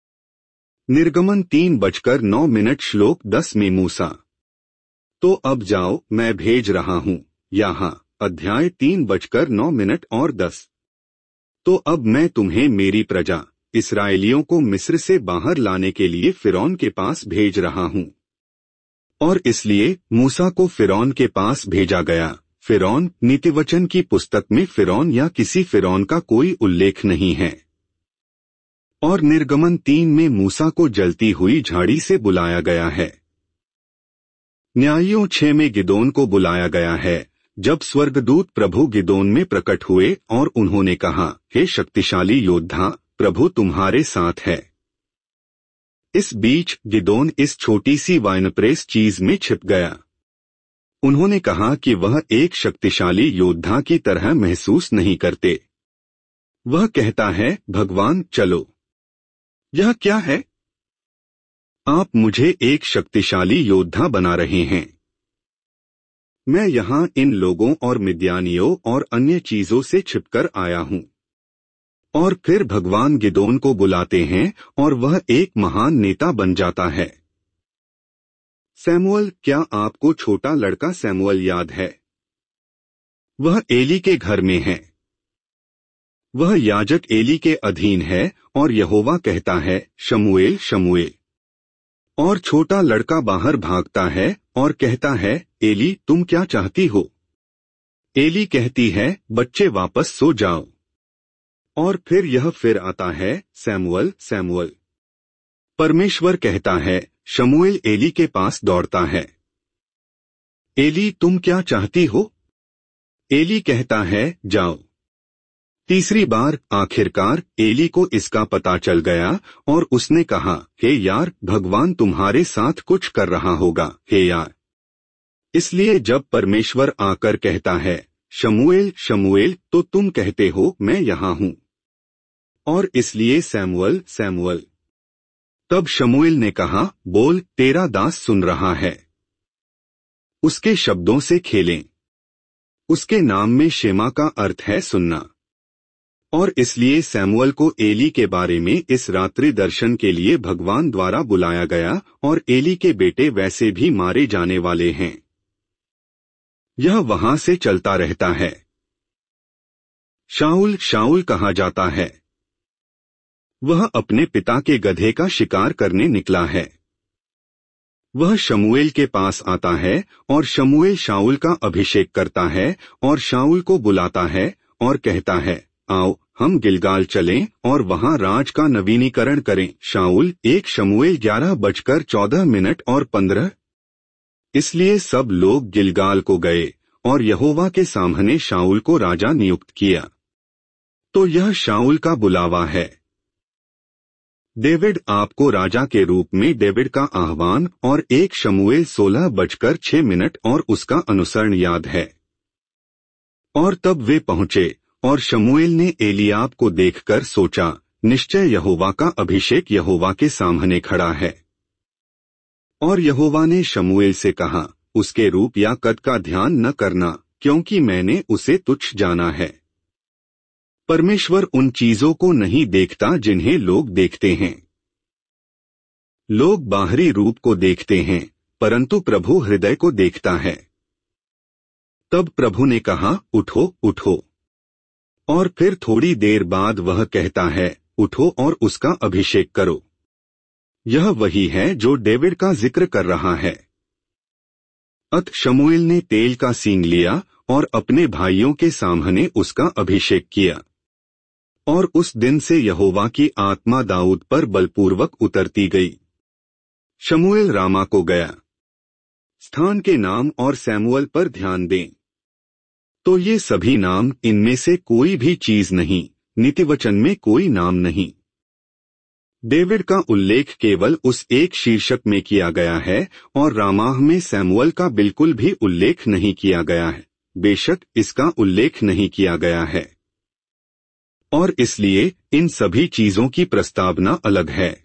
निर्गमन 3:09 श्लोक 10 में मूसा, तो अब जाओ, मैं भेज रहा हूं। यहाँ अध्याय 3:09 और 10, तो अब मैं तुम्हें मेरी प्रजा इसराइलियों को मिस्र से बाहर लाने के लिए फिरौन के पास भेज रहा हूं। और इसलिए मूसा को फिरौन के पास भेजा गया। फिरौन, नीतिवचन की पुस्तक में फिरौन या किसी फिरौन का कोई उल्लेख नहीं है। और निर्गमन 3 में मूसा को जलती हुई झाड़ी से बुलाया गया है। न्यायियों 6 में गिदोन को बुलाया गया है, जब स्वर्गदूत प्रभु गिदोन में प्रकट हुए और उन्होंने कहा, हे शक्तिशाली योद्धा, प्रभु तुम्हारे साथ है। इस बीच गिदोन इस छोटी सी वाइनप्रेस चीज में छिप गया। उन्होंने कहा कि वह एक शक्तिशाली योद्धा की तरह महसूस नहीं करते। वह कहता है, भगवान चलो। यह क्या है? आप मुझे एक शक्तिशाली योद्धा बना रहे हैं। मैं यहाँ इन लोगों और मिद्यानियों और अन्य चीजों से छिपकर आया हूँ। और फिर भगवान गिदोन को बुलाते हैं और वह एक महान नेता बन जाता है। सैमुअल, क्या आपको छोटा लड़का सैमुअल याद है? वह एली के घर में है। वह याजक एली के अधीन है और यहोवा कहता है, शमूएल शमूएल। और छोटा लड़का बाहर भागता है और कहता है, एली तुम क्या चाहती हो? एली कहती है, बच्चे वापस सो जाओ। और फिर यह फिर आता है, सैमुअल सैमुअल। परमेश्वर कहता है, शमूएल एली के पास दौड़ता है। एली तुम क्या चाहती हो? एली कहता है, जाओ। तीसरी बार आखिरकार एली को इसका पता चल गया और उसने कहा, हे यार, भगवान तुम्हारे साथ कुछ कर रहा होगा, हे यार। इसलिए जब परमेश्वर आकर कहता है, शमूएल शमूएल, तो तुम कहते हो, मैं यहाँ हूँ। और इसलिए सैमुअल सैमुअल। तब शमूएल ने कहा, बोल, तेरा दास सुन रहा है। उसके शब्दों से खेलें। उसके नाम में शेमा का अर्थ है सुनना। और इसलिए सैमुअल को एली के बारे में इस रात्रि दर्शन के लिए भगवान द्वारा बुलाया गया, और एली के बेटे वैसे भी मारे जाने वाले हैं। यह वहां से चलता रहता है। शाऊल शाऊल कहा जाता है। वह अपने पिता के गधे का शिकार करने निकला है। वह शमूएल के पास आता है और शमूएल शाऊल का अभिषेक करता है और शाऊल को बुलाता है और कहता है, आओ हम गिलगाल चलें और वहां राज का नवीनीकरण करें। शाऊल 1 शमूएल 11:14 और 15। इसलिए सब लोग गिलगाल को गए और यहोवा के सामने शाऊल को राजा नियुक्त किया। तो यह शाऊल का बुलावा है। डेविड आपको राजा के रूप में डेविड का आह्वान और 1 शमूएल 16:06 और उसका अनुसरण याद है। और तब वे पहुंचे और शमूएल ने एलियाब को देखकर सोचा, निश्चय यहोवा का अभिषेक यहोवा के सामने खड़ा है। और यहोवा ने शमूएल से कहा, उसके रूप या कद का ध्यान न करना, क्योंकि मैंने उसे तुच्छ जाना है। परमेश्वर उन चीजों को नहीं देखता जिन्हें लोग देखते हैं। लोग बाहरी रूप को देखते हैं, परंतु प्रभु हृदय को देखता है। तब प्रभु ने कहा, उठो उठो। और फिर थोड़ी देर बाद वह कहता है, उठो और उसका अभिषेक करो। यह वही है जो डेविड का जिक्र कर रहा है। अत शमूएल ने तेल का सींग लिया और अपने भाइयों के सामने उसका अभिषेक किया। और उस दिन से यहोवा की आत्मा दाऊद पर बलपूर्वक उतरती गई। शमूएल रामा को गया। स्थान के नाम और सैमुअल पर ध्यान दें। तो ये सभी नाम, इनमें से कोई भी चीज नहीं, नीतिवचन में कोई नाम नहीं। डेविड का उल्लेख केवल उस एक शीर्षक में किया गया है और रामाह में सैमुअल का बिल्कुल भी उल्लेख नहीं किया गया है। बेशक इसका उल्लेख नहीं किया गया है। और इसलिए इन सभी चीजों की प्रस्तावना अलग है।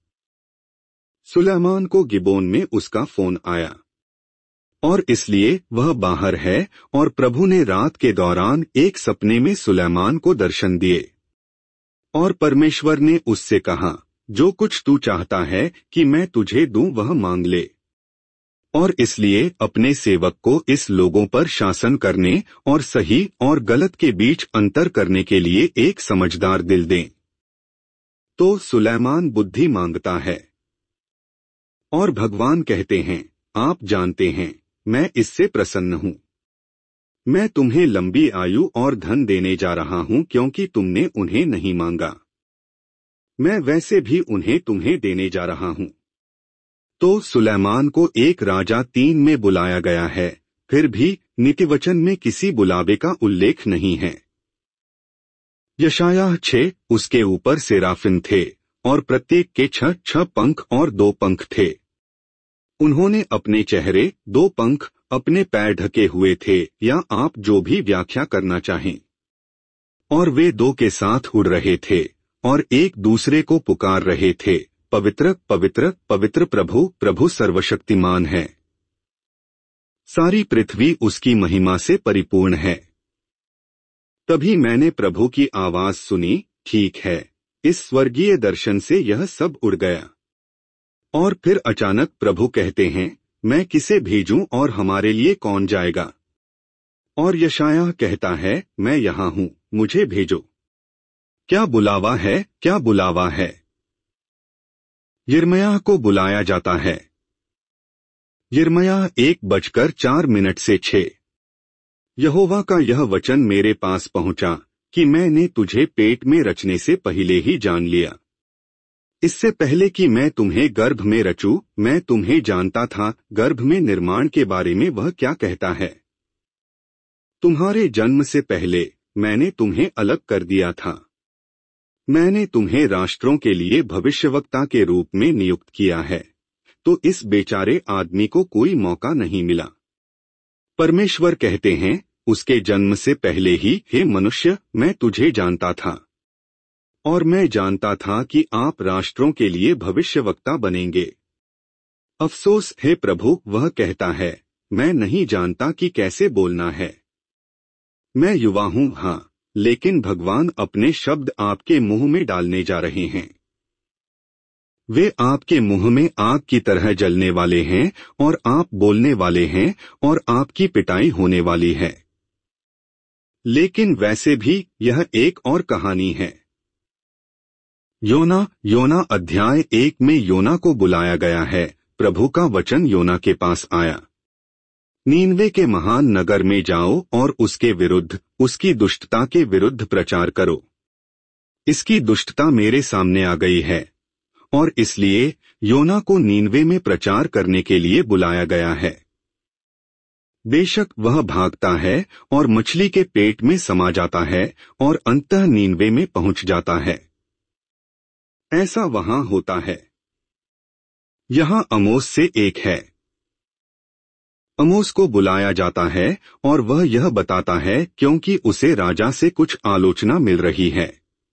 सुलैमान को गिबोन में उसका फोन आया और इसलिए वह बाहर है और प्रभु ने रात के दौरान एक सपने में सुलैमान को दर्शन दिए। और परमेश्वर ने उससे कहा, जो कुछ तू चाहता है कि मैं तुझे दूं वह मांग ले। और इसलिए अपने सेवक को इस लोगों पर शासन करने और सही और गलत के बीच अंतर करने के लिए एक समझदार दिल दें। तो सुलैमान बुद्धि मांगता है। और भगवान कहते हैं, आप जानते हैं मैं इससे प्रसन्न हूं। मैं तुम्हें लंबी आयु और धन देने जा रहा हूं क्योंकि तुमने उन्हें नहीं मांगा। मैं वैसे भी उन्हें तुम्हें देने जा रहा हूं। तो सुलैमान को 1 राजा 3 में बुलाया गया है, फिर भी नीतिवचन में किसी बुलावे का उल्लेख नहीं है। यशायाह 6, उसके ऊपर सेराफिन थे और प्रत्येक के 6 पंख और 2 पंख थे। उन्होंने अपने चेहरे, 2 पंख, अपने पैर ढके हुए थे, या आप जो भी व्याख्या करना चाहें। और वे 2 के साथ उड़ रहे थे और एक दूसरे को पुकार रहे थे, पवित्र पवित्र पवित्र प्रभु प्रभु सर्वशक्तिमान है। सारी पृथ्वी उसकी महिमा से परिपूर्ण है। तभी मैंने प्रभु की आवाज सुनी, ठीक है, इस स्वर्गीय दर्शन से यह सब उड़ गया। और फिर अचानक प्रभु कहते हैं, मैं किसे भेजूं और हमारे लिए कौन जाएगा? और यशायाह कहता है, मैं यहाँ हूँ, मुझे भेजो। क्या बुलावा है, क्या बुलावा है। यिर्मयाह को बुलाया जाता है। यिर्मयाह 1:4 यहोवा का यह वचन मेरे पास पहुंचा कि मैंने तुझे पेट में रचने से पहले ही जान लिया। इससे पहले कि मैं तुम्हें गर्भ में रचूं, मैं तुम्हें जानता था। गर्भ में निर्माण के बारे में वह क्या कहता है? तुम्हारे जन्म से पहले मैंने तुम्हें अलग कर दिया था। मैंने तुम्हें राष्ट्रों के लिए भविष्यवक्ता के रूप में नियुक्त किया है। तो इस बेचारे आदमी को कोई मौका नहीं मिला। परमेश्वर कहते हैं, उसके जन्म से पहले ही, हे मनुष्य, मैं तुझे जानता था। और मैं जानता था कि आप राष्ट्रों के लिए भविष्यवक्ता बनेंगे। अफसोस है प्रभु, वह कहता है, मैं नहीं जानता कि कैसे बोलना है। मैं युवा हूँ, हाँ, लेकिन भगवान अपने शब्द आपके मुंह में डालने जा रहे हैं। वे आपके मुंह में आग की तरह जलने वाले हैं और आप बोलने वाले हैं और आपकी पिटाई होने वाली है। लेकिन वैसे भी यह एक और कहानी है। योना अध्याय 1 में योना को बुलाया गया है। प्रभु का वचन योना के पास आया, नीनवे के महान नगर में जाओ और उसके विरुद्ध, उसकी दुष्टता के विरुद्ध प्रचार करो। इसकी दुष्टता मेरे सामने आ गई है और इसलिए योना को नीनवे में प्रचार करने के लिए बुलाया गया है। बेशक वह भागता है और मछली के पेट में समा जाता है और अंततः नीनवे में पहुंच जाता है। ऐसा वहां होता है। यहां अमोस से एक है। अमोस को बुलाया जाता है और वह यह बताता है क्योंकि उसे राजा से कुछ आलोचना मिल रही है।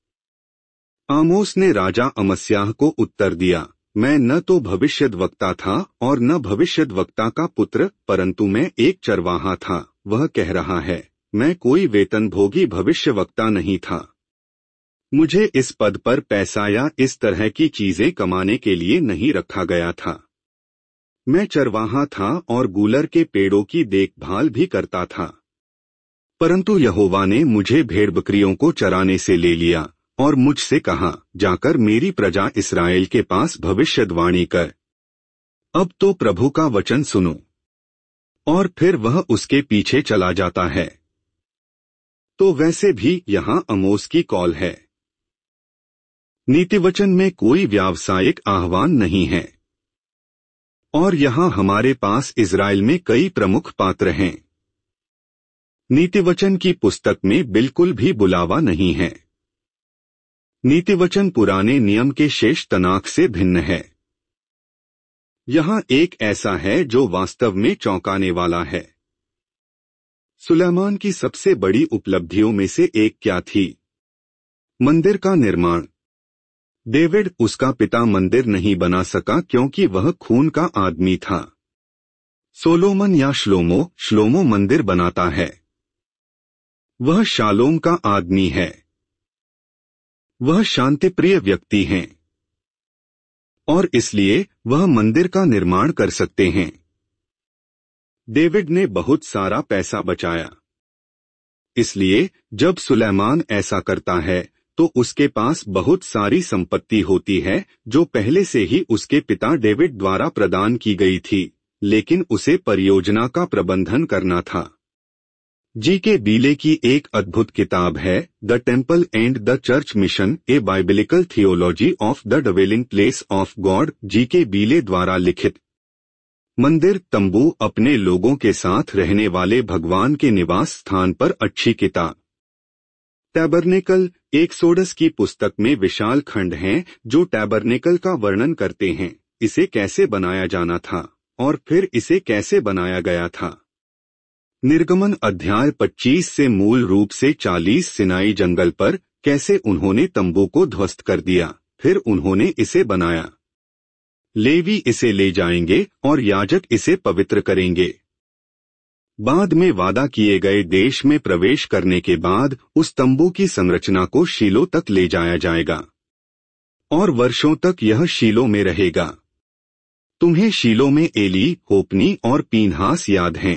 आमोस ने राजा अमस्याह को उत्तर दिया, मैं न तो भविष्यद्वक्ता था और न भविष्यद्वक्ता का पुत्र, परंतु मैं एक चरवाहा था। वह कह रहा है, मैं कोई वेतनभोगी भविष्यवक्ता नहीं था। मुझे इस पद पर पैसा या इस तरह की चीजें कमाने के लिए नहीं रखा गया था। मैं चरवाहा था और गूलर के पेड़ों की देखभाल भी करता था। परंतु यहोवा ने मुझे भेड़ बकरियों को चराने से ले लिया और मुझसे कहा, जाकर मेरी प्रजा इस्राएल के पास भविष्यद्वाणी कर। अब तो प्रभु का वचन सुनो। और फिर वह उसके पीछे चला जाता है। तो वैसे भी यहां अमोस की कॉल है। नीतिवचन में कोई व्यावसायिक आह्वान नहीं है। और यहां हमारे पास इज़राइल में कई प्रमुख पात्र हैं। नीतिवचन की पुस्तक में बिल्कुल भी बुलावा नहीं है। नीतिवचन पुराने नियम के शेष तनाख से भिन्न है। यहां एक ऐसा है जो वास्तव में चौंकाने वाला है। सुलेमान की सबसे बड़ी उपलब्धियों में से एक क्या थी? मंदिर का निर्माण। डेविड, उसका पिता, मंदिर नहीं बना सका क्योंकि वह खून का आदमी था। सोलोमन या श्लोमो मंदिर बनाता है। वह शालोम का आदमी है। वह शांतिप्रिय व्यक्ति हैं और इसलिए वह मंदिर का निर्माण कर सकते हैं। डेविड ने बहुत सारा पैसा बचाया। इसलिए जब सुलेमान ऐसा करता है तो उसके पास बहुत सारी संपत्ति होती है जो पहले से ही उसके पिता डेविड द्वारा प्रदान की गई थी, लेकिन उसे परियोजना का प्रबंधन करना था। जी.के. बीले की एक अद्भुत किताब है, the temple and the church mission, a biblical theology of the dwelling place of God, G K. Beale द्वारा लिखित। मंदिर, तंबू, अपने लोगों के साथ रहने वाले भगवान के निवास स्थान पर अच्छी किताब। टैबरनेकल, एक्सोडस की पुस्तक में विशाल खंड हैं जो टैबरनेकल का वर्णन करते हैं, इसे कैसे बनाया जाना था और फिर इसे कैसे बनाया गया था। निर्गमन अध्याय 25 से मूल रूप से 40 सिनाई जंगल पर कैसे उन्होंने तंबू को ध्वस्त कर दिया, फिर उन्होंने इसे बनाया। लेवी इसे ले जाएंगे और याजक इसे पवित्र करेंगे। बाद में वादा किए गए देश में प्रवेश करने के बाद उस तंबू की संरचना को शीलो तक ले जाया जाएगा और वर्षों तक यह शीलो में रहेगा। तुम्हें शीलो में एली, होपनी और पीनहास याद हैं।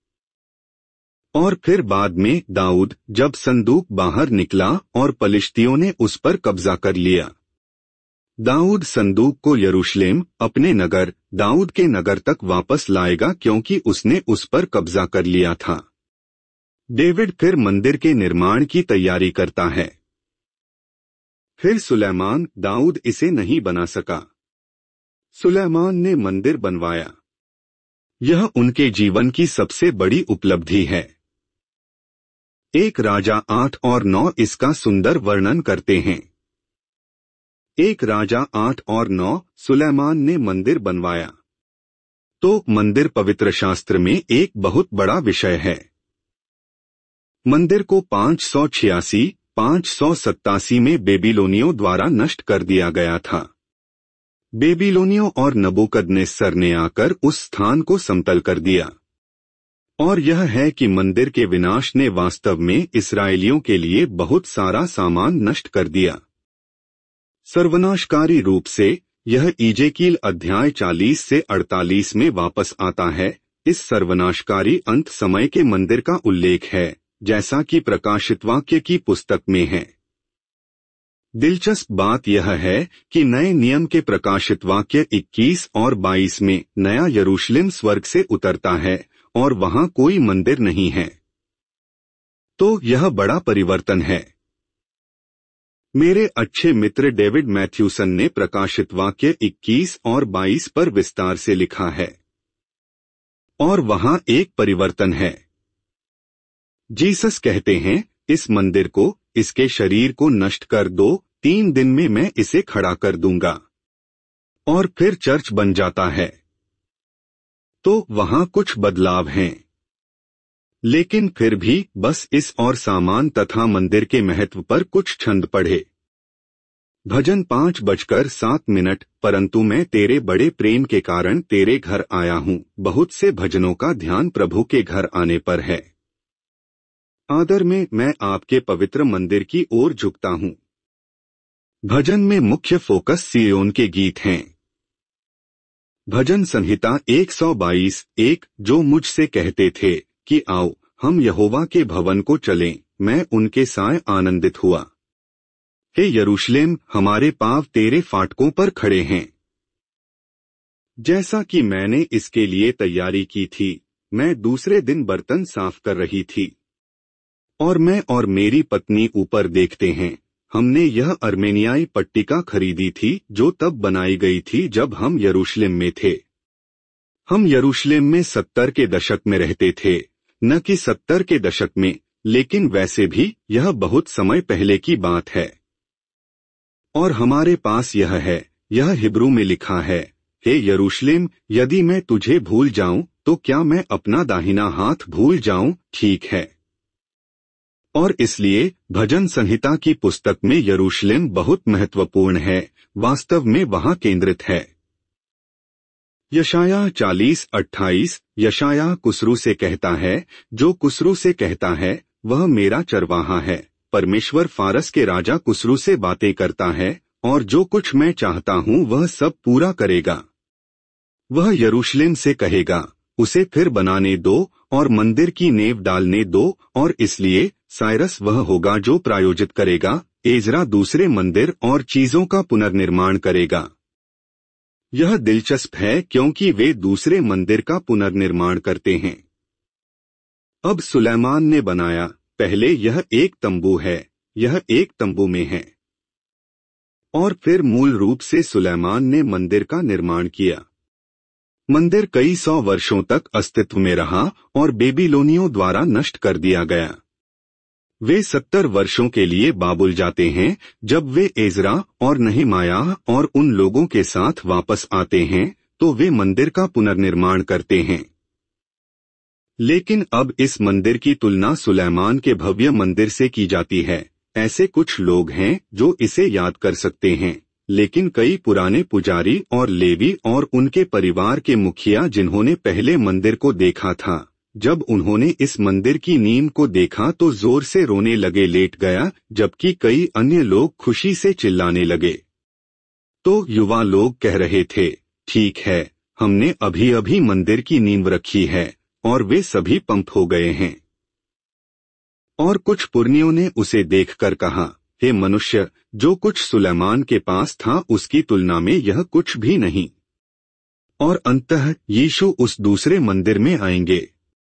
और फिर बाद में दाऊद, जब संदूक बाहर निकला और पलिश्तियों ने उस पर कब्जा कर लिया। दाऊद संदूक को यरूशलेम, अपने नगर, दाऊद के नगर तक वापस लाएगा क्योंकि उसने उस पर कब्जा कर लिया था। डेविड फिर मंदिर के निर्माण की तैयारी करता है। फिर सुलेमान, दाऊद इसे नहीं बना सका। सुलेमान ने मंदिर बनवाया। यह उनके जीवन की सबसे बड़ी उपलब्धि है। एक राजा 8 और 9 इसका सुंदर वर्णन करते हैं। एक राजा 8 और 9, सुलेमान ने मंदिर बनवाया। तो मंदिर पवित्र शास्त्र में एक बहुत बड़ा विषय है। मंदिर को 586-587 में बेबीलोनियों द्वारा नष्ट कर दिया गया था। बेबीलोनियों और नबूकदनेस्सर ने आकर उस स्थान को समतल कर दिया। और यह है कि मंदिर के विनाश ने वास्तव में इस्राएलियों के लिए बहुत सारा सामान नष्ट कर दिया। सर्वनाशकारी रूप से यह इजेकील अध्याय 40 से 48 में वापस आता है। इस सर्वनाशकारी अंत समय के मंदिर का उल्लेख है, जैसा कि प्रकाशित वाक्य की पुस्तक में है। दिलचस्प बात यह है कि नए नियम के प्रकाशित वाक्य 21 और 22 में नया यरूशलेम स्वर्ग से उतरता है और वहां कोई मंदिर नहीं है। तो यह बड़ा परिवर्तन है। मेरे अच्छे मित्र डेविड मैथ्यूसन ने प्रकाशित वाक्य 21 और 22 पर विस्तार से लिखा है। और वहां एक परिवर्तन है। जीसस कहते हैं, इस मंदिर को, इसके शरीर को नष्ट कर दो, 3 दिन में मैं इसे खड़ा कर दूंगा। और फिर चर्च बन जाता है। तो वहां कुछ बदलाव हैं, लेकिन फिर भी बस इस और सामान तथा मंदिर के महत्व पर कुछ छंद पढ़े। भजन 5:07, परंतु मैं तेरे बड़े प्रेम के कारण तेरे घर आया हूँ। बहुत से भजनों का ध्यान प्रभु के घर आने पर है। आदर में मैं आपके पवित्र मंदिर की ओर झुकता हूँ। भजन में मुख्य फोकस सियोन के गीत हैं। भजन संहिता 122:1, जो मुझसे कहते थे कि आओ हम यहोवा के भवन को चलें, मैं उनके साय आनंदित हुआ। हे यरूशलेम, हमारे पाँव तेरे फाटकों पर खड़े हैं। जैसा कि मैंने इसके लिए तैयारी की थी, मैं दूसरे दिन बर्तन साफ कर रही थी और मैं और मेरी पत्नी ऊपर देखते हैं। हमने यह अर्मेनियाई पट्टिका खरीदी थी जो तब बनाई गई थी जब हम यरूशलेम में थे। हम यरूशलेम में 70 के दशक में रहते थे, न कि 70 के दशक में, लेकिन वैसे भी यह बहुत समय पहले की बात है। और हमारे पास यह है, यह हिब्रू में लिखा है, हे यरूशलेम, यदि मैं तुझे भूल जाऊं तो क्या मैं अपना दाहिना हाथ भूल जाऊं? ठीक है। और इसलिए भजन संहिता की पुस्तक में यरूशलेम बहुत महत्वपूर्ण है, वास्तव में वहां केंद्रित है। यशायाह 40:28, यशायाह कुसरू से कहता है, जो कुसरू से कहता है वह मेरा चरवाहा है। परमेश्वर फारस के राजा कुसरू से बातें करता है, और जो कुछ मैं चाहता हूँ वह सब पूरा करेगा। वह यरूशलेम से कहेगा, उसे फिर बनाने दो और मंदिर की नेव डालने दो, और इसलिए साइरस वह होगा जो प्रायोजित करेगा। एजरा दूसरे मंदिर और चीजों का पुनर्निर्माण करेगा। यह दिलचस्प है क्योंकि वे दूसरे मंदिर का पुनर्निर्माण करते हैं। अब सुलैमान ने बनाया। पहले यह एक तंबू है, यह एक तंबू में है। और फिर मूल रूप से सुलैमान ने मंदिर का निर्माण किया। मंदिर कई 100 वर्षों तक अस्तित्व में रहा और बेबीलोनियों द्वारा नष्ट कर दिया गया। वे 70 वर्षों के लिए बाबुल जाते हैं, जब वे एजरा और नहमायाह और उन लोगों के साथ वापस आते हैं, तो वे मंदिर का पुनर्निर्माण करते हैं। लेकिन अब इस मंदिर की तुलना सुलैमान के भव्य मंदिर से की जाती है। ऐसे कुछ लोग हैं जो इसे याद कर सकते हैं, लेकिन कई पुराने पुजारी और लेवी और उनके परिवार के मुखिया जिन्होंने पहले मंदिर को देखा था, जब उन्होंने इस मंदिर की नींव को देखा तो जोर से रोने लगे, लेट गया, जबकि कई अन्य लोग खुशी से चिल्लाने लगे। तो युवा लोग कह रहे थे, ठीक है, हमने अभी अभी मंदिर की नींव रखी है, और वे सभी पंप हो गए हैं। और कुछ पुरनियों ने उसे देखकर कहा, हे मनुष्य, जो कुछ सुलैमान के पास था उसकी तुलना में यह कुछ भी नहीं। और अंततः यीशु उस दूसरे मंदिर में आएंगे।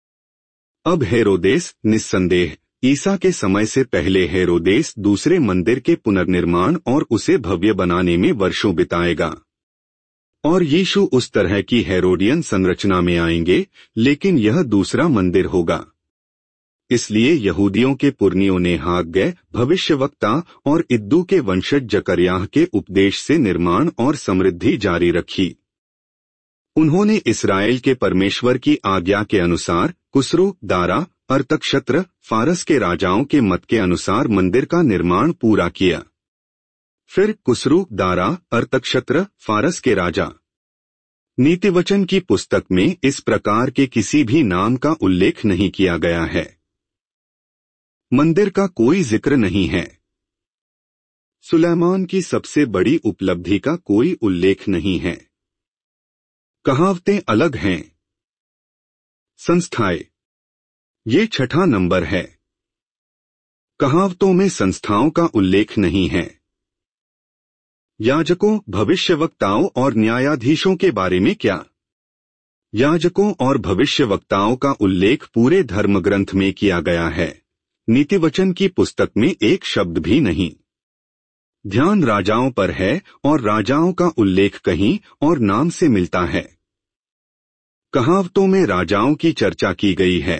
अब हेरोदेस, निस्संदेह ईसा के समय से पहले हेरोदेस दूसरे मंदिर के पुनर्निर्माण और उसे भव्य बनाने में वर्षों बिताएगा। और यीशु उस तरह की हेरोडियन संरचना में आएंगे, लेकिन यह दूसरा मंदिर होगा। इसलिए यहूदियों के पुरनियों ने हाग्गै, भविष्यवक्ता और इद्दू के वंशज जकर्याह के उपदेश से निर्माण और समृद्धि जारी रखी। उन्होंने इस्राएल के परमेश्वर की आज्ञा के अनुसार कुसरू, दारा, अर्तक्षत्र, फारस के राजाओं के मत के अनुसार मंदिर का निर्माण पूरा किया। फिर कुसरू, दारा, अर्तक्षत्र, फारस के राजा नीतिवचन की पुस्तक में इस प्रकार के किसी भी नाम का उल्लेख नहीं किया गया है। मंदिर का कोई जिक्र नहीं है। सुलेमान की सबसे बड़ी उपलब्धि का कोई उल्लेख नहीं है। कहावतें अलग हैं। संस्थाएं, ये 6वां नंबर है। कहावतों में संस्थाओं का उल्लेख नहीं है। याजकों, भविष्यवक्ताओं और न्यायाधीशों के बारे में क्या? याजकों और भविष्यवक्ताओं का उल्लेख पूरे धर्मग्रंथ में किया गया है। नीतिवचन की पुस्तक में एक शब्द भी नहीं। ध्यान राजाओं पर है और राजाओं का उल्लेख कहीं और नाम से मिलता है। कहावतों में राजाओं की चर्चा की गई है।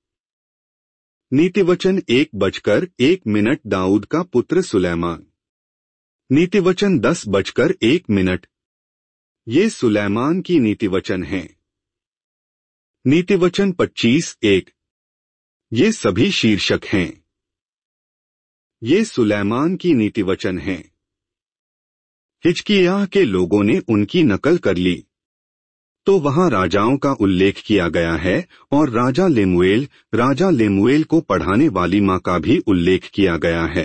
नीतिवचन 1:01 दाऊद का पुत्र सुलैमान। नीतिवचन 10:01। ये सुलैमान की नीतिवचन हैं। नीतिवचन 25:1। ये सभी शीर्षक हैं। ये सुलैमान की नीतिवचन हैं। हिजकिय्याह के लोगों ने उनकी नकल कर ली। तो वहां राजाओं का उल्लेख किया गया है और राजा लेमुएल को पढ़ाने वाली मां का भी उल्लेख किया गया है।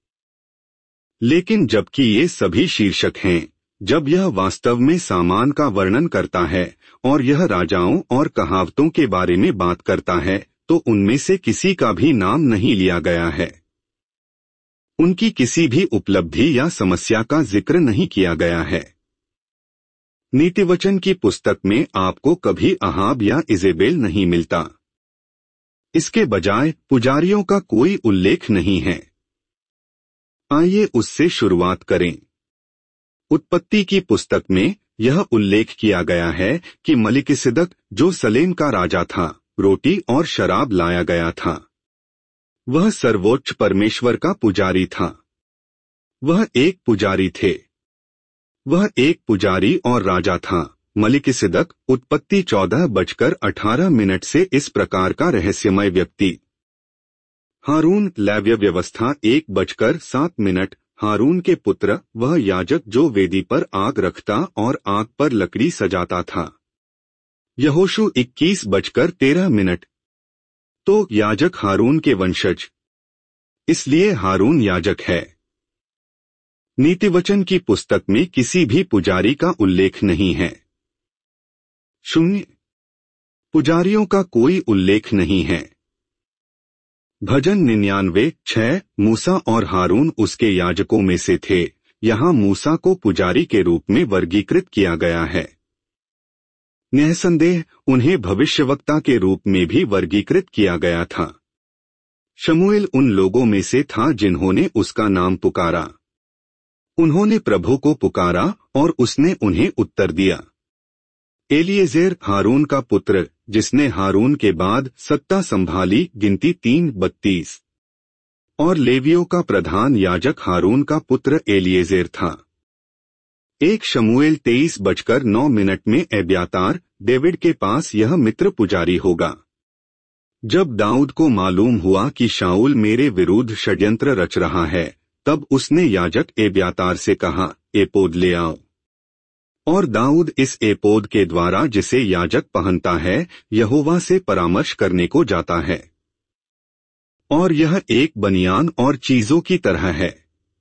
लेकिन जबकि ये सभी शीर्षक हैं, जब यह वास्तव में सामान का वर्णन करता है और यह राजाओं और कहावतों के बारे में बात करता है, तो उनमें से किसी का भी नाम नहीं लिया गया है। उनकी किसी भी उपलब्धि या समस्या का जिक्र नहीं किया गया है। नीतिवचन की पुस्तक में आपको कभी अहाब या इजेबेल नहीं मिलता। इसके बजाय पुजारियों का कोई उल्लेख नहीं है। आइए उससे शुरुआत करें। उत्पत्ति की पुस्तक में यह उल्लेख किया गया है कि मलिकिसिदक, जो सलेम का राजा था, रोटी और शराब लाया गया था। वह सर्वोच्च परमेश्वर का पुजारी था। वह एक पुजारी थे। वह एक पुजारी और राजा था। मलिकिसिदक, उत्पत्ति 14:18 से इस प्रकार का रहस्यमय व्यक्ति। हारून, लेव्य व्यवस्था 1:07। हारून के पुत्र, वह याजक जो वेदी पर आग रखता और आग पर लकड़ी सजाता था। यहोशू 21:13। तो याजक हारून के वंशज, इसलिए हारून याजक है। नीतिवचन की पुस्तक में किसी भी पुजारी का उल्लेख नहीं है। 0। पुजारियों का कोई उल्लेख नहीं है। भजन 99:6। मूसा और हारून उसके याजकों में से थे। यहाँ मूसा को पुजारी के रूप में वर्गीकृत किया गया है। निःसंदेह उन्हें भविष्यवक्ता के रूप में भी वर्गीकृत किया गया था। शमूएल उन लोगों में से था जिन्होंने उसका नाम पुकारा। उन्होंने प्रभु को पुकारा और उसने उन्हें उत्तर दिया। एलिएजेर, हारून का पुत्र, जिसने हारून के बाद सत्ता संभाली, गिनती 3:32। और लेवियों का प्रधान याजक हारून का पुत्र एलिएजेर था। 1 शमूएल 23:9 में एब्यातार, डेविड के पास यह मित्र पुजारी होगा। जब दाऊद को मालूम हुआ कि शाऊल मेरे विरुद्ध षड्यंत्र रच रहा है, तब उसने याजक एब्यातार से कहा, एपोद ले आओ। और दाऊद इस एपोद के द्वारा, जिसे याजक पहनता है, यहोवा से परामर्श करने को जाता है। और यह एक बनियान और चीजों की तरह है।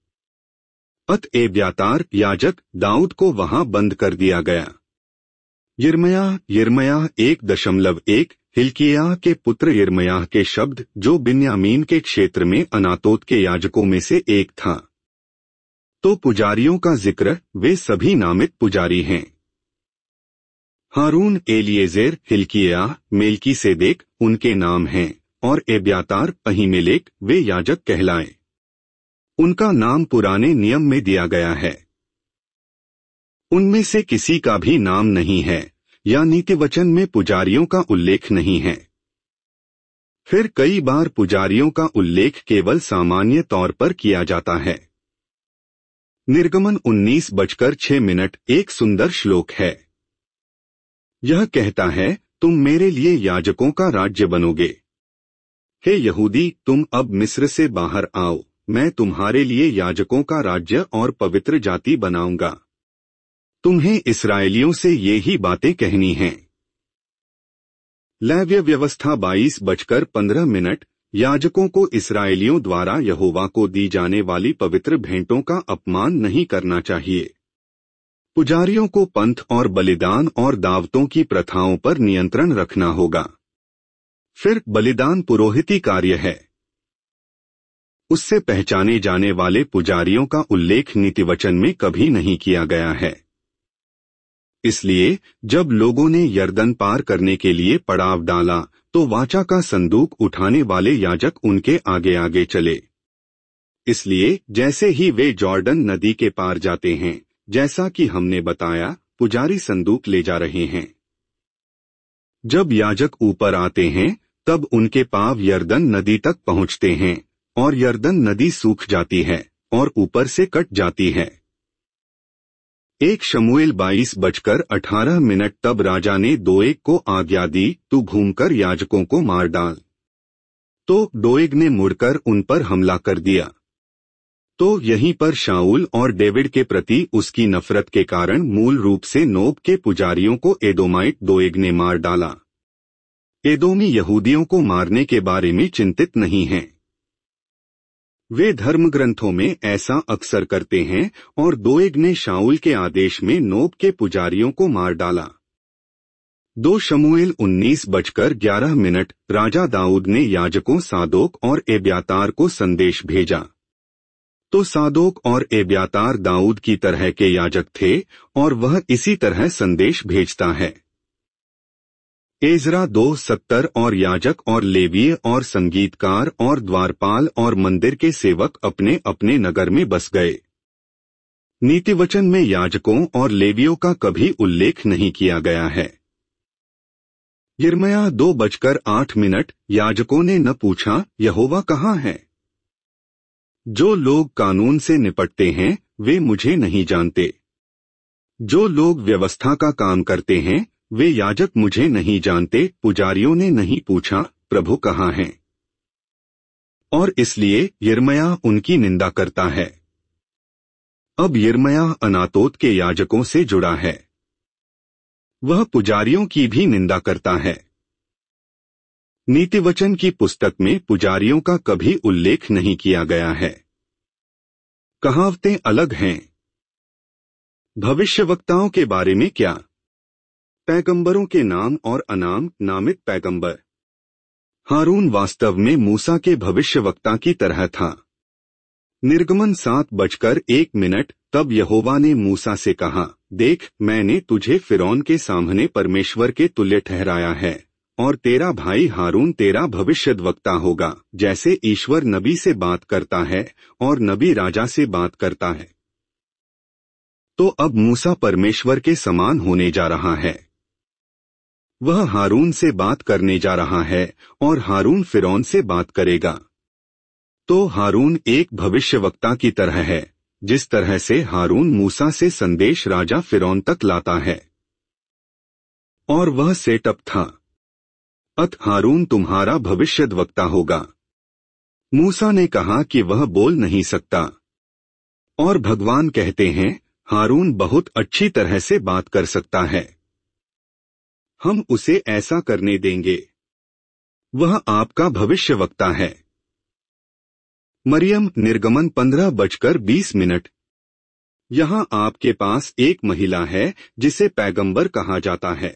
एब्यातार याजक, दाऊद को वहां बंद कर दिया गया। यिर्मयाह 1:1। हिल्किय्याह के पुत्र यिर्मयाह के शब्द, जो बिन्यामीन के क्षेत्र में अनातोत के याजकों में से एक था। तो पुजारियों का जिक्र, वे सभी नामित पुजारी हैं। हारून, एलिएजेर, हिल्किय्याह, मेल्कीसेदेक उनके नाम हैं, और एब्यातार, अहीमेलेक, वे याजक कहलाए। उनका नाम पुराने नियम में दिया गया है। उनमें से किसी का भी नाम नहीं है, या नीतिवचन में पुजारियों का उल्लेख नहीं है। फिर कई बार पुजारियों का उल्लेख केवल सामान्य तौर पर किया जाता है। निर्गमन 19:06 एक सुंदर श्लोक है। यह कहता है, तुम मेरे लिए याजकों का राज्य बनोगे। हे यहूदी, तुम अब मिस्र से बाहर आओ, मैं तुम्हारे लिए याजकों का राज्य और पवित्र जाति बनाऊंगा। तुम्हें इस्राएलियों से ये ही बातें कहनी हैं। लेव्य व्यवस्था 22:15। याजकों को इस्राएलियों द्वारा यहोवा को दी जाने वाली पवित्र भेंटों का अपमान नहीं करना चाहिए। पुजारियों को पंथ और बलिदान और दावतों की प्रथाओं पर नियंत्रण रखना होगा। फिर बलिदान पुरोहिती कार्य है। उससे पहचाने जाने वाले पुजारियों का उल्लेख नीतिवचन में कभी नहीं किया गया है। इसलिए जब लोगों ने यरदन पार करने के लिए पड़ाव डाला तो वाचा का संदूक उठाने वाले याजक उनके आगे आगे चले। इसलिए जैसे ही वे जॉर्डन नदी के पार जाते हैं, जैसा कि हमने बताया, पुजारी संदूक ले जा रहे हैं। जब याजक ऊपर आते हैं तब उनके पांव यरदन नदी तक पहुंचते हैं और यरदन नदी सूख जाती है और ऊपर से कट जाती है। 1 शमूएल 22:18। तब राजा ने दोएग को आज्ञा दी, तू घूमकर याजकों को मार डाल। तो दोएग ने मुड़कर उन पर हमला कर दिया। तो यहीं पर शाऊल और डेविड के प्रति उसकी नफरत के कारण मूल रूप से नोब के पुजारियों को एदोमाइट दोएग ने मार डाला। एदोमी यहूदियों को मारने के बारे में चिंतित नहीं हैं। वे धर्मग्रंथों में ऐसा अक्सर करते हैं और दोएग ने शाऊल के आदेश में नोब के पुजारियों को मार डाला। 2 शमूएल 19:11। राजा दाऊद ने याजकों सादोक और एब्यातार को संदेश भेजा। तो सादोक और एब्यातार दाऊद की तरह के याजक थे और वह इसी तरह संदेश भेजता है। एजरा 2:70। और याजक और लेवीय और संगीतकार और द्वारपाल और मंदिर के सेवक अपने अपने नगर में बस गए। नीतिवचन में याजकों और लेवियों का कभी उल्लेख नहीं किया गया है। यिर्मयाह 2:08। याजकों ने न पूछा, यहोवा कहाँ है? जो लोग कानून से निपटते हैं वे मुझे नहीं जानते। जो लोग व्यवस्था का काम करते हैं वे याजक मुझे नहीं जानते। पुजारियों ने नहीं पूछा, प्रभु कहाँ है? और इसलिए यिर्मयाह उनकी निंदा करता है। अब यिर्मयाह अनातोत के याजकों से जुड़ा है। वह पुजारियों की भी निंदा करता है। नीतिवचन की पुस्तक में पुजारियों का कभी उल्लेख नहीं किया गया है। कहावतें अलग हैं। भविष्यवक्ताओं के बारे में क्या? पैगंबरों के नाम और अनाम नामित पैगंबर। हारून वास्तव में मूसा के भविष्यवक्ता की तरह था। निर्गमन 7:01। तब यहोवा ने मूसा से कहा, देख, मैंने तुझे फिरौन के सामने परमेश्वर के तुल्य ठहराया है और तेरा भाई हारून तेरा भविष्यद्वक्ता होगा, जैसे ईश्वर नबी से बात करता है और नबी राजा से बात करता है। तो अब मूसा परमेश्वर के समान होने जा रहा है। वह हारून से बात करने जा रहा है और हारून फिरौन से बात करेगा। तो हारून एक भविष्यवक्ता की तरह है, जिस तरह से हारून मूसा से संदेश राजा फिरौन तक लाता है। और वह सेटअप था। हारून तुम्हारा भविष्यद्वक्ता होगा। मूसा ने कहा कि वह बोल नहीं सकता और भगवान कहते हैं, हारून बहुत अच्छी तरह से बात कर सकता है। हम उसे ऐसा करने देंगे। वह आपका भविष्यवक्ता है। मरियम निर्गमन 15:20। यहाँ आपके पास एक महिला है जिसे पैगंबर कहा जाता है।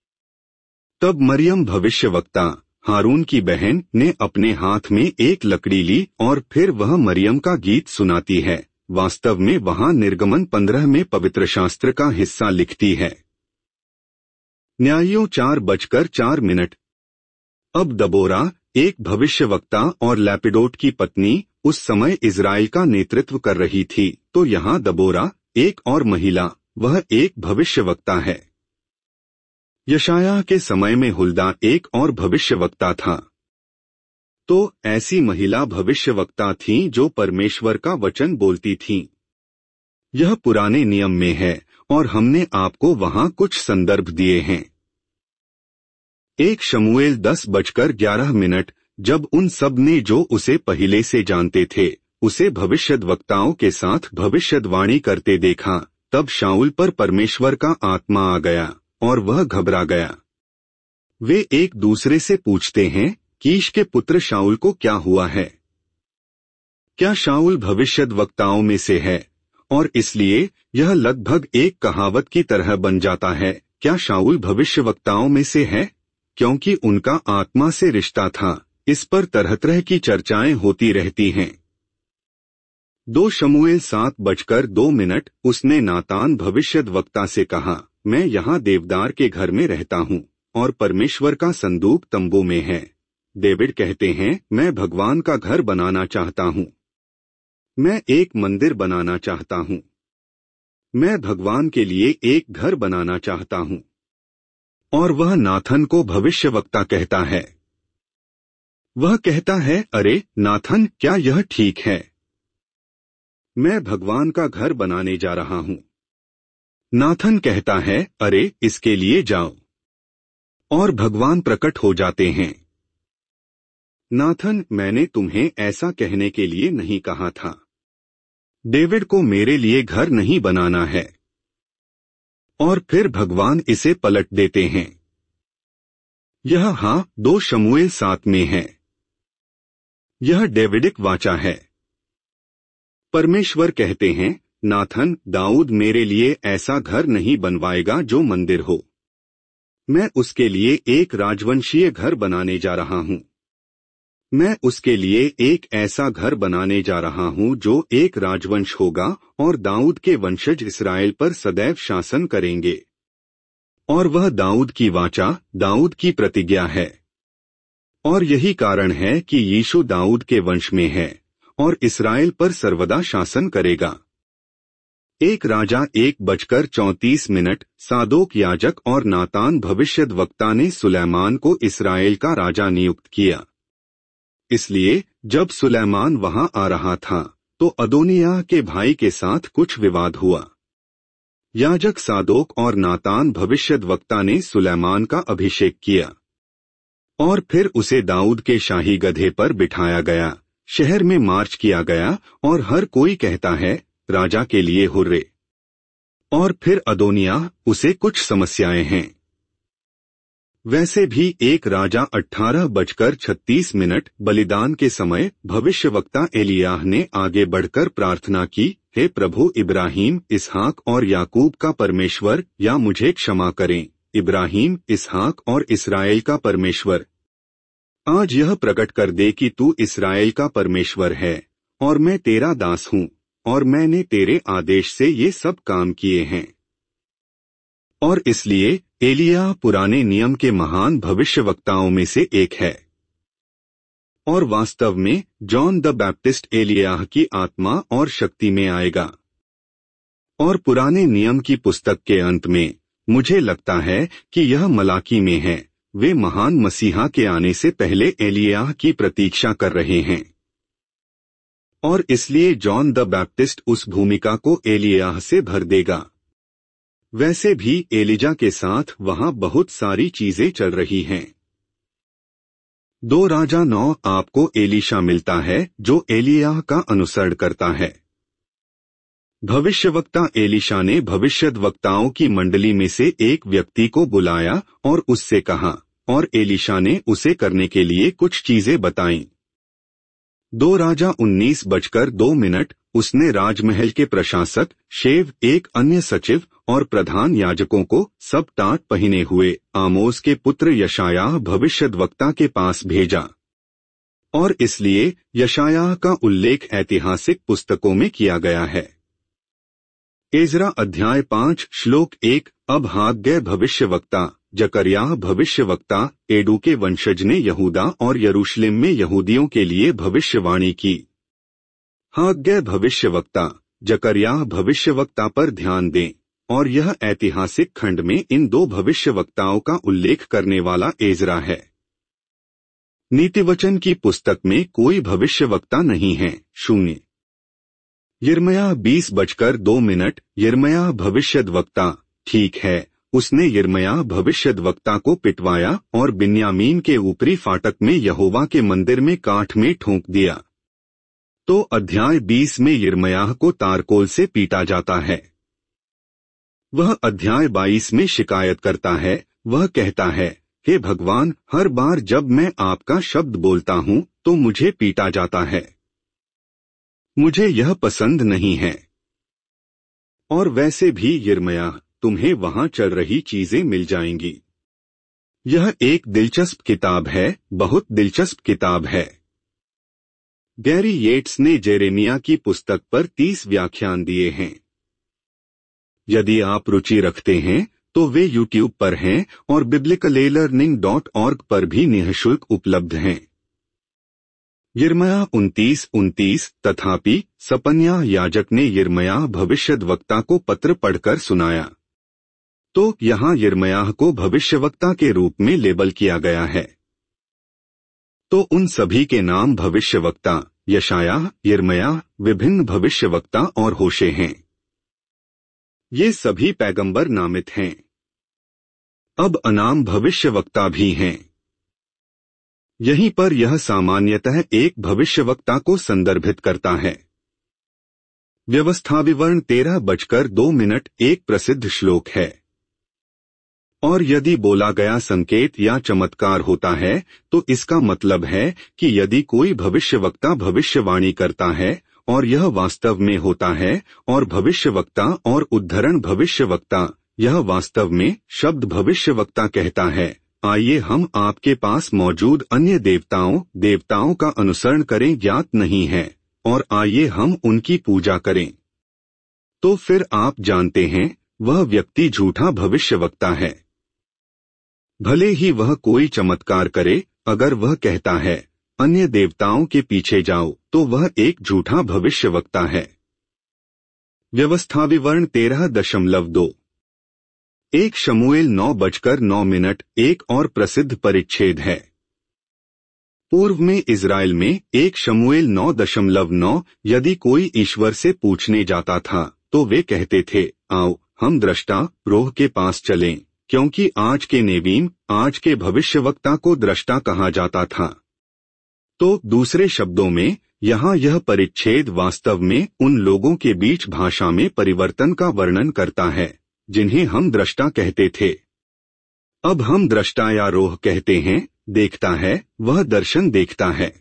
तब मरियम भविष्यवक्ता हारून की बहन ने अपने हाथ में एक लकड़ी ली और फिर वह मरियम का गीत सुनाती है। वास्तव में वहाँ निर्गमन 15 में पवित्र शास्त्र का हिस्सा लिखती है। न्यायियों 4:04। अब दबोरा एक भविष्यवक्ता और लैपिडोट की पत्नी उस समय इजराइल का नेतृत्व कर रही थी। तो यहाँ दबोरा एक और महिला, वह एक भविष्यवक्ता है। यशायाह के समय में हुल्दा एक और भविष्यवक्ता था। तो ऐसी महिला भविष्यवक्ता थीं जो परमेश्वर का वचन बोलती थीं। यह पुराने नियम में है और हमने आपको वहां कुछ संदर्भ दिए हैं। 1 शमूएल 10:11। जब उन सब ने जो उसे पहले से जानते थे उसे भविष्यद्वक्ताओं के साथ भविष्यद्वाणी करते देखा, तब शाऊल पर परमेश्वर का आत्मा आ गया और वह घबरा गया। वे एक दूसरे से पूछते हैं, कीश के पुत्र शाऊल को क्या हुआ है? क्या शाऊल भविष्यद्वक्ताओं में से है? और इसलिए यह लगभग एक कहावत की तरह बन जाता है, क्या शाऊल भविष्यवक्ताओं में से है? क्योंकि उनका आत्मा से रिश्ता था। इस पर तरह तरह की चर्चाएं होती रहती हैं। 2 शमूएल 7:2 उसने नातान भविष्यद्वक्ता से कहा, मैं यहाँ देवदार के घर में रहता हूँ और परमेश्वर का संदूक तंबू में है। डेविड कहते हैं, मैं भगवान का घर बनाना चाहता हूँ। मैं एक मंदिर बनाना चाहता हूँ। मैं भगवान के लिए एक घर बनाना चाहता हूँ। और वह नाथन को भविष्यवक्ता कहता है। वह कहता है, अरे नाथन, क्या यह ठीक है? मैं भगवान का घर बनाने जा रहा हूँ। नाथन कहता है, अरे इसके लिए जाओ। और भगवान प्रकट हो जाते हैं। नाथन, मैंने तुम्हें ऐसा कहने के लिए नहीं कहा था। डेविड को मेरे लिए घर नहीं बनाना है। और फिर भगवान इसे पलट देते हैं। यह 2 शमूएल 7 में है। यह डेविडिक वाचा है। परमेश्वर कहते हैं, नाथन, दाऊद मेरे लिए ऐसा घर नहीं बनवाएगा जो मंदिर हो। मैं उसके लिए एक राजवंशीय घर बनाने जा रहा हूँ। मैं उसके लिए एक ऐसा घर बनाने जा रहा हूँ जो एक राजवंश होगा और दाऊद के वंशज इस्राएल पर सदैव शासन करेंगे। और वह दाऊद की वाचा, दाऊद की प्रतिज्ञा है। और यही कारण है कि यीशु दाऊद के वंश में है और इस्राएल पर सर्वदा शासन करेगा। 1 राजा 1:34 सादोक याजक और नातान भविष्यद्वक्ता ने सुलैमान को इस्राएल का राजा नियुक्त किया। इसलिए जब सुलैमान वहां आ रहा था तो अदोनिय्याह के भाई के साथ कुछ विवाद हुआ। याजक सादोक और नातान भविष्यद्वक्ता ने सुलैमान का अभिषेक किया और फिर उसे दाऊद के शाही गधे पर बिठाया गया, शहर में मार्च किया गया और हर कोई कहता है, राजा के लिए हुर्रे। और फिर अदोनिय्याह, उसे कुछ समस्याएं हैं। वैसे भी 1 राजा 18:36 बलिदान के समय भविष्यवक्ता एलियाह ने आगे बढ़कर प्रार्थना की, हे प्रभु इब्राहिम, इसहाक और याकूब का परमेश्वर, या मुझे क्षमा करें, इब्राहिम, इसहाक और इस्राएल का परमेश्वर, आज यह प्रकट कर दे कि तू इस्राएल का परमेश्वर है और मैं तेरा दास हूँ और मैंने तेरे आदेश से ये सब काम किए हैं। और इसलिए एलिय्याह पुराने नियम के महान भविष्यवक्ताओं में से एक है। और वास्तव में जॉन द बैप्टिस्ट एलिय्याह की आत्मा और शक्ति में आएगा। और पुराने नियम की पुस्तक के अंत में मुझे लगता है कि यह मलाकी में है, वे महान मसीहा के आने से पहले एलिय्याह की प्रतीक्षा कर रहे हैं। और इसलिए जॉन द बैप्टिस्ट उस भूमिका को एलिय्याह से भर देगा। वैसे भी एलिजा के साथ वहां बहुत सारी चीजें चल रही हैं। 2 राजा 9 आपको एलीशा मिलता है जो एलिय्याह का अनुसरण करता है। भविष्यवक्ता एलीशा ने भविष्यद्वक्ताओं की मंडली में से एक व्यक्ति को बुलाया और उससे कहा, और एलीशा ने उसे करने के लिए कुछ चीजें बताईं। 2 राजा 19:2 उसने राजमहल के प्रशासक, शेव, एक अन्य सचिव और प्रधान याजकों को सब टाट पहने हुए आमोस के पुत्र यशायाह भविष्यद्वक्ता के पास भेजा। और इसलिए यशायाह का उल्लेख ऐतिहासिक पुस्तकों में किया गया है। एजरा अध्याय 5 श्लोक 1, अब हाग्गै भविष्यवक्ता, जकर्याह भविष्यवक्ता, एडू के वंशज ने यहूदा और यरूशलेम में यहूदियों के लिए भविष्यवाणी की। हाग्गै भविष्यवक्ता, जकर्याह भविष्यवक्ता पर ध्यान दें, और यह ऐतिहासिक खंड में इन 2 भविष्यवक्ताओं का उल्लेख करने वाला एजरा है। नीतिवचन की पुस्तक में कोई भविष्यवक्ता नहीं है। 0 यिर्मयाह 20:2 यिर्मयाह भविष्यद्वक्ता, ठीक है, उसने यिर्मयाह भविष्यद्वक्ता को पिटवाया और बिन्यामीन के ऊपरी फाटक में यहोवा के मंदिर में काठ में ठोंक दिया। तो अध्याय 20 में यिर्मयाह को तारकोल से पीटा जाता है। वह अध्याय 22 में शिकायत करता है। वह कहता है, हे भगवान, हर बार जब मैं आपका शब्द बोलता हूँ तो मुझे पीटा जाता है। मुझे यह पसंद नहीं है। और वैसे भी यिर्मयाह, तुम्हें वहां चल रही चीजें मिल जाएंगी। यह एक दिलचस्प किताब है, बहुत दिलचस्प किताब है। गैरी येट्स ने जेरेमिया की पुस्तक पर 30 व्याख्यान दिए हैं। यदि आप रुचि रखते हैं तो वे YouTube पर हैं और biblicallearning.org पर भी निःशुल्क उपलब्ध हैं। यिर्मयाह 29:29। तथापि सपन्याह याजक ने यिर्मयाह भविष्यद्वक्ता को पत्र पढ़कर सुनाया। तो यहाँ यिर्मयाह को भविष्यवक्ता के रूप में लेबल किया गया है। तो उन सभी के नाम भविष्यवक्ता यशायाह, यिर्मयाह, विभिन्न भविष्यवक्ता और होशे हैं। ये सभी पैगंबर नामित हैं। अब अनाम भविष्यवक्ता भी हैं। यहीं पर यह सामान्यतः एक भविष्यवक्ता को संदर्भित करता है। व्यवस्था विवरण 13:02 एक प्रसिद्ध श्लोक है। और यदि बोला गया संकेत या चमत्कार होता है तो इसका मतलब है कि यदि कोई भविष्यवक्ता भविष्यवाणी करता है और यह वास्तव में होता है, और भविष्यवक्ता और उद्धरण भविष्यवक्ता, यह वास्तव में शब्द भविष्यवक्ता कहता है, आइए हम आपके पास मौजूद अन्य देवताओं का अनुसरण करें, ज्ञात नहीं है, और आइए हम उनकी पूजा करें। तो फिर आप जानते हैं वह व्यक्ति झूठा भविष्यवक्ता है। भले ही वह कोई चमत्कार करे, अगर वह कहता है अन्य देवताओं के पीछे जाओ, तो वह एक झूठा भविष्यवक्ता है। व्यवस्था विवरण 13:2। 1 शमूएल 9:9 एक और प्रसिद्ध परिच्छेद है। पूर्व में इजराइल में 1 शमूएल 9:9 यदि कोई ईश्वर से पूछने जाता था तो वे कहते थे, आओ हम दृष्टा रोह के पास चलें, क्योंकि आज के नेवीम, आज के भविष्यवक्ता को दृष्टा कहा जाता था। तो दूसरे शब्दों में यहाँ यह परिच्छेद वास्तव में उन लोगों के बीच भाषा में परिवर्तन का वर्णन करता है जिन्हें हम दृष्टा कहते थे। अब हम दृष्टा या रोह कहते हैं, देखता है, वह दर्शन देखता है।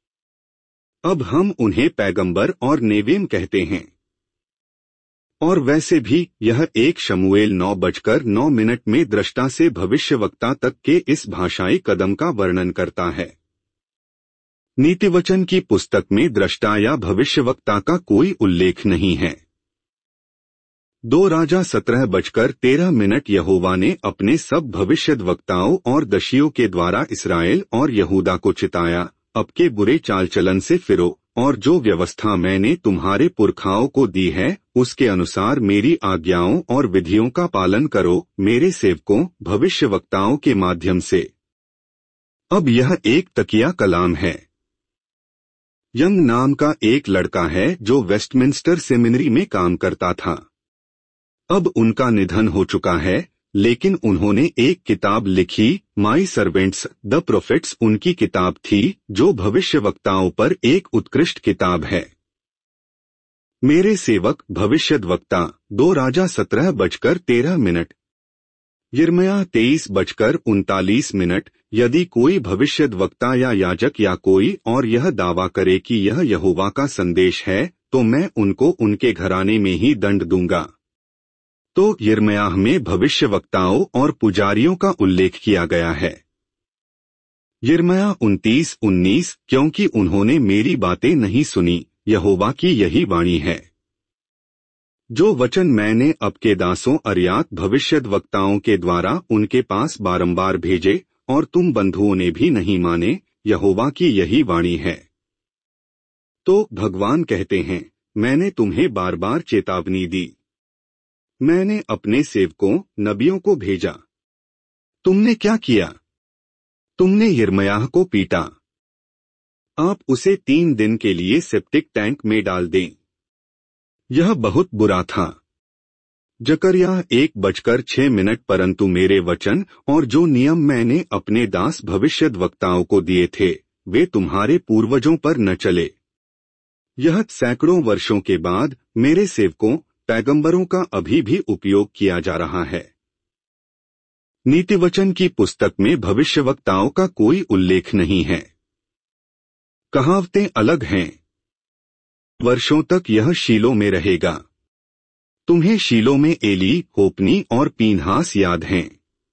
अब हम उन्हें पैगंबर और नेवीम कहते हैं। और वैसे भी यह 1 शमूएल 9:9 में दृष्टा से भविष्यवक्ता तक के इस भाषाई कदम का वर्णन करता है। नीतिवचन की पुस्तक में दृष्टा या भविष्यवक्ता का कोई उल्लेख नहीं है। 2 राजा 17:13 यहोवा ने अपने सब भविष्यद्वक्ताओं और दशियों के द्वारा इसराइल और यहूदा को चिताया, अब के बुरे चाल चलन से फिरो, और जो व्यवस्था मैंने तुम्हारे पुरखाओं को दी है उसके अनुसार मेरी आज्ञाओं और विधियों का पालन करो, मेरे सेवकों भविष्यवक्ताओं के माध्यम से। अब यह एक तकिया कलाम है। यंग नाम का एक लड़का है जो वेस्टमिंस्टर सेमिनरी में काम करता था। अब उनका निधन हो चुका है, लेकिन उन्होंने एक किताब लिखी, माई सर्वेंट्स द प्रोफेट्स उनकी किताब थी, जो भविष्यवक्ताओं पर एक उत्कृष्ट किताब है। मेरे सेवक भविष्यद्वक्ता 2 राजा 17:13। यिर्मयाह 23:39। यदि कोई भविष्यद्वक्ता या याजक या कोई और यह दावा करे कि यह यहोवा का संदेश है, तो मैं उनको उनके घराने में ही दंड दूंगा। तो यिर्मयाह में भविष्यवक्ताओं और पुजारियों का उल्लेख किया गया है। यिर्मयाह 29:19 क्योंकि उन्होंने मेरी बातें नहीं सुनी, यहोवा की यही वाणी है। जो वचन मैंने आपके दासों अर्यात भविष्यद्वक्ताओं के द्वारा उनके पास बारंबार भेजे और तुम बंधुओं ने भी नहीं माने, यहोवा की यही वाणी है। तो भगवान कहते हैं, मैंने तुम्हें बार बार चेतावनी दी। मैंने अपने सेवकों नबियों को भेजा। तुमने क्या किया? तुमने यिर्मयाह को पीटा। आप उसे 3 दिन के लिए सेप्टिक टैंक में डाल दें। यह बहुत बुरा था। जकरिया 1:6 परंतु मेरे वचन और जो नियम मैंने अपने दास भविष्यद्वक्ताओं को दिए थे, वे तुम्हारे पूर्वजों पर न चले। यह सैकड़ों वर्षों के बाद मेरे सेवकों पैगंबरों का अभी भी उपयोग किया जा रहा है। नीतिवचन की पुस्तक में भविष्यवक्ताओं का कोई उल्लेख नहीं है। कहावतें अलग हैं। वर्षों तक यह शीलो में रहेगा। तुम्हें शीलो में एली, होपनी और पीनहास याद हैं।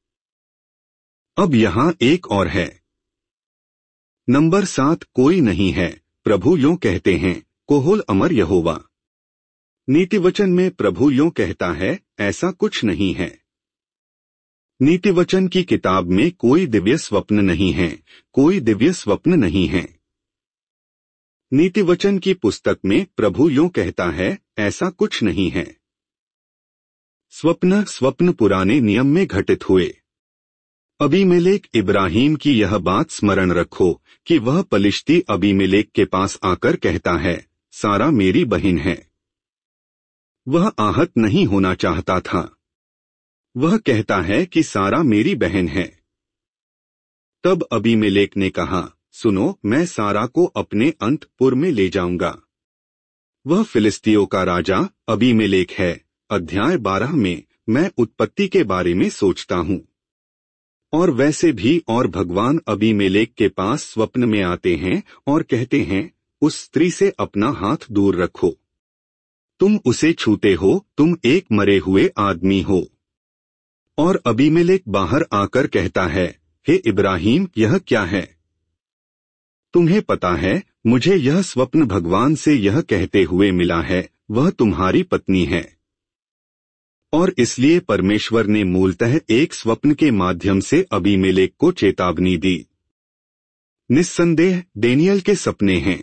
अब यहाँ एक और है। नंबर 7 कोई नहीं है, प्रभु यों कहते हैं, कोहोल अमर यहोवा। नीतिवचन में प्रभु यों कहता है, ऐसा कुछ नहीं है। नीतिवचन की किताब में कोई दिव्य स्वप्न नहीं है, कोई दिव्य स्वप्न नहीं है। नीतिवचन की पुस्तक में प्रभु यों कहता है, ऐसा कुछ नहीं है। स्वप्न पुराने नियम में घटित हुए। अबीमेलेक इब्राहिम की यह बात स्मरण रखो कि वह पलिश्ती अबीमेलेक के पास आकर कहता है, सारा मेरी बहन है। वह आहत नहीं होना चाहता था। वह कहता है कि सारा मेरी बहन है। तब अबीमेलेक ने कहा, सुनो, मैं सारा को अपने अंतपुर में ले जाऊंगा। वह फिलिस्तियों का राजा अबीमेलेक है। अध्याय 12 में मैं उत्पत्ति के बारे में सोचता हूँ। और वैसे भी और भगवान अबीमेलेक के पास स्वप्न में आते हैं और कहते हैं, उस स्त्री से अपना हाथ दूर रखो। तुम उसे छूते हो, तुम एक मरे हुए आदमी हो। और अबीमेलेक बाहर आकर कहता है, हे इब्राहिम, यह क्या है? तुम्हें पता है, मुझे यह स्वप्न भगवान से यह कहते हुए मिला है, वह तुम्हारी पत्नी है। और इसलिए परमेश्वर ने मूलतः एक स्वप्न के माध्यम से अबीमेलेक को चेतावनी दी। निस्संदेह डेनियल के सपने हैं।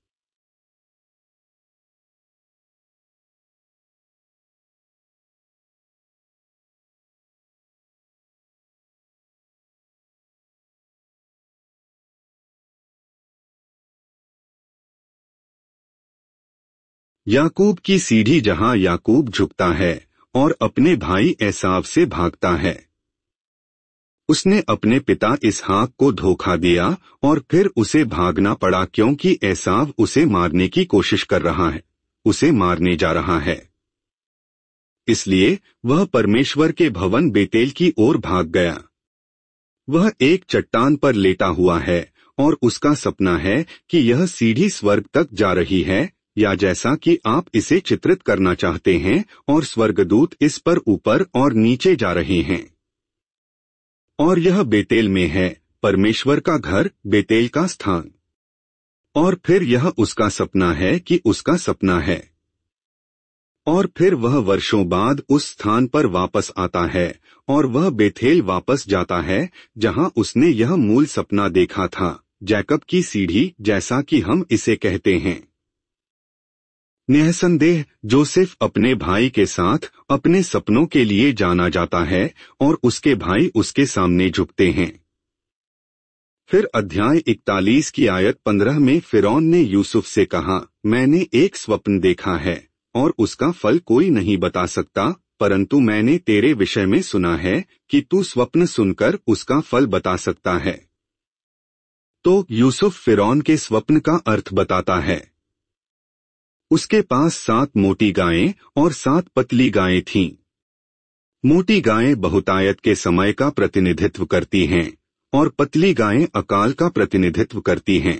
याकूब की सीढ़ी जहां याकूब झुकता है और अपने भाई एसाव से भागता है। उसने अपने पिता इसहाक को धोखा दिया और फिर उसे भागना पड़ा क्योंकि एसाव उसे मारने की कोशिश कर रहा है, उसे मारने जा रहा है। इसलिए वह परमेश्वर के भवन बेतेल की ओर भाग गया। वह एक चट्टान पर लेटा हुआ है और उसका सपना है कि यह सीढ़ी स्वर्ग तक जा रही है, या जैसा कि आप इसे चित्रित करना चाहते हैं, और स्वर्गदूत इस पर ऊपर और नीचे जा रहे हैं। और यह बेतेल में है, परमेश्वर का घर, बेतेल का स्थान। और फिर यह उसका सपना है कि उसका सपना है। और फिर वह वर्षों बाद उस स्थान पर वापस आता है और वह बेथेल वापस जाता है जहां उसने यह मूल सपना देखा था, जैकब की सीढ़ी, जैसा कि हम इसे कहते हैं। निःसंदेह जोसेफ अपने भाई के साथ अपने सपनों के लिए जाना जाता है और उसके भाई उसके सामने झुकते हैं। फिर अध्याय 41 की आयत 15 में फिरौन ने यूसुफ से कहा, मैंने एक स्वप्न देखा है और उसका फल कोई नहीं बता सकता, परंतु मैंने तेरे विषय में सुना है कि तू स्वप्न सुनकर उसका फल बता सकता है। तो यूसुफ फिरौन के स्वप्न का अर्थ बताता है। उसके पास 7 मोटी गायें और 7 पतली गायें थीं। मोटी गायें बहुतायत के समय का प्रतिनिधित्व करती हैं और पतली गायें अकाल का प्रतिनिधित्व करती हैं।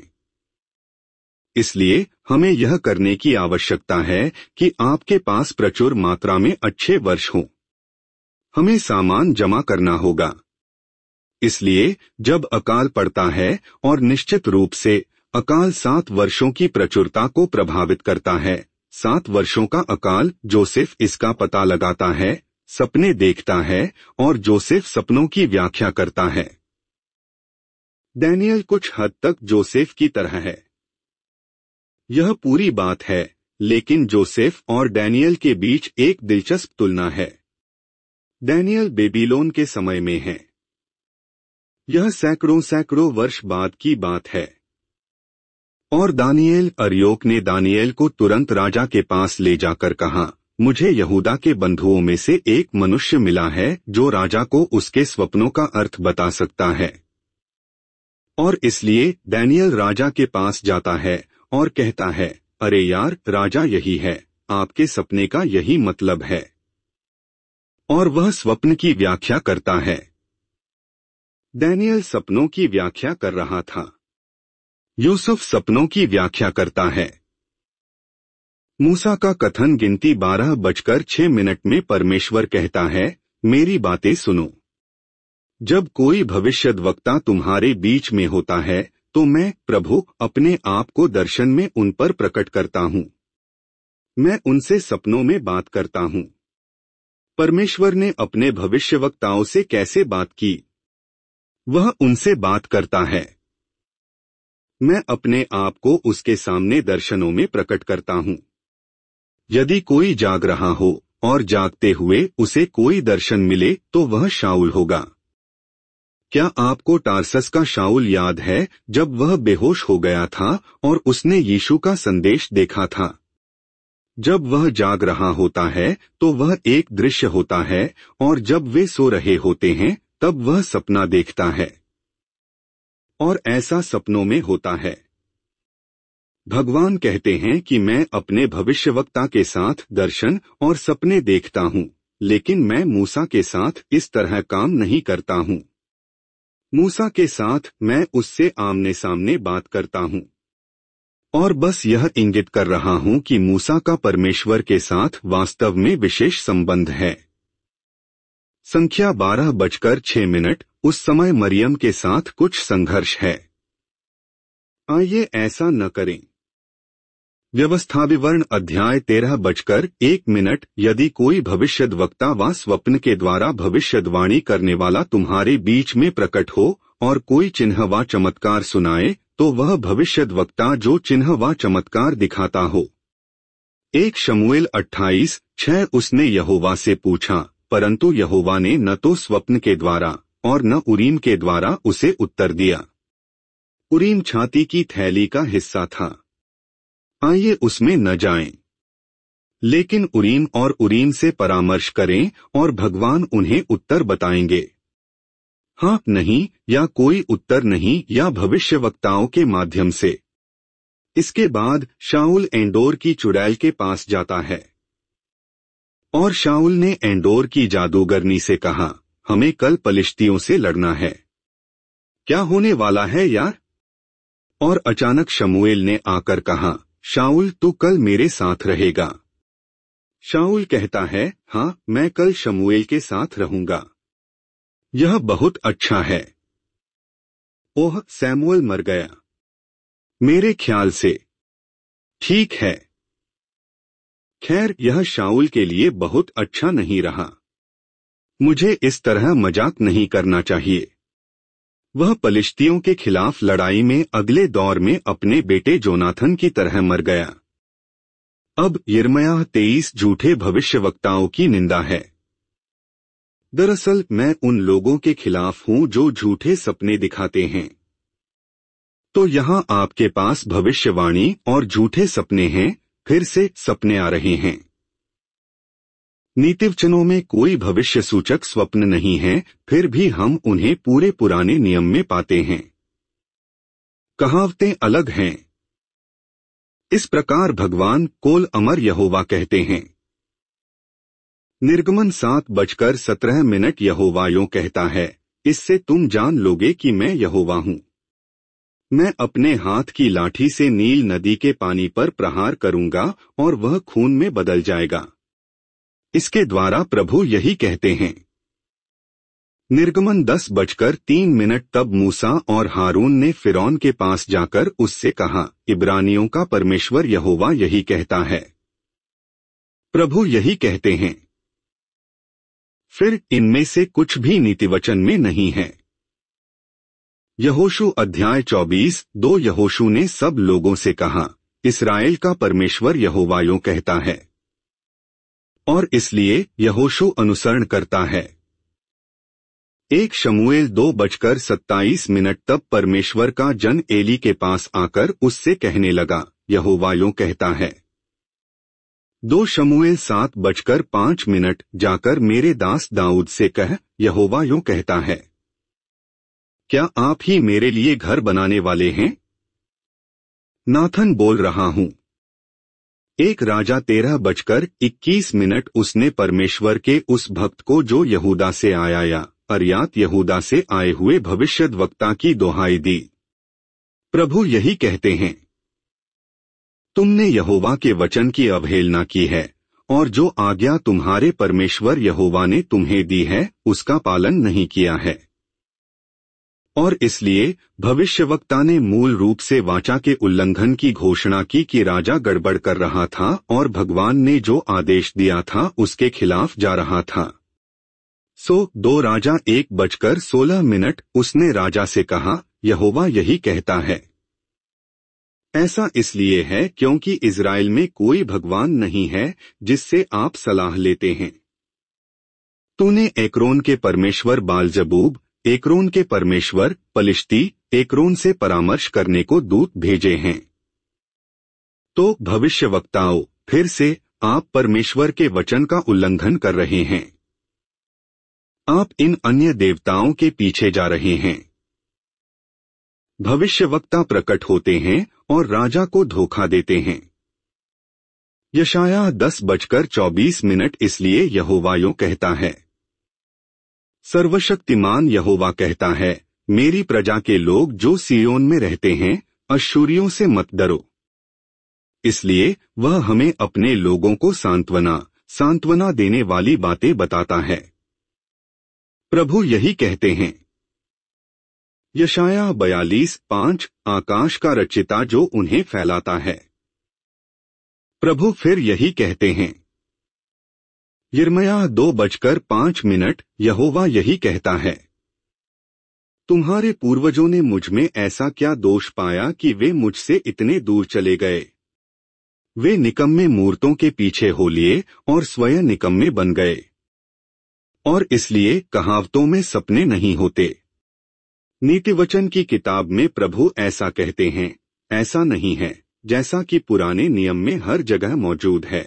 इसलिए हमें यह करने की आवश्यकता है कि आपके पास प्रचुर मात्रा में अच्छे वर्ष हों। हमें सामान जमा करना होगा। इसलिए जब अकाल पड़ता है, और निश्चित रूप से अकाल 7 वर्षों की प्रचुरता को प्रभावित करता है, 7 वर्षों का अकाल, जोसेफ इसका पता लगाता है, सपने देखता है और जोसेफ सपनों की व्याख्या करता है। डैनियल कुछ हद तक जोसेफ की तरह है। यह पूरी बात है, लेकिन जोसेफ और डैनियल के बीच एक दिलचस्प तुलना है। डैनियल बेबीलोन के समय में है। यह सैकड़ों वर्ष बाद की बात है। और दानिएल अर्योक ने दानिएल को तुरंत राजा के पास ले जाकर कहा, मुझे यहूदा के बंधुओं में से एक मनुष्य मिला है जो राजा को उसके स्वप्नों का अर्थ बता सकता है। और इसलिए डैनियल राजा के पास जाता है और कहता है, अरे यार, राजा यही है, आपके सपने का यही मतलब है। और वह स्वप्न की व्याख्या करता है। डैनियल सपनों की व्याख्या कर रहा था। यूसुफ सपनों की व्याख्या करता है। मूसा का कथन गिनती 12:06 में परमेश्वर कहता है, मेरी बातें सुनो। जब कोई भविष्यद्वक्ता तुम्हारे बीच में होता है तो मैं प्रभु अपने आप को दर्शन में उन पर प्रकट करता हूँ। मैं उनसे सपनों में बात करता हूँ। परमेश्वर ने अपने भविष्यवक्ताओं से कैसे बात की? वह उनसे बात करता है। मैं अपने आप को उसके सामने दर्शनों में प्रकट करता हूँ। यदि कोई जाग रहा हो और जागते हुए उसे कोई दर्शन मिले तो वह शाऊल होगा। क्या आपको टार्सस का शाऊल याद है, जब वह बेहोश हो गया था और उसने यीशु का संदेश देखा था? जब वह जाग रहा होता है तो वह एक दृश्य होता है, और जब वे सो रहे होते हैं तब वह सपना देखता है। और ऐसा सपनों में होता है। भगवान कहते हैं कि मैं अपने भविष्यवक्ता के साथ दर्शन और सपने देखता हूँ, लेकिन मैं मूसा के साथ इस तरह काम नहीं करता हूँ। मूसा के साथ मैं उससे आमने सामने बात करता हूँ। और बस यह इंगित कर रहा हूँ कि मूसा का परमेश्वर के साथ वास्तव में विशेष संबंध है। संख्या 12:06। उस समय मरियम के साथ कुछ संघर्ष है। आइए ऐसा न करें। व्यवस्थाविवरण अध्याय 13:01। यदि कोई भविष्यद्वक्ता व स्वप्न के द्वारा भविष्यवाणी करने वाला तुम्हारे बीच में प्रकट हो और कोई चिन्ह व चमत्कार सुनाए, तो वह भविष्यद्वक्ता जो चिन्ह व चमत्कार दिखाता हो। 1 शमूएल 28:6। उसने यहोवा से पूछा, परंतु यहोवा ने न तो स्वप्न के द्वारा और न उरीम के द्वारा उसे उत्तर दिया। उरीम छाती की थैली का हिस्सा था। आइए उसमें न जाएं। लेकिन उरीम और उरीम से परामर्श करें और भगवान उन्हें उत्तर बताएंगे। हाँ, नहीं, या कोई उत्तर नहीं, या भविष्यवक्ताओं के माध्यम से। इसके बाद शाऊल एंडोर की चुड़ैल के पास जाता है। और शाऊल ने एंडोर की जादूगरनी से कहा, हमें कल पलिश्तियों से लड़ना है। क्या होने वाला है यार? और अचानक शमूएल ने आकर कहा, शाऊल तू कल मेरे साथ रहेगा। शाऊल कहता है, हाँ, मैं कल शमूएल के साथ रहूंगा। यह बहुत अच्छा है। ओह, सैमुअल मर गया। मेरे ख्याल से। ठीक है। खैर, यह शाऊल के लिए बहुत अच्छा नहीं रहा। मुझे इस तरह मजाक नहीं करना चाहिए। वह पलिश्तियों के खिलाफ लड़ाई में अगले दौर में अपने बेटे जोनाथन की तरह मर गया। अब यिर्मयाह 23 झूठे भविष्यवक्ताओं की निंदा है। दरअसल मैं उन लोगों के खिलाफ हूं जो झूठे सपने दिखाते हैं। तो यहाँ आपके पास भविष्यवाणी और झूठे सपने हैं। फिर से सपने आ रहे हैं। नीतिवचनों में कोई भविष्य सूचक स्वप्न नहीं है, फिर भी हम उन्हें पूरे पुराने नियम में पाते हैं। कहावतें अलग हैं। इस प्रकार भगवान कोल अमर यहोवा कहते हैं। निर्गमन 7:17 यहोवा यों कहता है, इससे तुम जान लोगे कि मैं यहोवा हूँ। मैं अपने हाथ की लाठी से नील नदी के पानी पर प्रहार करूंगा और वह खून में बदल जाएगा। इसके द्वारा प्रभु यही कहते हैं। निर्गमन 10:03। तब मूसा और हारून ने फिरौन के पास जाकर उससे कहा, इब्रानियों का परमेश्वर यहोवा यही कहता है। प्रभु यही कहते हैं। फिर इनमें से कुछ भी नीतिवचन में नहीं है। यहोशू अध्याय 24:2। यहोशू ने सब लोगों से कहा, इस्राएल का परमेश्वर यहोवा यों कहता है। और इसलिए यहोशू अनुसरण करता है। 1 शमूएल 2:27। तब परमेश्वर का जन एली के पास आकर उससे कहने लगा, यहोवा यों कहता है। 2 शमूएल 7:5। जाकर मेरे दास दाऊद से कह, यहोवा यों कहता है। क्या आप ही मेरे लिए घर बनाने वाले हैं? नाथन बोल रहा हूं। एक राजा 13:21 उसने परमेश्वर के उस भक्त को जो यहूदा से आया या अरियात यहूदा से आए हुए भविष्यद्वक्ता की दोहाई दी। प्रभु यही कहते हैं, तुमने यहोवा के वचन की अवहेलना की है और जो आज्ञा तुम्हारे परमेश्वर यहोवा ने तुम्हें दी है उसका पालन नहीं किया है। और इसलिए भविष्यवक्ता ने मूल रूप से वाचा के उल्लंघन की घोषणा की कि राजा गड़बड़ कर रहा था और भगवान ने जो आदेश दिया था उसके खिलाफ जा रहा था। 2 राजा 1:16 उसने राजा से कहा, यहोवा यही कहता है। ऐसा इसलिए है क्योंकि इज़राइल में कोई भगवान नहीं है जिससे आप सलाह लेते हैं। तूने एक्रोन के परमेश्वर बालजबूब, एक्रोन के परमेश्वर पलिश्ती, एक्रोन से परामर्श करने को दूत भेजे हैं। तो भविष्यवक्ताओं, फिर से आप परमेश्वर के वचन का उल्लंघन कर रहे हैं। आप इन अन्य देवताओं के पीछे जा रहे हैं। भविष्यवक्ता प्रकट होते हैं और राजा को धोखा देते हैं। यशायाह 10:24 इसलिए यहोवा यूं कहता है, सर्वशक्तिमान यहोवा कहता है, मेरी प्रजा के लोग जो सियोन में रहते हैं, अश्शूरियों से मत डरो। इसलिए वह हमें अपने लोगों को सांत्वना देने वाली बातें बताता है। प्रभु यही कहते हैं। यशायाह 42:5 आकाश का रचिता जो उन्हें फैलाता है। प्रभु फिर यही कहते हैं। यिर्मयाह 2:5 यहोवा यही कहता है, तुम्हारे पूर्वजों ने मुझ में ऐसा क्या दोष पाया कि वे मुझसे इतने दूर चले गए। वे निकम्मे मूर्तों के पीछे हो लिए और स्वयं निकम्मे बन गए। और इसलिए कहावतों में सपने नहीं होते। नीतिवचन की किताब में प्रभु ऐसा कहते हैं, ऐसा नहीं है जैसा कि पुराने नियम में हर जगह मौजूद है।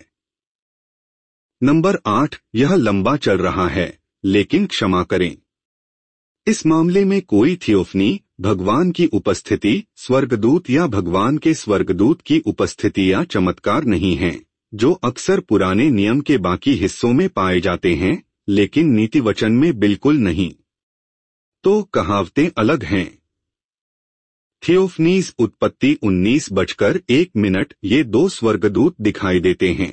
नंबर 8, यह लंबा चल रहा है, लेकिन क्षमा करें। इस मामले में कोई थियोफनी, भगवान की उपस्थिति, स्वर्गदूत या भगवान के स्वर्गदूत की उपस्थिति या चमत्कार नहीं है, जो अक्सर पुराने नियम के बाकी हिस्सों में पाए जाते हैं, लेकिन नीतिवचन में बिल्कुल नहीं। तो कहावतें अलग हैं। थियोफनीज उत्पत्ति 19:1 ये 2 स्वर्गदूत दिखाई देते हैं।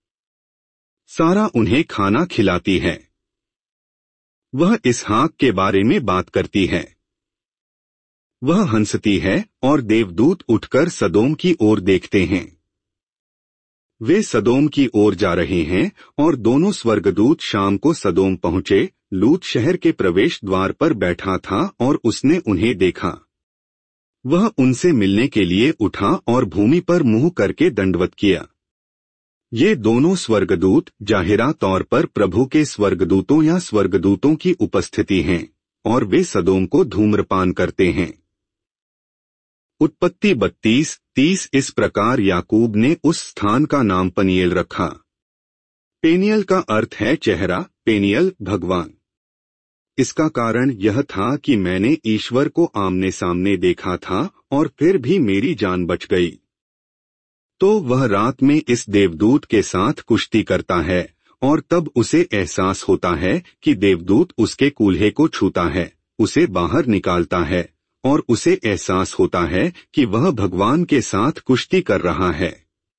सारा उन्हें खाना खिलाती है। वह इसहाक के बारे में बात करती है। वह हंसती है और देवदूत उठकर सदोम की ओर देखते हैं। वे सदोम की ओर जा रहे हैं और दोनों स्वर्गदूत शाम को सदोम पहुंचे। लूत शहर के प्रवेश द्वार पर बैठा था और उसने उन्हें देखा। वह उनसे मिलने के लिए उठा और भूमि पर मुंह करके दंडवत किया। ये दोनों स्वर्गदूत जाहिरा तौर पर प्रभु के स्वर्गदूतों या स्वर्गदूतों की उपस्थिति हैं और वे सदोम को धूम्रपान करते हैं। उत्पत्ति 32:30 इस प्रकार याकूब ने उस स्थान का नाम पनीएल रखा। पेनियल का अर्थ है चेहरा, पेनियल भगवान। इसका कारण यह था कि मैंने ईश्वर को आमने सामने देखा था और फिर भी मेरी जान बच गई। तो वह रात में इस देवदूत के साथ कुश्ती करता है और तब उसे एहसास होता है कि देवदूत उसके कूल्हे को छूता है, उसे बाहर निकालता है और उसे एहसास होता है कि वह भगवान के साथ कुश्ती कर रहा है।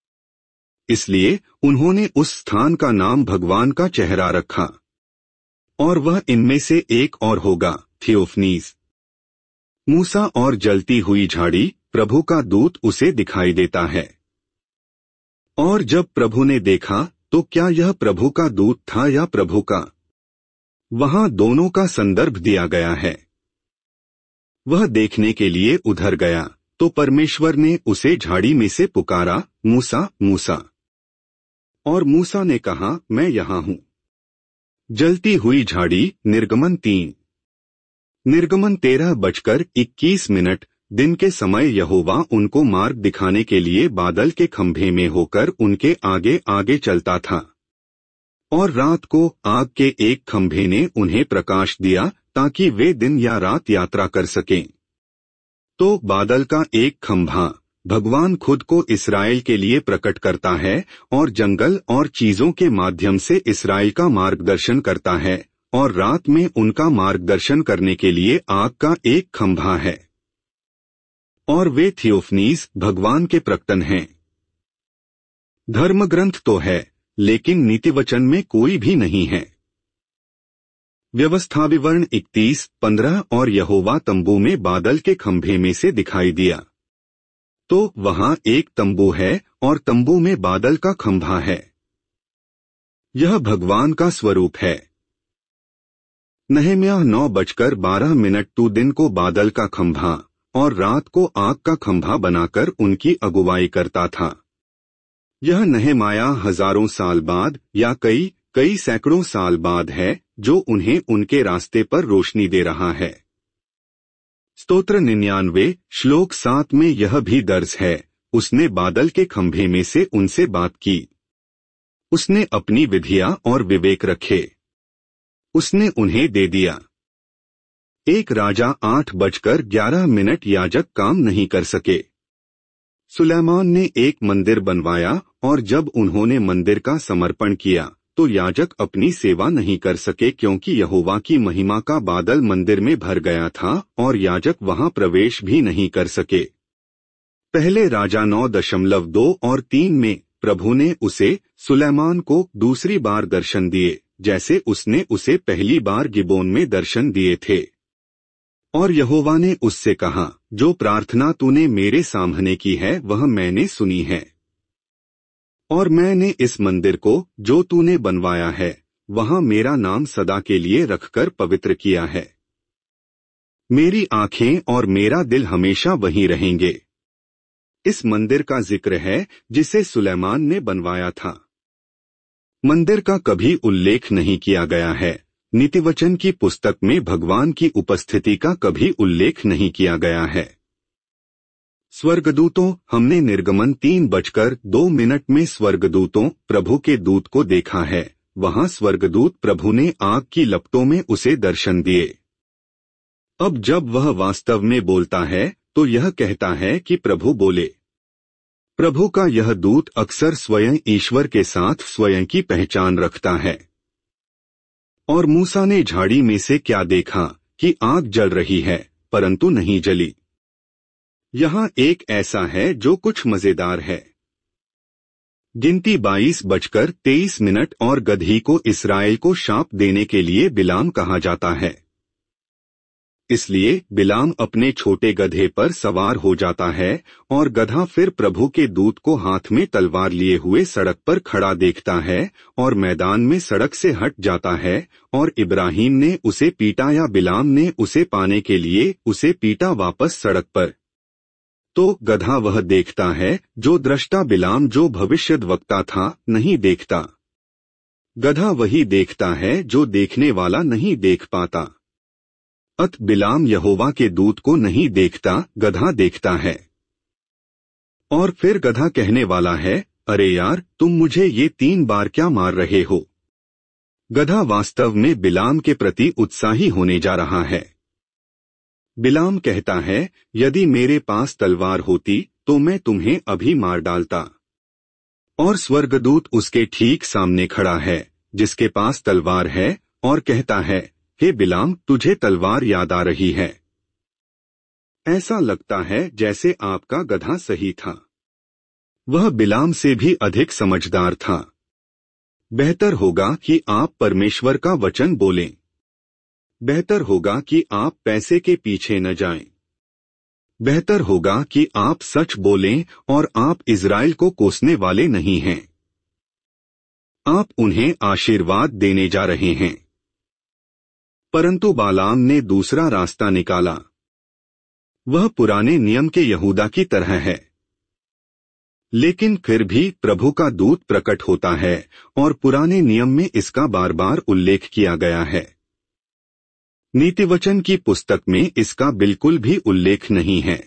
इसलिए उन्होंने उस स्थान का नाम भगवान का चेहरा रखा। और वह इनमें से एक और होगा, थियोफनीज। मूसा और जलती हुई झाड़ी, प्रभु का दूत उसे दिखाई देता है। और जब प्रभु ने देखा तो क्या यह प्रभु का दूत था या प्रभु का? वहां दोनों का संदर्भ दिया गया है। वह देखने के लिए उधर गया तो परमेश्वर ने उसे झाड़ी में से पुकारा, मूसा, मूसा। और मूसा ने कहा, मैं यहाँ हूँ। जलती हुई झाड़ी, निर्गमन 3। निर्गमन 13:21 दिन के समय यहोवा उनको मार्ग दिखाने के लिए बादल के खंभे में होकर उनके आगे आगे चलता था। और रात को आग के एक खंभे ने उन्हें प्रकाश दिया ताकि वे दिन या रात यात्रा कर सकें। तो बादल का एक खंभा भगवान खुद को इस्राएल के लिए प्रकट करता है और जंगल और चीजों के माध्यम से इस्राएल का मार्गदर्शन करता है, और रात में उनका मार्गदर्शन करने के लिए आग का एक खंभा है। और वे थियोफनीज भगवान के प्रकटन हैं। धर्मग्रंथ तो है, लेकिन नीतिवचन में कोई भी नहीं है। व्यवस्था विवरण 31:15 और यहोवा तंबू में बादल के खंभे में से दिखाई दिया। तो वहां एक तंबू है और तंबू में बादल का खंभा है। यह भगवान का स्वरूप है। नहम्याह 9:12 तो दिन को बादल का खंभा और रात को आग का खंभा बनाकर उनकी अगुवाई करता था। यह नहम्याह हजारों साल बाद या कई सैकड़ों साल बाद है जो उन्हें उनके रास्ते पर रोशनी दे रहा है। स्तोत्र 99 श्लोक 7 में यह भी दर्ज है, उसने बादल के खंभे में से उनसे बात की। उसने अपनी विधियां और विवेक रखे, उसने उन्हें दे दिया। एक राजा 8:11 याजक काम नहीं कर सके। सुलेमान ने एक मंदिर बनवाया और जब उन्होंने मंदिर का समर्पण किया तो याजक अपनी सेवा नहीं कर सके, क्योंकि यहोवा की महिमा का बादल मंदिर में भर गया था और याजक वहां प्रवेश भी नहीं कर सके। पहले राजा 9:2 और 3 में प्रभु ने उसे सुलेमान को दूसरी बार दर्शन दिए, जैसे उसने उसे पहली बार गिबोन में दर्शन दिए थे। और यहोवा ने उससे कहा, जो प्रार्थना तूने मेरे सामने की है वह मैंने सुनी है, और मैंने इस मंदिर को जो तूने बनवाया है वहां मेरा नाम सदा के लिए रखकर पवित्र किया है। मेरी आंखें और मेरा दिल हमेशा वहीं रहेंगे। इस मंदिर का जिक्र है जिसे सुलेमान ने बनवाया था। मंदिर का कभी उल्लेख नहीं किया गया है। नीतिवचन की पुस्तक में भगवान की उपस्थिति का कभी उल्लेख नहीं किया गया है। स्वर्गदूतों, हमने निर्गमन 3:2 में स्वर्गदूतों प्रभु के दूत को देखा है। वहां स्वर्गदूत प्रभु ने आग की लपटों में उसे दर्शन दिए। अब जब वह वास्तव में बोलता है तो यह कहता है कि प्रभु बोले। प्रभु का यह दूत अक्सर स्वयं ईश्वर के साथ स्वयं की पहचान रखता है। और मूसा ने झाड़ी में से क्या देखा कि आग जल रही है परंतु नहीं जली। यहाँ एक ऐसा है जो कुछ मजेदार है। गिनती 22:23 और गदही को इस्राएल को शाप देने के लिए बिलाम कहा जाता है। इसलिए बिलाम अपने छोटे गधे पर सवार हो जाता है और गधा फिर प्रभु के दूत को हाथ में तलवार लिए हुए सड़क पर खड़ा देखता है और मैदान में सड़क से हट जाता है, और इब्राहिम ने उसे पीटा या बिलाम ने उसे पाने के लिए उसे पीटा वापस सड़क पर। तो गधा वह देखता है जो दृष्टा बिलाम जो भविष्यद्वक्ता था नहीं देखता। गधा वही देखता है जो देखने वाला नहीं देख पाता। अत बिलाम यहोवा के दूत को नहीं देखता, गधा देखता है। और फिर गधा कहने वाला है, अरे यार, तुम मुझे ये 3 बार क्या मार रहे हो। गधा वास्तव में बिलाम के प्रति उत्साही होने जा रहा है। बिलाम कहता है, यदि मेरे पास तलवार होती तो मैं तुम्हें अभी मार डालता। और स्वर्गदूत उसके ठीक सामने खड़ा है जिसके पास तलवार है और कहता है, हे बिलाम, तुझे तलवार याद आ रही है। ऐसा लगता है जैसे आपका गधा सही था। वह बिलाम से भी अधिक समझदार था। बेहतर होगा कि आप परमेश्वर का वचन बोलें। बेहतर होगा कि आप पैसे के पीछे न जाएं। बेहतर होगा कि आप सच बोलें और आप इज़राइल को कोसने वाले नहीं हैं। आप उन्हें आशीर्वाद देने जा रहे हैं। परंतु बालाम ने दूसरा रास्ता निकाला। वह पुराने नियम के यहूदा की तरह है। लेकिन फिर भी प्रभु का दूत प्रकट होता है और पुराने नियम में इसका बार बार उल्लेख किया गया है। नीतिवचन की पुस्तक में इसका बिल्कुल भी उल्लेख नहीं है।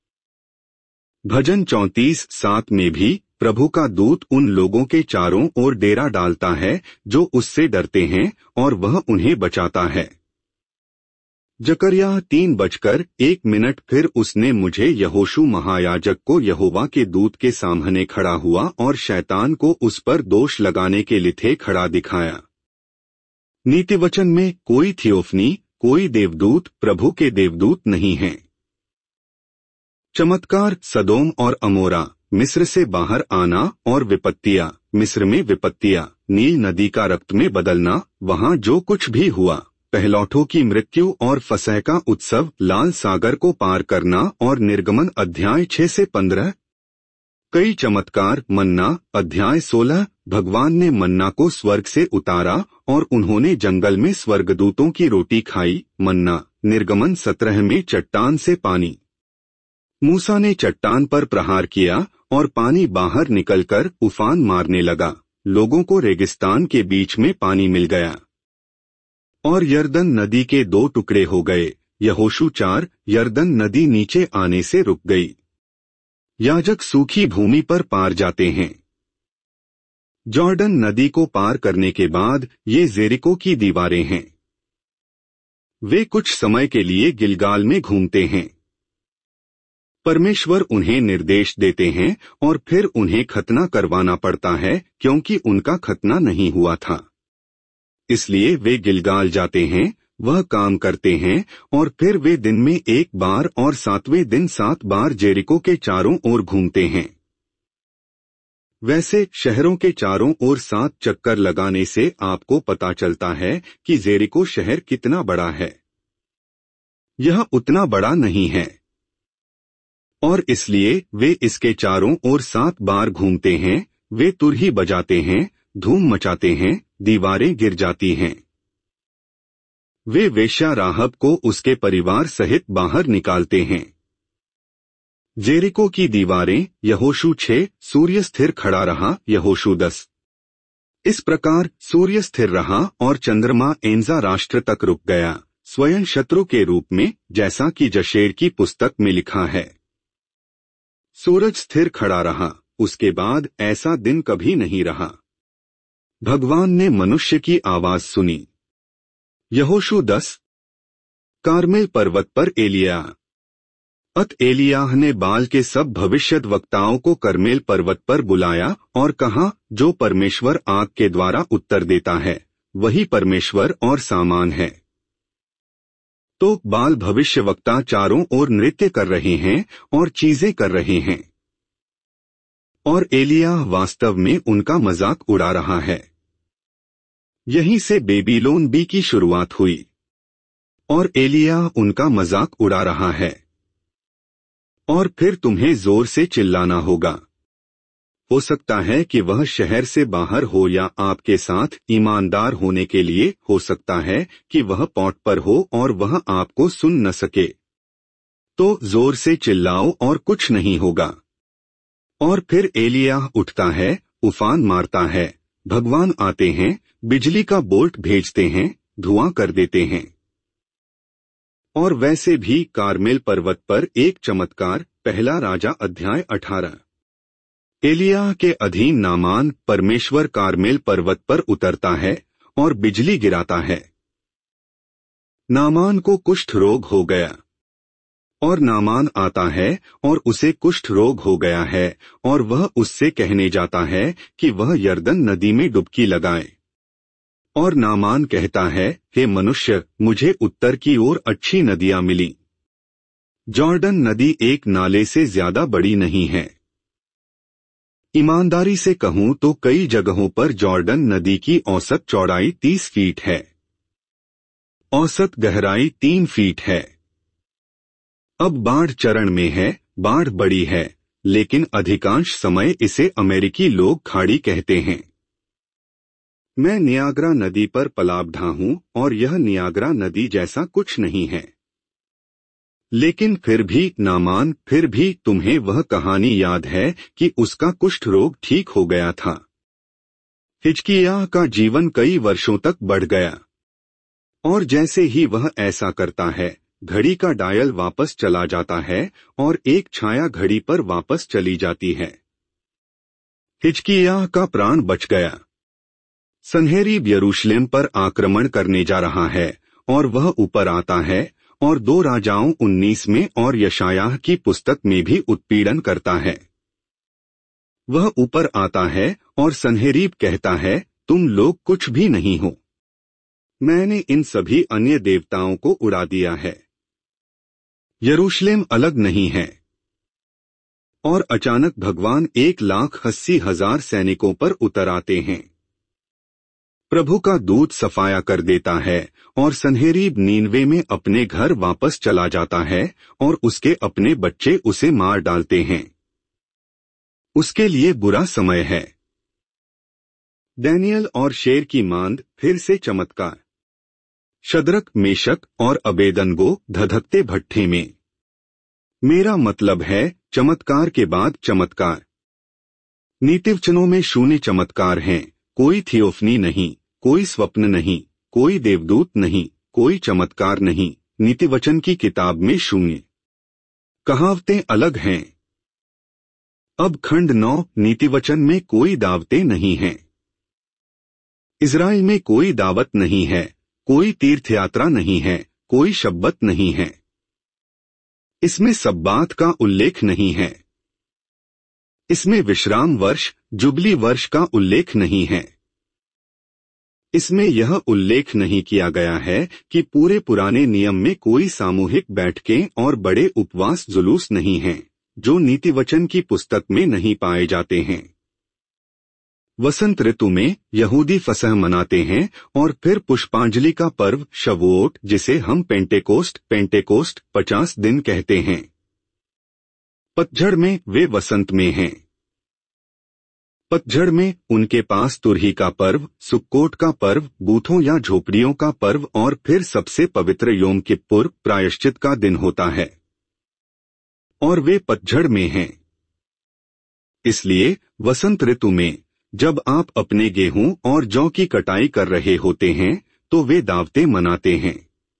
भजन 34:7 में भी प्रभु का दूत उन लोगों के चारों ओर डेरा डालता है जो उससे डरते हैं और वह उन्हें बचाता है। जकरिया 3:01 फिर उसने मुझे यहोशू महायाजक को यहोवा के दूत के सामने खड़ा हुआ और शैतान को उस पर दोष लगाने के लिथे खड़ा दिखाया। नीतिवचन में कोई थियोफनी, कोई देवदूत प्रभु के देवदूत नहीं है। चमत्कार सदोम और अमोरा, मिस्र से बाहर आना और विपत्तियां, मिस्र में विपत्तियां, नील नदी का रक्त में बदलना, वहां जो कुछ भी हुआ, पहलौठों की मृत्यु और फसह का उत्सव, लाल सागर को पार करना और निर्गमन अध्याय 6 से 15। कई चमत्कार, मन्ना अध्याय 16, भगवान ने मन्ना को स्वर्ग से उतारा और उन्होंने जंगल में स्वर्गदूतों की रोटी खाई, मन्ना, निर्गमन 17 में चट्टान से पानी। मूसा ने चट्टान पर प्रहार किया और पानी बाहर निकलकर उफान मारने लगा, लोगों को रेगिस्तान के बीच में पानी मिल गया। और यरदन नदी के 2 टुकड़े हो गए, यहोशू 4, यरदन नदी नीचे आने से रुक गई। याजक सूखी भूमि पर पार जाते हैं। जॉर्डन नदी को पार करने के बाद ये जेरिको की दीवारें हैं। वे कुछ समय के लिए गिलगाल में घूमते हैं। परमेश्वर उन्हें निर्देश देते हैं और फिर उन्हें खतना करवाना पड़ता है क्योंकि उनका खतना नहीं हुआ था। इसलिए वे गिलगाल जाते हैं, वह काम करते हैं और फिर वे दिन में 1 बार और 7वें दिन 7 बार जेरिको के चारों ओर घूमते हैं। वैसे शहरों के चारों ओर 7 चक्कर लगाने से आपको पता चलता है कि जेरिको शहर कितना बड़ा है। यह उतना बड़ा नहीं है और इसलिए वे इसके चारों ओर 7 बार घूमते हैं। वे तुरही बजाते हैं, धूम मचाते हैं, दीवारें गिर जाती हैं। वे वेश्या राहब को उसके परिवार सहित बाहर निकालते हैं। जेरिको की दीवारें, यहोशू 6, सूर्य स्थिर खड़ा रहा, यहोशू 10। इस प्रकार सूर्य स्थिर रहा और चंद्रमा एंजा राष्ट्र तक रुक गया, स्वयं शत्रु के रूप में, जैसा कि जशेर की पुस्तक में लिखा है। सूरज स्थिर खड़ा रहा, उसके बाद ऐसा दिन कभी नहीं रहा। भगवान ने मनुष्य की आवाज सुनी। यहोशू 10। कार्मेल पर्वत पर एलियाह ने बाल के सब भविष्यद्वक्ताओं को कर्मेल पर्वत पर बुलाया और कहा, जो परमेश्वर आग के द्वारा उत्तर देता है वही परमेश्वर और सामान है। तो बाल भविष्यवक्ता चारों ओर नृत्य कर रहे हैं और चीजें कर रहे हैं और एलियाह वास्तव में उनका मजाक उड़ा रहा है। यहीं से बेबीलोन बी की शुरुआत हुई और एलियाह उनका मजाक उड़ा रहा है। और फिर तुम्हें जोर से चिल्लाना होगा। हो सकता है कि वह शहर से बाहर हो या आपके साथ ईमानदार होने के लिए, हो सकता है कि वह पॉट पर हो और वह आपको सुन न सके। तो जोर से चिल्लाओ और कुछ नहीं होगा। और फिर एलियाह उठता है, उफान मारता है, भगवान आते हैं, बिजली का बोल्ट भेजते हैं, धुआं कर देते हैं। और वैसे भी कार्मेल पर्वत पर एक चमत्कार, पहला राजा अध्याय 18। एलियाह के अधीन नामान परमेश्वर कार्मेल पर्वत पर उतरता है और बिजली गिराता है। नामान को कुष्ठ रोग हो गया और नामान आता है और उसे कुष्ठ रोग हो गया है और वह उससे कहने जाता है कि वह यरदन नदी में डुबकी लगाए। और नामान कहता है, हे मनुष्य, मुझे उत्तर की ओर अच्छी नदियां मिली। जॉर्डन नदी एक नाले से ज्यादा बड़ी नहीं है। ईमानदारी से कहूं तो कई जगहों पर जॉर्डन नदी की औसत चौड़ाई 30 फीट है, औसत गहराई 3 फीट है। अब बाढ़ चरण में है, बाढ़ बड़ी है, लेकिन अधिकांश समय इसे अमेरिकी लोग खाड़ी कहते हैं। मैं नियाग्रा नदी पर पलाबढ़ा हूं और यह नियाग्रा नदी जैसा कुछ नहीं है। लेकिन फिर भी तुम्हें वह कहानी याद है कि उसका कुष्ठ रोग ठीक हो गया था। हिजकिय्याह का जीवन कई वर्षों तक बढ़ गया और जैसे ही वह ऐसा करता है, घड़ी का डायल वापस चला जाता है और एक छाया घड़ी पर वापस चली जाती है। हिजकिय्याह का प्राण बच गया। सन्हेरीब यरूशलेम पर आक्रमण करने जा रहा है और वह ऊपर आता है और 2 राजाओं 19 में और यशायाह की पुस्तक में भी उत्पीड़न करता है। वह ऊपर आता है और सन्हेरीब कहता है, तुम लोग कुछ भी नहीं हो। मैंने इन सभी अन्य देवताओं को उड़ा दिया है। यरूशलेम अलग नहीं है। और अचानक भगवान 1,80,000 सैनिकों पर उतर आते हैं। प्रभु का दूत सफाया कर देता है और सन्हेरीब नीनवे में अपने घर वापस चला जाता है और उसके अपने बच्चे उसे मार डालते हैं। उसके लिए बुरा समय है। दानियल और शेर की मांद फिर से चमत्कार। शद्रक, मेशक और अबेदनगो धधकते भट्ठे में। मेरा मतलब है चमत्कार के बाद चमत्कार। नीतिवचनों में शून्य चमत्कार हैं, कोई थियोफनी नहीं, कोई स्वप्न नहीं, कोई देवदूत नहीं, कोई चमत्कार नहीं। नीतिवचन की किताब में शून्य। कहावतें अलग हैं। अब खंड 9 नीतिवचन में कोई दावतें नहीं हैं। इज़राइल में कोई दावत नहीं है, कोई तीर्थयात्रा नहीं है, कोई शब्बत नहीं है। इसमें सब्बात का उल्लेख नहीं है। इसमें विश्राम वर्ष, जुबली वर्ष का उल्लेख नहीं है। इसमें यह उल्लेख नहीं किया गया है कि पूरे पुराने नियम में कोई सामूहिक बैठकें और बड़े उपवास जुलूस नहीं हैं, जो नीतिवचन की पुस्तक में नहीं पाए जाते हैं। वसंत ऋतु में यहूदी फसह मनाते हैं और फिर पुष्पांजलि का पर्व शवूओत, जिसे हम पेंटेकोस्ट 50 दिन कहते हैं। पतझड़ में वे वसंत में हैं। पतझड़ में उनके पास तुरही का पर्व, सुक्कोट का पर्व, बूथों या झोपड़ियों का पर्व और फिर सबसे पवित्र योम किप्पुर प्रायश्चित का दिन होता है। और वे पतझड़ में हैं। इसलिए वसंत ऋतु में जब आप अपने गेहूं और जौ की कटाई कर रहे होते हैं तो वे दावतें मनाते हैं।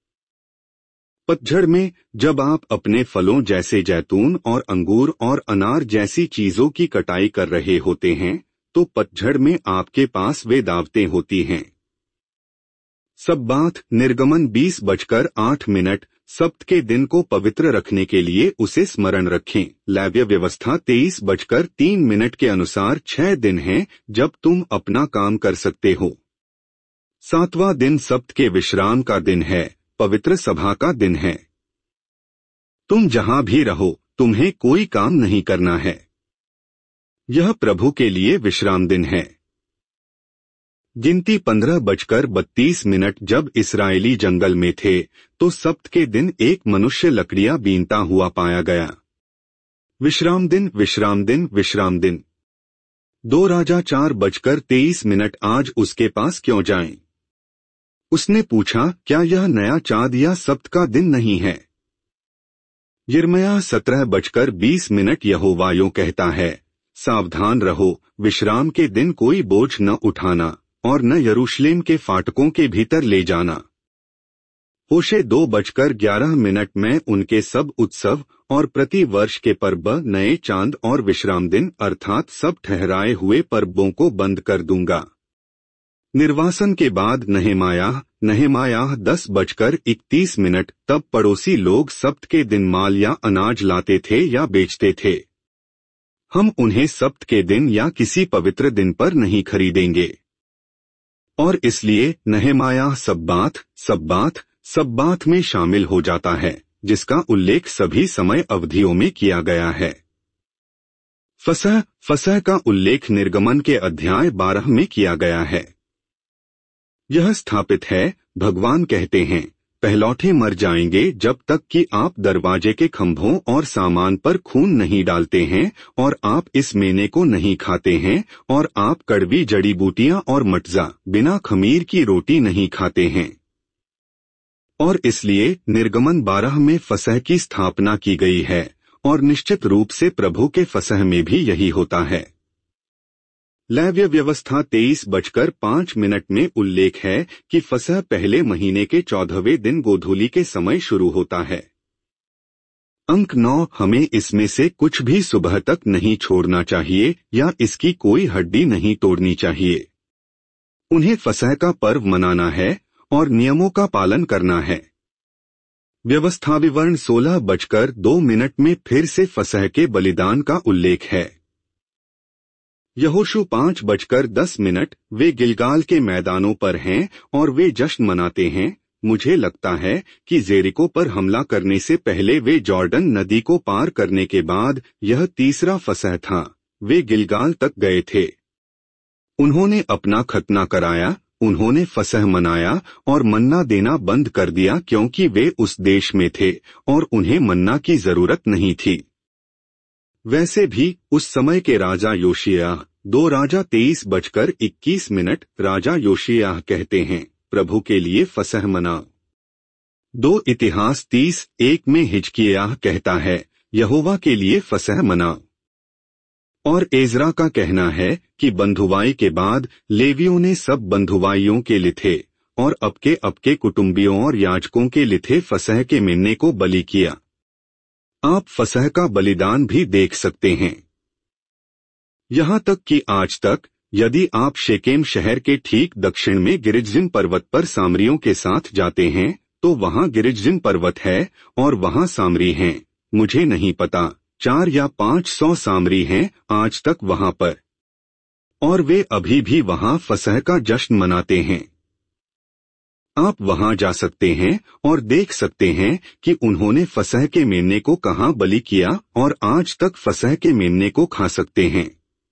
पतझड़ में जब आप अपने फलों जैसे जैतून और अंगूर और अनार जैसी चीजों की कटाई कर रहे होते हैं तो पतझड़ में आपके पास वे दावतें होती हैं। सब्बात निर्गमन 20:08। सब्त के दिन को पवित्र रखने के लिए उसे स्मरण रखें। लेव्य व्यवस्था 23:03 के अनुसार 6 दिन हैं जब तुम अपना काम कर सकते हो। 7वां दिन सब्त के विश्राम का दिन है, पवित्र सभा का दिन है। तुम जहां भी रहो, तुम्हें कोई काम नहीं करना है। यह प्रभु के लिए विश्राम दिन है। गिनती 15:32। जब इस्राएली जंगल में थे तो सब्त के दिन एक मनुष्य लकड़ियां बीनता हुआ पाया गया। विश्राम दिन, विश्राम दिन, विश्राम दिन। 2 राजा 4:23। आज उसके पास क्यों जाएं? उसने पूछा, क्या यह नया चाँद या सब्त का दिन नहीं है? यिर्मयाह 17:20। यहोवा यूं कहता है, सावधान रहो, विश्राम के दिन कोई बोझ न उठाना और न यरूशलेम के फाटकों के भीतर ले जाना। होशे 2:11। मैं उनके सब उत्सव और प्रति वर्ष के पर्व, नए चांद और विश्राम दिन अर्थात सब ठहराए हुए पर्वों को बंद कर दूंगा। निर्वासन के बाद नहेमायाह 10:31। तब पड़ोसी लोग सब्त के दिन माल या अनाज लाते थे या बेचते थे। हम उन्हें सब्त के दिन या किसी पवित्र दिन पर नहीं खरीदेंगे। और इसलिए नहेमायाह सब्बात में शामिल हो जाता है, जिसका उल्लेख सभी समय अवधियों में किया गया है। फसह का उल्लेख निर्गमन के अध्याय 12 में किया गया है। यह स्थापित है, भगवान कहते हैं, पहलौठे मर जाएंगे जब तक कि आप दरवाजे के खंभों और सामान पर खून नहीं डालते हैं और आप इस मेने को नहीं खाते हैं और आप कड़वी जड़ी बूटियां और मटजा बिना खमीर की रोटी नहीं खाते हैं। और इसलिए निर्गमन 12 में फसह की स्थापना की गई है और निश्चित रूप से प्रभु के फसह में भी यही होता है। लेव्य व्यवस्था 23:05 में उल्लेख है कि फसह पहले महीने के 14वें दिन गोधूली के समय शुरू होता है। अंक 9 हमें इसमें से कुछ भी सुबह तक नहीं छोड़ना चाहिए या इसकी कोई हड्डी नहीं तोड़नी चाहिए। उन्हें फसह का पर्व मनाना है और नियमों का पालन करना है। व्यवस्था विवरण 16:02 में फिर से फसह के बलिदान का उल्लेख है। यहोशू 5:10 वे गिलगाल के मैदानों पर हैं और वे जश्न मनाते हैं। मुझे लगता है कि जेरिको पर हमला करने से पहले वे जॉर्डन नदी को पार करने के बाद यह तीसरा फसह था। वे गिलगाल तक गए थे। उन्होंने अपना खतना कराया, उन्होंने फसह मनाया और मन्ना देना बंद कर दिया क्योंकि वे उस देश में थे और उन्हें मन्ना की जरूरत नहीं थी। वैसे भी उस समय के राजा योशिय्याह 2 राजा 23:21 राजा योशिय्याह कहते हैं, प्रभु के लिए फसह मनाओ। 2 इतिहास 30:1 में हिजकिय्याह कहता है, यहोवा के लिए फसह मनाओ। और एजरा का कहना है कि बंधुवाई के बाद लेवियों ने सब बंधुवाइयों के लिथे और अपके कुटुंबियों और याजकों के लिथे फसह के मेमने को बलि किया। आप फसह का बलिदान भी देख सकते हैं। यहाँ तक कि आज तक यदि आप शेकेम शहर के ठीक दक्षिण में गिरिज्जिम पर्वत पर सामरियों के साथ जाते हैं तो वहाँ गिरिज्जिम पर्वत है और वहाँ सामरी हैं। मुझे नहीं पता, 400 या 500 सामरी हैं आज तक वहाँ पर, और वे अभी भी वहाँ फसह का जश्न मनाते हैं। आप वहां जा सकते हैं और देख सकते हैं कि उन्होंने फसह के मेमने को कहां बलि किया और आज तक फसह के मेमने को खा सकते हैं।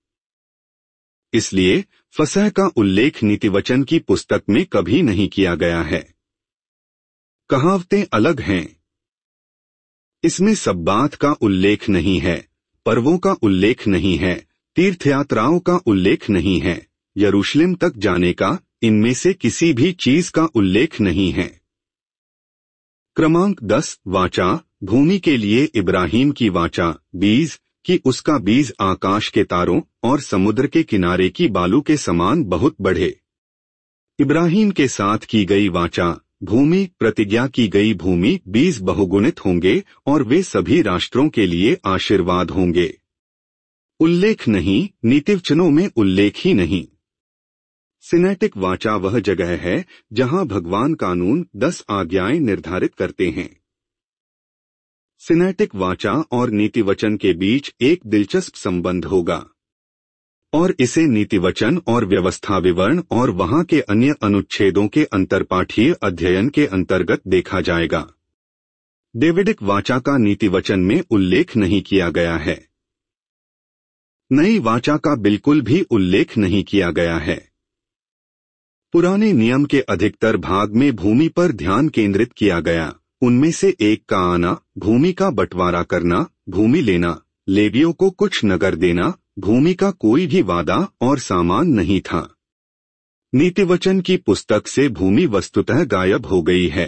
इसलिए फसह का उल्लेख नीतिवचन की पुस्तक में कभी नहीं किया गया है। कहावतें अलग हैं। इसमें सब्बात का उल्लेख नहीं है, पर्वों का उल्लेख नहीं है, तीर्थयात्राओं का उल्लेख नहीं है, यरूशलेम तक जाने का, इनमें से किसी भी चीज का उल्लेख नहीं है। क्रमांक 10 वाचा, भूमि के लिए इब्राहिम की वाचा, बीज कि उसका बीज आकाश के तारों और समुद्र के किनारे की बालू के समान बहुत बढ़े। इब्राहिम के साथ की गई वाचा, भूमि, प्रतिज्ञा की गई भूमि, बीज बहुगुणित होंगे और वे सभी राष्ट्रों के लिए आशीर्वाद होंगे। उल्लेख नहीं, नीतिवचनों में उल्लेख ही नहीं। सिनेटिक वाचा वह जगह है जहां भगवान कानून 10 आज्ञाएं निर्धारित करते हैं। सिनेटिक वाचा और नीतिवचन के बीच एक दिलचस्प संबंध होगा और इसे नीतिवचन और व्यवस्था विवरण और वहां के अन्य अनुच्छेदों के अंतरपाठीय अध्ययन के अंतर्गत देखा जाएगा। डेविडिक वाचा का नीतिवचन में उल्लेख नहीं किया गया है। नई वाचा का बिल्कुल भी उल्लेख नहीं किया गया है। पुराने नियम के अधिकतर भाग में भूमि पर ध्यान केंद्रित किया गया। उनमें से एक का आना, भूमि का बंटवारा करना, भूमि लेना, लेवियों को कुछ नगर देना, भूमि का कोई भी वादा और सामान नहीं था। नीतिवचन की पुस्तक से भूमि वस्तुतः गायब हो गई है।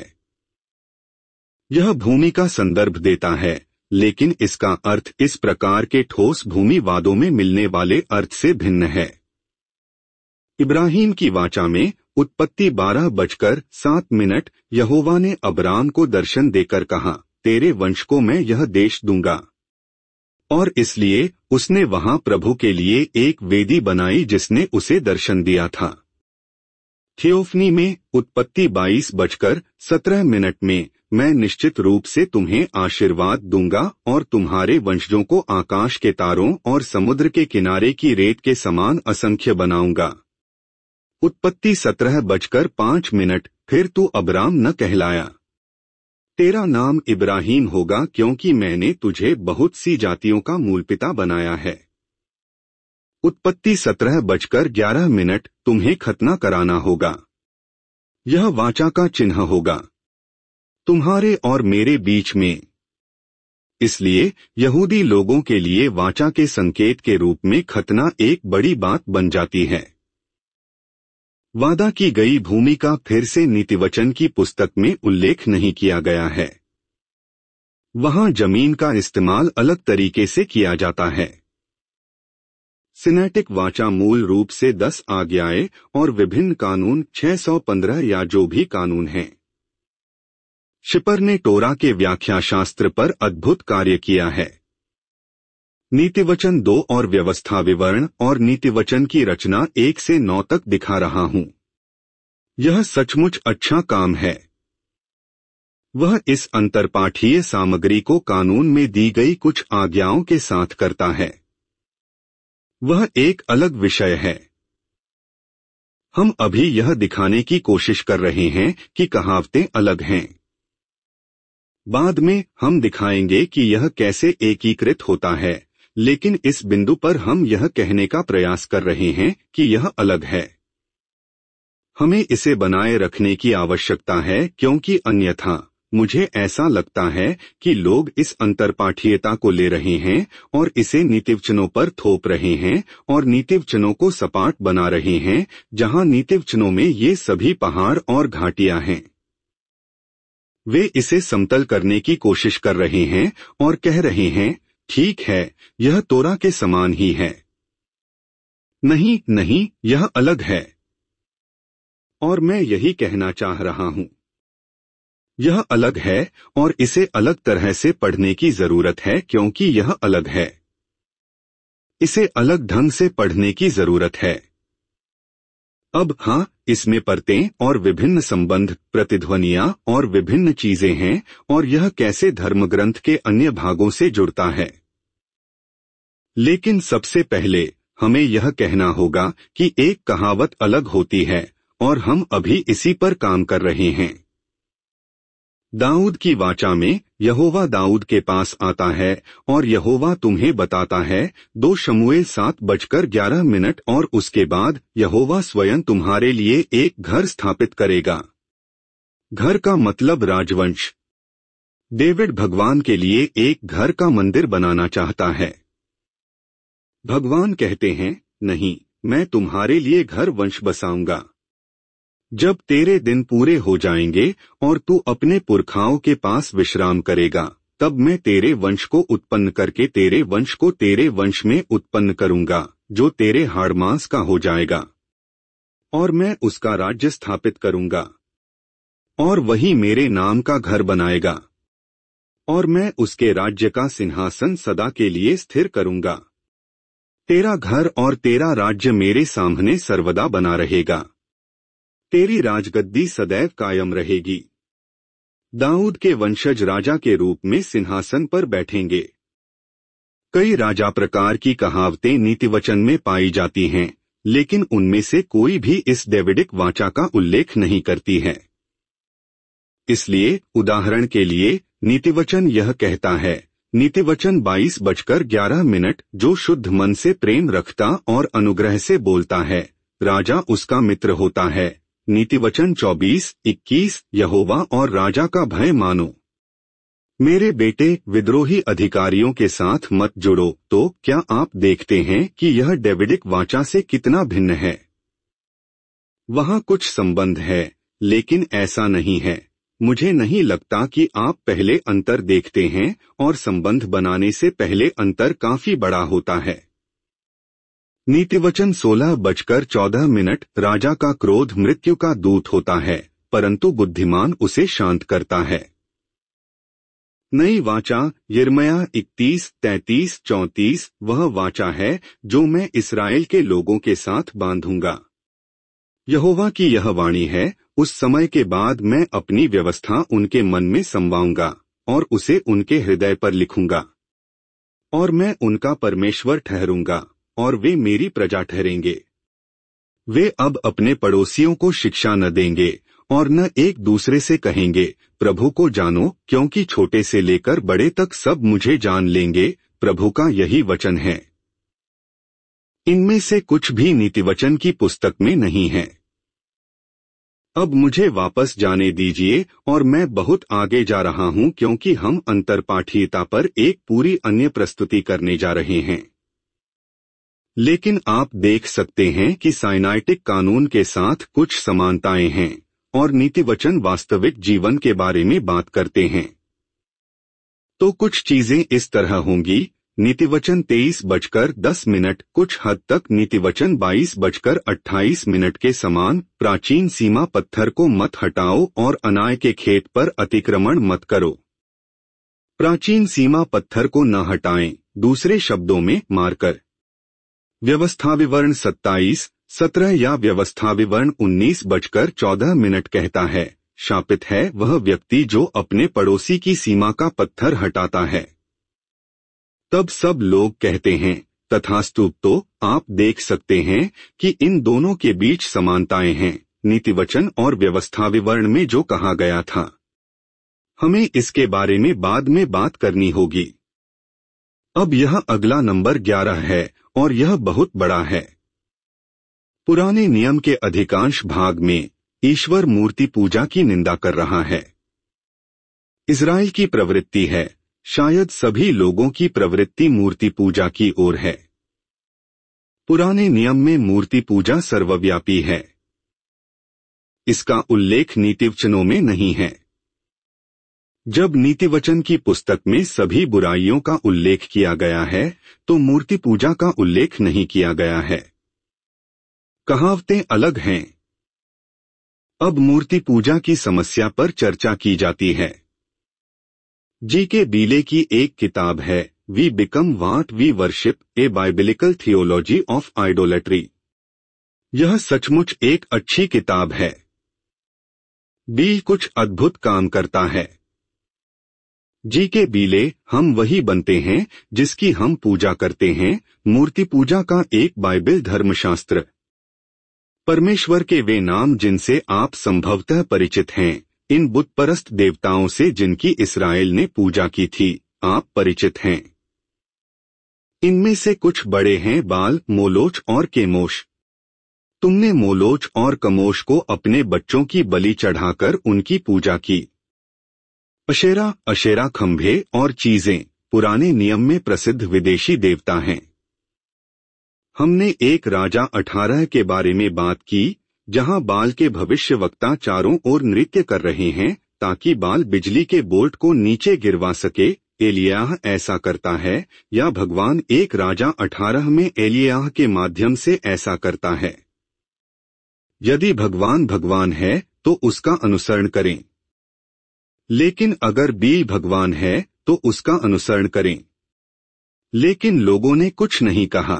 यह भूमि का संदर्भ देता है, लेकिन इसका अर्थ इस प्रकार के ठोस भूमि वादों में मिलने वाले अर्थ से भिन्न है। इब्राहिम की वाचा में उत्पत्ति 12:07 यहोवा ने अब्राम को दर्शन देकर कहा, तेरे वंश को मैं यह देश दूंगा। और इसलिए उसने वहां प्रभु के लिए एक वेदी बनाई जिसने उसे दर्शन दिया था। थियोफनी में उत्पत्ति 22:17 में मैं निश्चित रूप से तुम्हें आशीर्वाद दूंगा और तुम्हारे वंशजों को आकाश के तारों और समुद्र के किनारे की रेत के समान असंख्य बनाऊंगा। उत्पत्ति 17:05 फिर तू अब्राम न कहलाया, तेरा नाम इब्राहिम होगा क्योंकि मैंने तुझे बहुत सी जातियों का मूलपिता बनाया है। उत्पत्ति 17:11 तुम्हें खतना कराना होगा। यह वाचा का चिन्ह होगा तुम्हारे और मेरे बीच में। इसलिए यहूदी लोगों के लिए वाचा के संकेत के रूप में खतना एक बड़ी बात बन जाती है। वादा की गई भूमि का फिर से नीतिवचन की पुस्तक में उल्लेख नहीं किया गया है। वहां जमीन का इस्तेमाल अलग तरीके से किया जाता है। सिनेटिक वाचा मूल रूप से 10 आज्ञाएं और विभिन्न कानून 615 या जो भी कानून हैं। शिपर ने टोरा के व्याख्या शास्त्र पर अद्भुत कार्य किया है। नीतिवचन 2 और व्यवस्था विवरण और नीतिवचन की रचना 1 से 9 तक दिखा रहा हूं। यह सचमुच अच्छा काम है। वह इस अंतरपाठीय सामग्री को कानून में दी गई कुछ आज्ञाओं के साथ करता है। वह एक अलग विषय है। हम अभी यह दिखाने की कोशिश कर रहे हैं कि कहावतें अलग हैं। बाद में हम दिखाएंगे कि यह कैसे एकीकृत होता है, लेकिन इस बिंदु पर हम यह कहने का प्रयास कर रहे हैं कि यह अलग है। हमें इसे बनाए रखने की आवश्यकता है, क्योंकि अन्यथा मुझे ऐसा लगता है कि लोग इस अंतरपाठीयता को ले रहे हैं और इसे नीतिवचनों पर थोप रहे हैं और नीतिवचनों को सपाट बना रहे हैं, जहां नीतिवचनों में ये सभी पहाड़ और घाटियां हैं। वे इसे समतल करने की कोशिश कर रहे हैं और कह रहे हैं, ठीक है, यह तोरा के समान ही है। नहीं नहीं, यह अलग है। और मैं यही कहना चाह रहा हूं। यह अलग है और इसे अलग तरह से पढ़ने की जरूरत है, क्योंकि यह अलग है। इसे अलग ढंग से पढ़ने की जरूरत है। अब हाँ, इसमें परतें और विभिन्न संबंध, प्रतिध्वनियां और विभिन्न चीजें हैं, और यह कैसे धर्मग्रंथ के अन्य भागों से जुड़ता है। लेकिन सबसे पहले हमें यह कहना होगा कि एक कहावत अलग होती है, और हम अभी इसी पर काम कर रहे हैं। दाऊद की वाचा में यहोवा दाऊद के पास आता है और यहोवा तुम्हें बताता है, 2 शमूएल 7:11, और उसके बाद यहोवा स्वयं तुम्हारे लिए एक घर स्थापित करेगा। घर का मतलब राजवंश। डेविड भगवान के लिए एक घर का मंदिर बनाना चाहता है। भगवान कहते हैं, नहीं, मैं तुम्हारे लिए घर वंश बसाऊंगा। जब तेरे दिन पूरे हो जाएंगे और तू अपने पुरखाओं के पास विश्राम करेगा, तब मैं तेरे वंश को उत्पन्न करके तेरे वंश को तेरे वंश में उत्पन्न करूंगा, जो तेरे हाड़मांस का हो जाएगा, और मैं उसका राज्य स्थापित करूंगा, और वही मेरे नाम का घर बनाएगा, और मैं उसके राज्य का सिंहासन सदा के लिए स्थिर करूंगा। तेरा घर और तेरा राज्य मेरे सामने सर्वदा बना रहेगा। तेरी राजगद्दी सदैव कायम रहेगी। दाऊद के वंशज राजा के रूप में सिंहासन पर बैठेंगे। कई राजा प्रकार की कहावतें नीतिवचन में पाई जाती हैं, लेकिन उनमें से कोई भी इस डेविडिक वाचा का उल्लेख नहीं करती है। इसलिए उदाहरण के लिए नीतिवचन यह कहता है, नीतिवचन 22:11, जो शुद्ध मन से प्रेम रखता और अनुग्रह से बोलता है, राजा उसका मित्र होता है। नीतिवचन 24:21, यहोवा और राजा का भय मानो। मेरे बेटे, विद्रोही अधिकारियों के साथ मत जुड़ो। तो क्या आप देखते हैं कि यह डेविडिक वाचा से कितना भिन्न है? वहां कुछ संबंध है, लेकिन ऐसा नहीं है। मुझे नहीं लगता कि आप पहले अंतर देखते हैं, और संबंध बनाने से पहले अंतर काफी बड़ा होता है। नीतिवचन 16:14, राजा का क्रोध मृत्यु का दूत होता है, परंतु बुद्धिमान उसे शांत करता है। नई वाचा यिर्मयाह 31:33-34, वह वाचा है जो मैं इस्राएल के लोगों के साथ बांधूंगा। यहोवा की यह वाणी है, उस समय के बाद मैं अपनी व्यवस्था उनके मन में समवाऊंगा और उसे उनके हृदय पर लिखूंगा, और मैं उनका परमेश्वर ठहरूंगा और वे मेरी प्रजा ठहरेंगे। वे अब अपने पड़ोसियों को शिक्षा न देंगे और न एक दूसरे से कहेंगे, प्रभु को जानो, क्योंकि छोटे से लेकर बड़े तक सब मुझे जान लेंगे। प्रभु का यही वचन है। इनमें से कुछ भी नीतिवचन की पुस्तक में नहीं है। अब मुझे वापस जाने दीजिए, और मैं बहुत आगे जा रहा हूं, क्योंकि हम अंतरपाठीयता पर एक पूरी अन्य प्रस्तुति करने जा रहे हैं। लेकिन आप देख सकते हैं कि साइनाइटिक कानून के साथ कुछ समानताएं हैं, और नीतिवचन वास्तविक जीवन के बारे में बात करते हैं। तो कुछ चीजें इस तरह होंगी। नीतिवचन 23:10, कुछ हद तक नीतिवचन 22:28 के समान। प्राचीन सीमा पत्थर को मत हटाओ और अनाय के खेत पर अतिक्रमण मत करो। प्राचीन सीमा पत्थर को न हटाएं, दूसरे शब्दों में मारकर। व्यवस्था विवरण 27:17 या व्यवस्था विवरण 19:14 कहता है, शापित है वह व्यक्ति जो अपने पड़ोसी की सीमा का पत्थर हटाता है। तब सब लोग कहते हैं, तथास्तु। तो आप देख सकते हैं कि इन दोनों के बीच समानताएं हैं, नीतिवचन और व्यवस्था विवरण में जो कहा गया था। हमें इसके बारे में बाद में बात करनी होगी। अब यह अगला नंबर 11 है और यह बहुत बड़ा है। पुराने नियम के अधिकांश भाग में ईश्वर मूर्ति पूजा की निंदा कर रहा है। इज़राइल की प्रवृत्ति है, शायद सभी लोगों की प्रवृत्ति मूर्ति पूजा की ओर है। पुराने नियम में मूर्ति पूजा सर्वव्यापी है। इसका उल्लेख नीतिवचनों में नहीं है। जब नीतिवचन की पुस्तक में सभी बुराइयों का उल्लेख किया गया है तो मूर्ति पूजा का उल्लेख नहीं किया गया है। कहावतें अलग हैं। अब मूर्ति पूजा की समस्या पर चर्चा की जाती है। जी.के. बीले की एक किताब है, we become what we worship, a biblical theology of idolatry. यह सचमुच एक अच्छी किताब है। बी कुछ अद्भुत काम करता है। जी.के. बीले, हम वही बनते हैं जिसकी हम पूजा करते हैं, मूर्ति पूजा का एक बाइबिल धर्मशास्त्र। परमेश्वर के वे नाम जिनसे आप संभवतः परिचित हैं, इन बुतपरस्त देवताओं से जिनकी इस्राएल ने पूजा की थी, आप परिचित हैं। इनमें से कुछ बड़े हैं बाल, मोलोच और केमोश। तुमने मोलोच और कमोश को अपने बच्चों की बलि चढ़ाकर उनकी पूजा की। अशेरा खंभे और चीजें पुराने नियम में प्रसिद्ध विदेशी देवता हैं। हमने एक राजा 18 के बारे में बात की, जहां बाल के भविष्यवक्ता चारों ओर नृत्य कर रहे हैं ताकि बाल बिजली के बोल्ट को नीचे गिरवा सके। एलियाह ऐसा करता है, या भगवान एक राजा 18 में एलियाह के माध्यम से ऐसा करता है। यदि भगवान है तो उसका अनुसरण करें, लेकिन अगर बील भगवान है तो उसका अनुसरण करें। लेकिन लोगों ने कुछ नहीं कहा।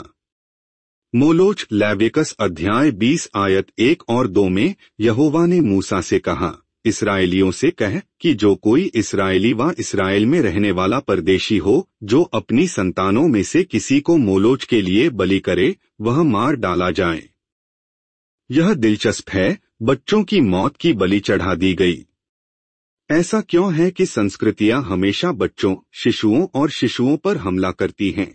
मोलोच लेविकस अध्याय 20 आयत 1 और 2 में यहोवा ने मूसा से कहा, इस्राएलियों से कह कि जो कोई इस्राएली व इस्राएल में रहने वाला परदेशी हो, जो अपनी संतानों में से किसी को मोलोच के लिए बलि करे, वह मार डाला जाए। यह दिलचस्प है, बच्चों की मौत की बलि चढ़ा दी गई। ऐसा क्यों है कि संस्कृतियां हमेशा बच्चों, शिशुओं और शिशुओं पर हमला करती हैं?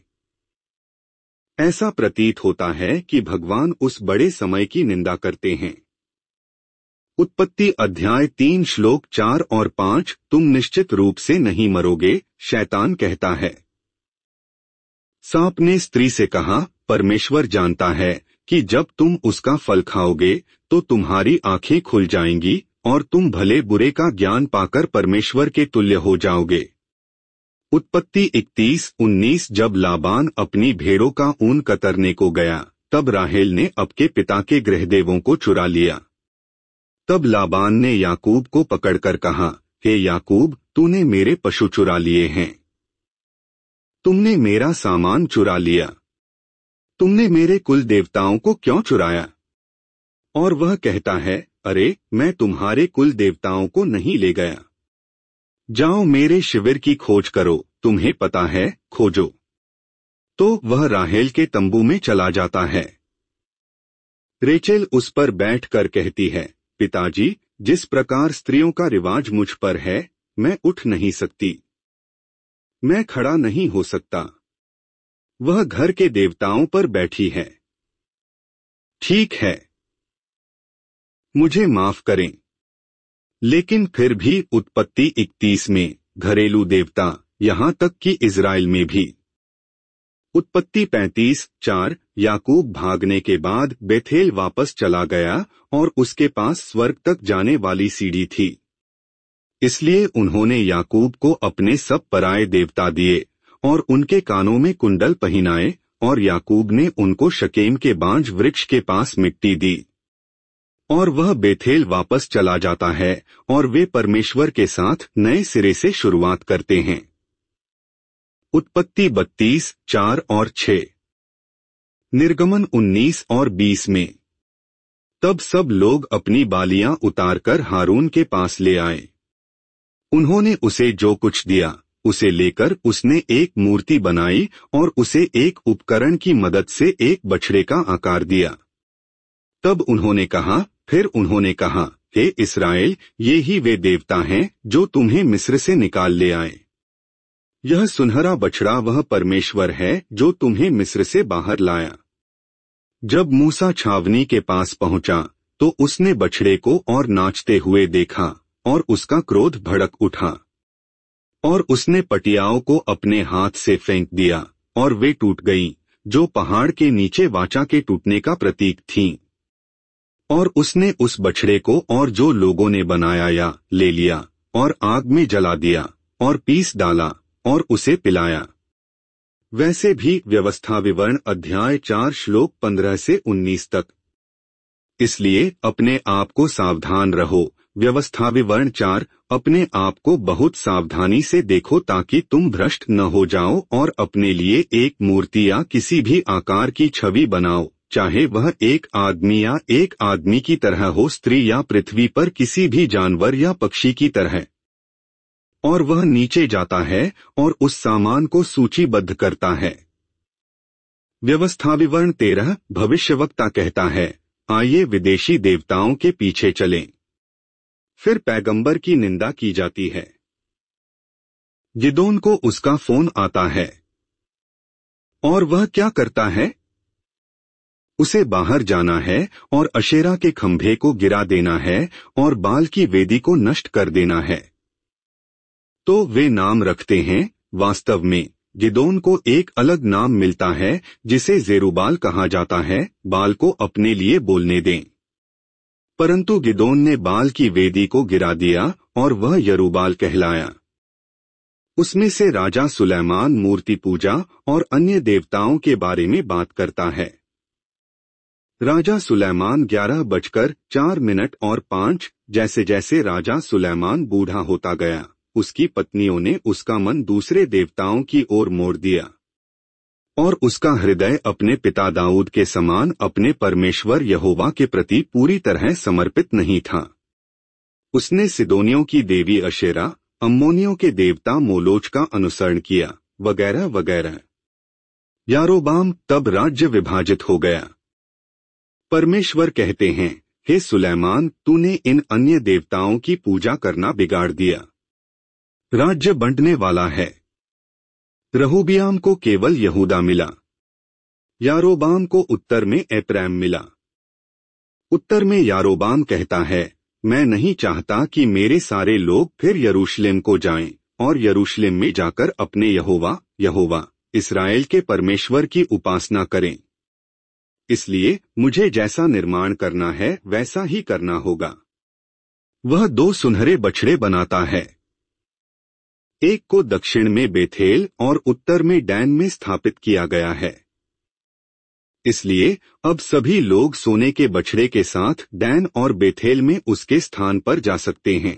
ऐसा प्रतीत होता है कि भगवान उस बड़े समय की निंदा करते हैं। उत्पत्ति अध्याय 3 श्लोक 4 और 5, तुम निश्चित रूप से नहीं मरोगे, शैतान कहता है। सांप ने स्त्री से कहा, परमेश्वर जानता है कि जब तुम उसका फल खाओगे तो तुम्हारी आंखें खुल जाएंगी और तुम भले बुरे का ज्ञान पाकर परमेश्वर के तुल्य हो जाओगे। उत्पत्ति 31:19 जब लाबान अपनी भेड़ों का ऊन कतरने को गया, तब राहेल ने अपने पिता के गृहदेवों को चुरा लिया। तब लाबान ने याकूब को पकड़कर कहा, हे याकूब, तूने मेरे पशु चुरा लिए हैं, तुमने मेरा सामान चुरा लिया, तुमने मेरे कुल देवताओं को क्यों चुराया? और वह कहता है, अरे, मैं तुम्हारे कुल देवताओं को नहीं ले गया। जाओ मेरे शिविर की खोज करो, तुम्हें पता है, खोजो। तो वह राहेल के तंबू में चला जाता है। रेचेल उस पर बैठकर कहती है, पिताजी, जिस प्रकार स्त्रियों का रिवाज मुझ पर है, मैं उठ नहीं सकती, मैं खड़ा नहीं हो सकता। वह घर के देवताओं पर बैठी है। ठीक है, मुझे माफ करें। लेकिन फिर भी उत्पत्ति 31 में घरेलू देवता, यहां तक कि इज़राइल में भी। उत्पत्ति 35:4 याकूब भागने के बाद बेथेल वापस चला गया और उसके पास स्वर्ग तक जाने वाली सीढ़ी थी। इसलिए उन्होंने याकूब को अपने सब पराये देवता दिए और उनके कानों में कुंडल पहनाए, और याकूब ने उनको शकेम के बांज वृक्ष के पास मिट्टी दी। और वह बेथेल वापस चला जाता है और वे परमेश्वर के साथ नए सिरे से शुरुआत करते हैं। उत्पत्ति 32:4 और 6, निर्गमन 19 और 20 में तब सब लोग अपनी बालियां उतारकर हारून के पास ले आए। उन्होंने उसे जो कुछ दिया उसे लेकर उसने एक मूर्ति बनाई और उसे एक उपकरण की मदद से एक बछड़े का आकार दिया। तब फिर उन्होंने कहा, हे इस्राएल, ये ही वे देवता हैं जो तुम्हें मिस्र से निकाल ले आए। यह सुनहरा बछड़ा वह परमेश्वर है जो तुम्हें मिस्र से बाहर लाया। जब मूसा छावनी के पास पहुंचा तो उसने बछड़े को और नाचते हुए देखा और उसका क्रोध भड़क उठा, और उसने पटियाओं को अपने हाथ से फेंक दिया और वे टूट गईं, जो पहाड़ के नीचे वाचा के टूटने का प्रतीक थीं। और उसने उस बछड़े को और जो लोगों ने बनाया या ले लिया और आग में जला दिया और पीस डाला और उसे पिलाया। वैसे भी व्यवस्था विवरण अध्याय 4 श्लोक 15 से 19 तक। इसलिए अपने आप को सावधान रहो। व्यवस्था विवरण 4, अपने आप को बहुत सावधानी से देखो ताकि तुम भ्रष्ट न हो जाओ और अपने लिए एक मूर्ति या किसी भी आकार की छवि बनाओ, चाहे वह एक आदमी या एक आदमी की तरह हो, स्त्री या पृथ्वी पर किसी भी जानवर या पक्षी की तरह। और वह नीचे जाता है और उस सामान को सूचीबद्ध करता है। व्यवस्था विवरण 13, भविष्यवक्ता कहता है, आइए विदेशी देवताओं के पीछे चलें। फिर पैगंबर की निंदा की जाती है। गिदोन को उसका फोन आता है और वह क्या करता है? उसे बाहर जाना है और अशेरा के खंभे को गिरा देना है और बाल की वेदी को नष्ट कर देना है। तो वे नाम रखते हैं। वास्तव में गिदोन को एक अलग नाम मिलता है जिसे जेरुबाल कहा जाता है। बाल को अपने लिए बोलने दें। परंतु गिदोन ने बाल की वेदी को गिरा दिया और वह यरूबाल कहलाया। उसमें से राजा सुलैमान मूर्ति पूजा और अन्य देवताओं के बारे में बात करता है। राजा सुलैमान 11:04 और 5। जैसे जैसे राजा सुलैमान बूढ़ा होता गया, उसकी पत्नियों ने उसका मन दूसरे देवताओं की ओर मोड़ दिया और उसका हृदय अपने पिता दाऊद के समान अपने परमेश्वर यहोवा के प्रति पूरी तरह समर्पित नहीं था। उसने सिदोनियों की देवी अशेरा, अम्मोनियों के देवता मोलोच का अनुसरण किया, वगैरह वगैरह। यारोबाम तब राज्य विभाजित हो गया। परमेश्वर कहते हैं, हे सुलैमान, तूने इन अन्य देवताओं की पूजा करना बिगाड़ दिया। राज्य बंटने वाला है। रहोबियाम को केवल यहूदा मिला, यारोबाम को उत्तर में एप्रैम मिला। उत्तर में यारोबाम कहता है, मैं नहीं चाहता कि मेरे सारे लोग फिर यरूशलेम को जाएं और यरूशलेम में जाकर अपने यहोवा इस्राएल के परमेश्वर की उपासना करें। इसलिए मुझे जैसा निर्माण करना है वैसा ही करना होगा। वह 2 सुनहरे बछड़े बनाता है। एक को दक्षिण में बेथेल और उत्तर में डैन में स्थापित किया गया है। इसलिए अब सभी लोग सोने के बछड़े के साथ डैन और बेथेल में उसके स्थान पर जा सकते हैं।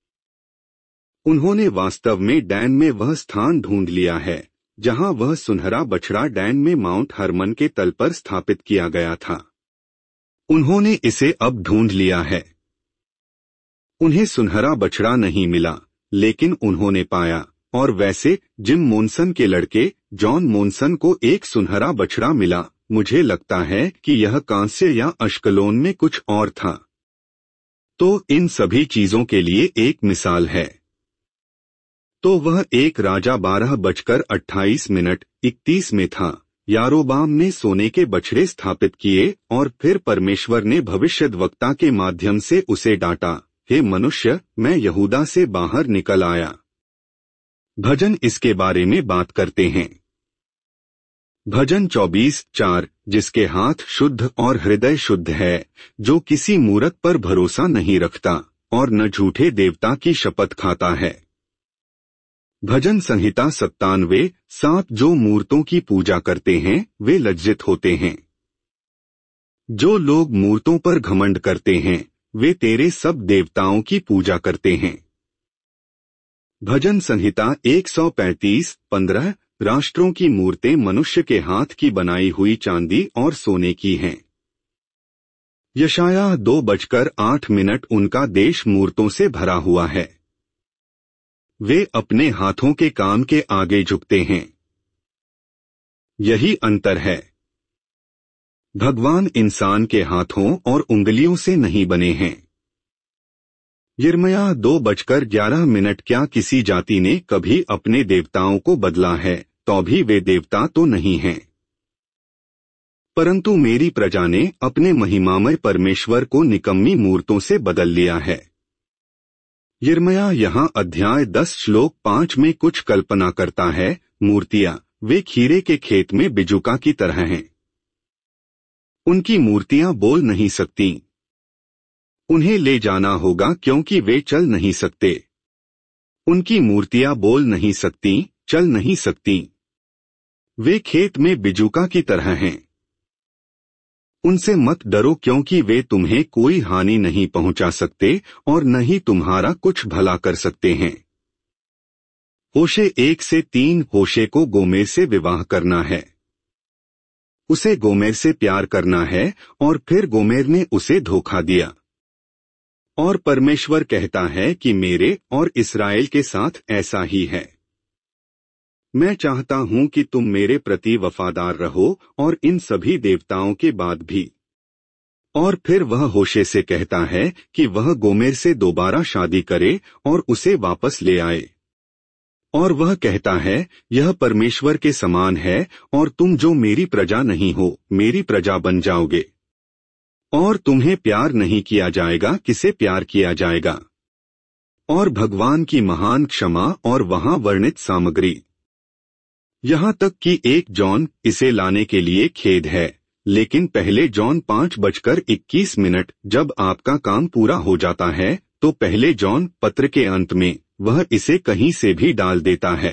उन्होंने वास्तव में डैन में वह स्थान ढूंढ लिया है जहां वह सुनहरा बछड़ा डैन में माउंट हरमन के तल पर स्थापित किया गया था। उन्होंने इसे अब ढूंढ लिया है। उन्हें सुनहरा बछड़ा नहीं मिला, लेकिन उन्होंने पाया, और वैसे जिम मोनसन के लड़के जॉन मोनसन को एक सुनहरा बछड़ा मिला। मुझे लगता है कि यह कांस्य या अश्कलोन में कुछ और था। तो इन सभी चीजों के लिए एक मिसाल है। तो वह एक राजा 12:28 में था। यारोबाम ने सोने के बछड़े स्थापित किए और फिर परमेश्वर ने भविष्यद्वक्ता के माध्यम से उसे डांटा, हे मनुष्य, मैं यहूदा से बाहर निकल आया। भजन इसके बारे में बात करते हैं। भजन 24:4, जिसके हाथ शुद्ध और हृदय शुद्ध है, जो किसी मूरत पर भरोसा नहीं रखता और न झूठे देवता की शपथ खाता है। भजन संहिता 97:7, जो मूर्तों की पूजा करते हैं वे लज्जित होते हैं। जो लोग मूर्तों पर घमंड करते हैं वे तेरे सब देवताओं की पूजा करते हैं। भजन संहिता 135:15, राष्ट्रों की मूर्तें मनुष्य के हाथ की बनाई हुई चांदी और सोने की हैं। यशायाह 2:08 उनका देश मूर्तों से भरा हुआ है। वे अपने हाथों के काम के आगे झुकते हैं। यही अंतर है। भगवान इंसान के हाथों और उंगलियों से नहीं बने हैं। यिर्मयाह 2:11 क्या किसी जाति ने कभी अपने देवताओं को बदला है, तो भी वे देवता तो नहीं हैं। परंतु मेरी प्रजा ने अपने महिमामय परमेश्वर को निकम्मी मूर्तों से बदल लिया है। यिर्मयाह यहाँ अध्याय 10 श्लोक 5 में कुछ कल्पना करता है। मूर्तियां वे खीरे के खेत में बिजुका की तरह हैं। उनकी मूर्तियां बोल नहीं सकती। उन्हें ले जाना होगा क्योंकि वे चल नहीं सकते। उनकी मूर्तियां बोल नहीं सकती, चल नहीं सकती। वे खेत में बिजुका की तरह हैं। उनसे मत डरो क्योंकि वे तुम्हें कोई हानि नहीं पहुंचा सकते और न ही तुम्हारा कुछ भला कर सकते हैं। होशे 1-3 होशे को गोमेर से विवाह करना है। उसे गोमेर से प्यार करना है और फिर गोमेर ने उसे धोखा दिया। और परमेश्वर कहता है कि मेरे और इस्राएल के साथ ऐसा ही है। मैं चाहता हूं कि तुम मेरे प्रति वफादार रहो और इन सभी देवताओं के बाद भी। और फिर वह होशे से कहता है कि वह गोमेर से दोबारा शादी करे और उसे वापस ले आए। और वह कहता है, यह परमेश्वर के समान है और तुम जो मेरी प्रजा नहीं हो, मेरी प्रजा बन जाओगे। और तुम्हें प्यार नहीं किया जाएगा, किसे प्यार किया जाएगा। और भगवान की महान क्षमा और वहां वर्णित सामग्री। यहाँ तक कि 1 जॉन इसे लाने के लिए खेद है, लेकिन पहले जॉन 5:21 जब आपका काम पूरा हो जाता है तो पहले जॉन पत्र के अंत में वह इसे कहीं से भी डाल देता है।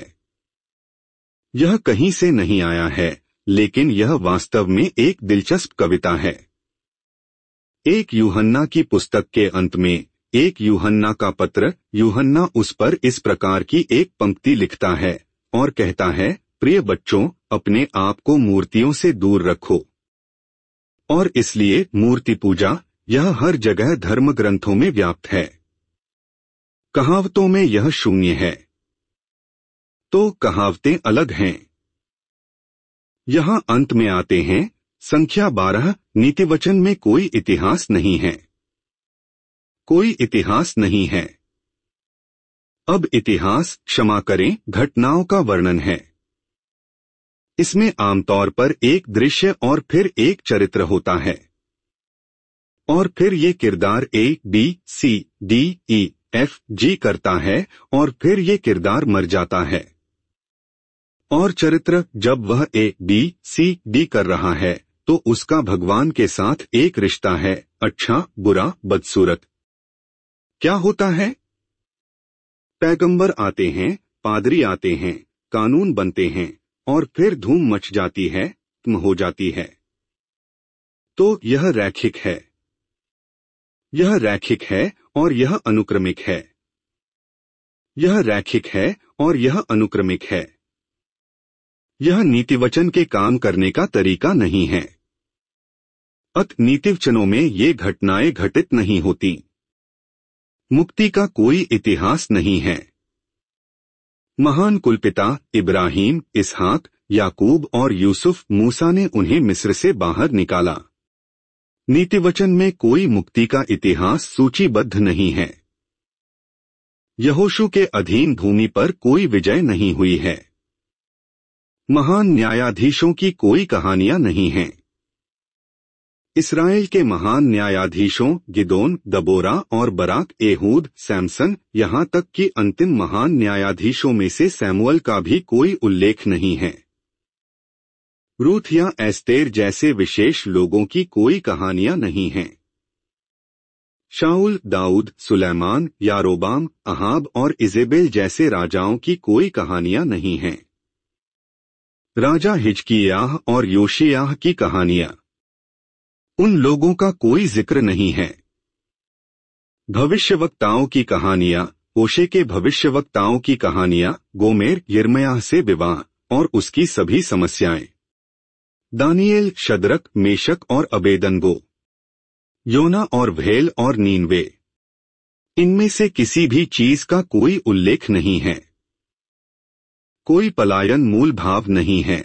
यह कहीं से नहीं आया है, लेकिन यह वास्तव में एक दिलचस्प कविता है। 1 यूहन्ना की पुस्तक के अंत में 1 यूहन्ना का पत्र, यूहन्ना उस पर इस प्रकार की एक पंक्ति लिखता है और कहता है, प्रिय बच्चों, अपने आप को मूर्तियों से दूर रखो। और इसलिए मूर्ति पूजा यह हर जगह धर्म ग्रंथों में व्याप्त है। कहावतों में यह शून्य है। तो कहावतें अलग हैं। यहाँ अंत में आते हैं। संख्या 12 नीतिवचन में कोई इतिहास नहीं है। कोई इतिहास नहीं है। अब इतिहास, क्षमा करें, घटनाओं का वर्णन है। इसमें आमतौर पर एक दृश्य और फिर एक चरित्र होता है। और फिर ये किरदार A, B, C, D, E, F, G करता है और फिर ये किरदार मर जाता है। और चरित्र जब वह A, B, C, D कर रहा है तो उसका भगवान के साथ एक रिश्ता है, अच्छा, बुरा, बदसूरत। क्या होता है? पैगंबर आते हैं, पादरी आते हैं, कानून बनते हैं और फिर धूम मच जाती है, हो जाती है। तो यह रैखिक है। यह रैखिक है और यह अनुक्रमिक है। यह रैखिक है और यह अनुक्रमिक है। यह नीतिवचन के काम करने का तरीका नहीं है। नीतिवचनों में ये घटनाएं घटित नहीं होती। मुक्ति का कोई इतिहास नहीं है। महान कुलपिता इब्राहिम, इसहाक, याकूब और यूसुफ मूसा ने उन्हें मिस्र से बाहर निकाला। नीतिवचन में कोई मुक्ति का इतिहास सूचीबद्ध नहीं है। यहोशू के अधीन भूमि पर कोई विजय नहीं हुई है। महान न्यायाधीशों की कोई कहानियां नहीं हैं। इस्राएल के महान न्यायाधीशों गिदोन, दबोरा और बराक, एहूद, सैमसन, यहाँ तक कि अंतिम महान न्यायाधीशों में से सैमुअल का भी कोई उल्लेख नहीं है। रूथ या एस्तेर जैसे विशेष लोगों की कोई कहानियां नहीं हैं। शाऊल, दाऊद, सुलेमान, यारोबाम, अहाब और इजेबेल जैसे राजाओं की कोई कहानियां नहीं हैं। राजा हिजकिय्याह और योशिय्याह की कहानियां, उन लोगों का कोई जिक्र नहीं है। भविष्यवक्ताओं की कहानियां, होशे के भविष्यवक्ताओं की कहानियां, गोमेर, यिर्मयाह से विवाह और उसकी सभी समस्याएं, दानिएल, शद्रक, मेशक और अबेदनगो। योना और भेल और नीनवे, इनमें से किसी भी चीज का कोई उल्लेख नहीं है। कोई पलायन मूल भाव नहीं है।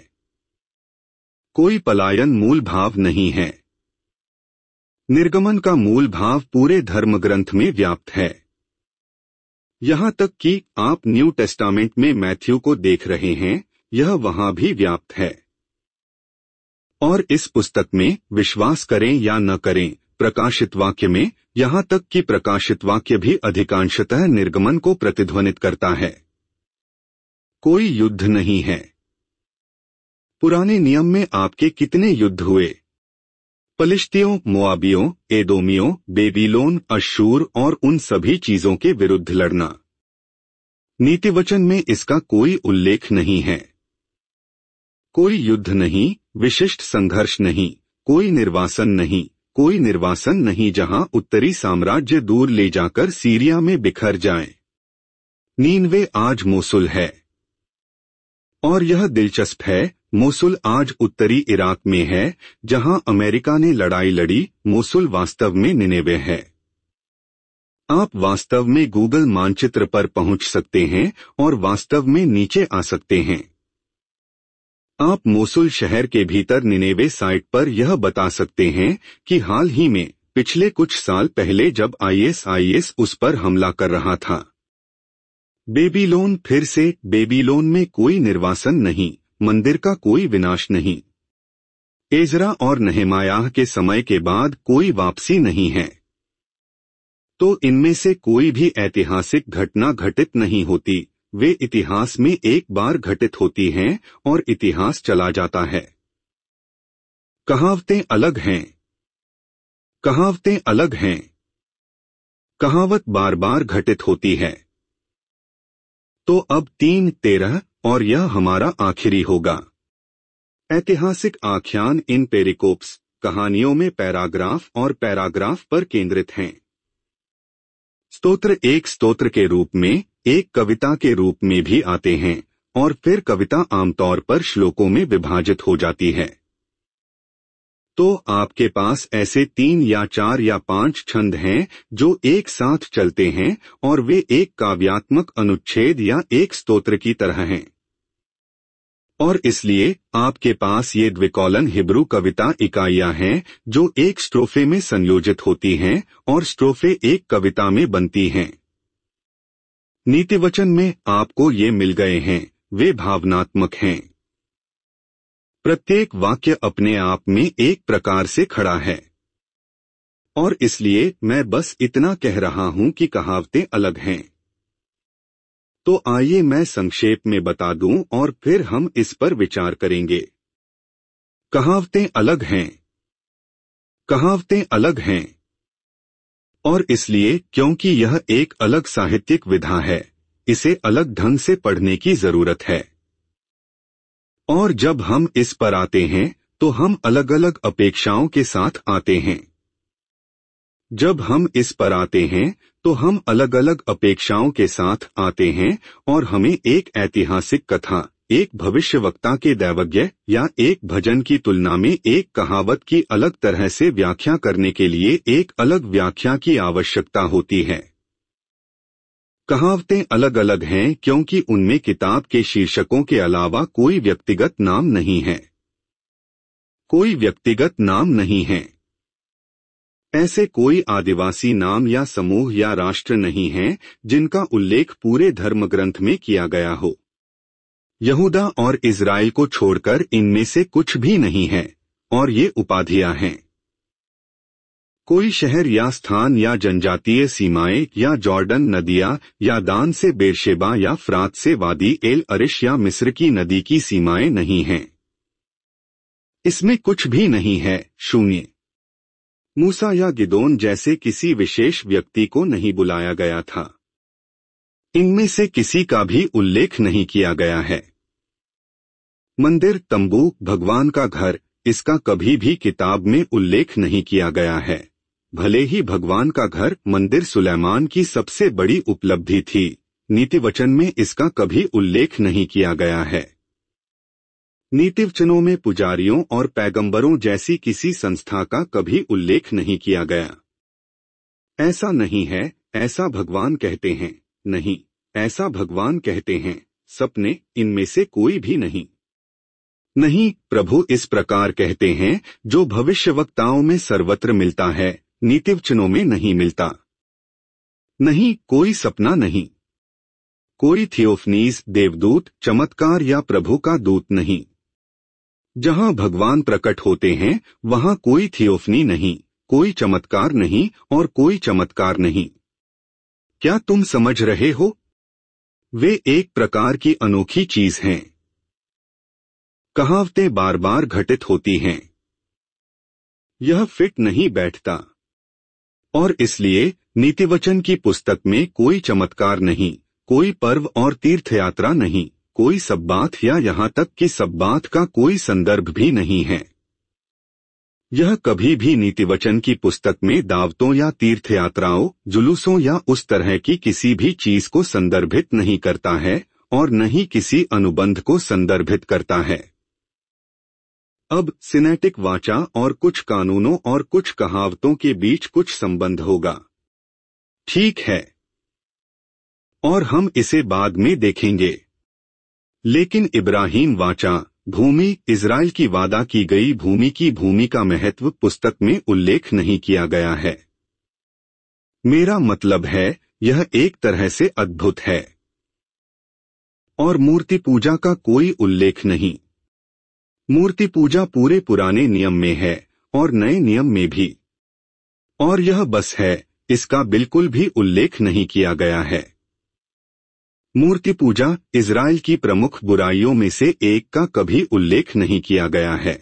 कोई पलायन मूल भाव नहीं है। निर्गमन का मूल भाव पूरे धर्मग्रंथ में व्याप्त है। यहां तक कि आप न्यू टेस्टामेंट में मैथ्यू को देख रहे हैं, यह वहां भी व्याप्त है। और इस पुस्तक में विश्वास करें या न करें, प्रकाशित वाक्य में, यहां तक कि प्रकाशित वाक्य भी अधिकांशतः निर्गमन को प्रतिध्वनित करता है। कोई युद्ध नहीं है। पुराने नियम में आपके कितने युद्ध हुए? पलिश्तियों, मोआबियों, एदोमियों, बेबीलोन, अश्शूर और उन सभी चीजों के विरुद्ध लड़ना। नीतिवचन में इसका कोई उल्लेख नहीं है। कोई युद्ध नहीं, विशिष्ट संघर्ष नहीं, कोई निर्वासन नहीं, कोई निर्वासन नहीं जहां उत्तरी साम्राज्य दूर ले जाकर सीरिया में बिखर जाए। नीनवे आज मोसुल है। और यह दिलचस्प है, मोसुल आज उत्तरी इराक में है, जहां अमेरिका ने लड़ाई लड़ी। मोसुल वास्तव में निनेवे है। आप वास्तव में गूगल मानचित्र पर पहुंच सकते हैं और वास्तव में नीचे आ सकते हैं। आप मोसुल शहर के भीतर निनेवे साइट पर यह बता सकते हैं कि हाल ही में, पिछले कुछ साल पहले जब आईएसआईएस उस पर हमला कर रहा था। बेबीलोन, फिर से बेबीलोन में कोई निर्वासन नहीं, मंदिर का कोई विनाश नहीं। एजरा और नहमायाह के समय के बाद कोई वापसी नहीं है। तो इनमें से कोई भी ऐतिहासिक घटना घटित नहीं होती, वे इतिहास में एक बार घटित होती हैं और इतिहास चला जाता है। कहावतें अलग हैं। कहावतें अलग हैं। कहावत बार बार घटित होती है। तो अब 3:13 और यह हमारा आखिरी होगा। ऐतिहासिक आख्यान इन पेरिकोप्स, कहानियों में पैराग्राफ और पैराग्राफ पर केंद्रित हैं। स्तोत्र एक स्तोत्र के रूप में, एक कविता के रूप में भी आते हैं, और फिर कविता आमतौर पर श्लोकों में विभाजित हो जाती है। तो आपके पास ऐसे 3 या 4 या 5 छंद हैं जो एक साथ चलते हैं और वे एक काव्यात्मक अनुच्छेद या एक स्तोत्र की तरह हैं। और इसलिए आपके पास ये द्विकॉलन हिब्रू कविता इकाइयां हैं जो एक स्ट्रोफे में संयोजित होती हैं और स्ट्रोफे एक कविता में बनती हैं। नीतिवचन में आपको ये मिल गए हैं, वे भावनात्मक हैं। प्रत्येक वाक्य अपने आप में एक प्रकार से खड़ा है। और इसलिए मैं बस इतना कह रहा हूं कि कहावतें अलग हैं। तो आइए मैं संक्षेप में बता दूं और फिर हम इस पर विचार करेंगे। कहावतें अलग हैं। कहावतें अलग हैं। और इसलिए क्योंकि यह एक अलग साहित्यिक विधा है, इसे अलग ढंग से पढ़ने की जरूरत है। और जब हम इस पर आते हैं तो हम अलग अलग अपेक्षाओं के साथ आते हैं। जब हम इस पर आते हैं तो हम अलग अलग अपेक्षाओं के साथ आते हैं और हमें एक ऐतिहासिक कथा, एक भविष्यवक्ता के दैवज्ञ या एक भजन की तुलना में एक कहावत की अलग तरह से व्याख्या करने के लिए एक अलग व्याख्या की आवश्यकता होती है। कहावतें अलग अलग हैं क्योंकि उनमें किताब के शीर्षकों के अलावा कोई व्यक्तिगत नाम नहीं है। कोई व्यक्तिगत नाम नहीं है। ऐसे कोई आदिवासी नाम या समूह या राष्ट्र नहीं है जिनका उल्लेख पूरे धर्मग्रंथ में किया गया हो। यहूदा और इज़राइल को छोड़कर इनमें से कुछ भी नहीं है, और ये उपाधियां हैं। कोई शहर या स्थान या जनजातीय सीमाएं या जॉर्डन नदियां या दान से बेरशेबा या फ्रात से वादी एल अरिश या मिस्र की नदी की सीमाएं नहीं हैं। इसमें कुछ भी नहीं है। शून्य। मूसा या गिदोन जैसे किसी विशेष व्यक्ति को नहीं बुलाया गया था। इनमें से किसी का भी उल्लेख नहीं किया गया है। मंदिर, तंबू, भगवान का घर, इसका कभी भी किताब में उल्लेख नहीं किया गया है। भले ही भगवान का घर, मंदिर सुलेमान की सबसे बड़ी उपलब्धि थी, नीतिवचन में इसका कभी उल्लेख नहीं किया गया है। नीतिवचनों में पुजारियों और पैगंबरों जैसी किसी संस्था का कभी उल्लेख नहीं किया गया। ऐसा नहीं है, ऐसा भगवान कहते हैं। नहीं, ऐसा भगवान कहते हैं, सपने, इनमें से कोई भी नहीं। नहीं, प्रभु इस प्रकार कहते हैं, जो भविष्यवक्ताओं में सर्वत्र मिलता है, नीतिवचनों में नहीं मिलता। नहीं, कोई सपना नहीं, कोई थियोफनीज, देवदूत, चमत्कार या प्रभु का दूत नहीं। जहां भगवान प्रकट होते हैं वहां कोई थियोफनी नहीं, कोई चमत्कार नहीं और कोई चमत्कार नहीं। क्या तुम समझ रहे हो? वे एक प्रकार की अनोखी चीज हैं। कहावतें बार बार घटित होती हैं। यह फिट नहीं बैठता। और इसलिए नीतिवचन की पुस्तक में कोई चमत्कार नहीं, कोई पर्व और तीर्थयात्रा नहीं, कोई सब्बात या यहाँ तक कि सब्बात का कोई संदर्भ भी नहीं है। यह कभी भी नीतिवचन की पुस्तक में दावतों या तीर्थयात्राओं, जुलूसों या उस तरह की किसी भी चीज को संदर्भित नहीं करता है और न ही किसी अनुबंध को संदर्भित करता है। अब सिनेटिक वाचा और कुछ कानूनों और कुछ कहावतों के बीच कुछ संबंध होगा। ठीक है, और हम इसे बाद में देखेंगे। लेकिन इब्राहिम वाचा, भूमि, इजराइल की वादा की गई भूमि की भूमि का महत्व पुस्तक में उल्लेख नहीं किया गया है। मेरा मतलब है, यह एक तरह से अद्भुत है। और मूर्ति पूजा का कोई उल्लेख नहीं। मूर्ति पूजा पूरे पुराने नियम में है और नए नियम में भी। और यह बस है, इसका बिल्कुल भी उल्लेख नहीं किया गया है। मूर्ति पूजा इजराइल की प्रमुख बुराइयों में से एक का कभी उल्लेख नहीं किया गया है।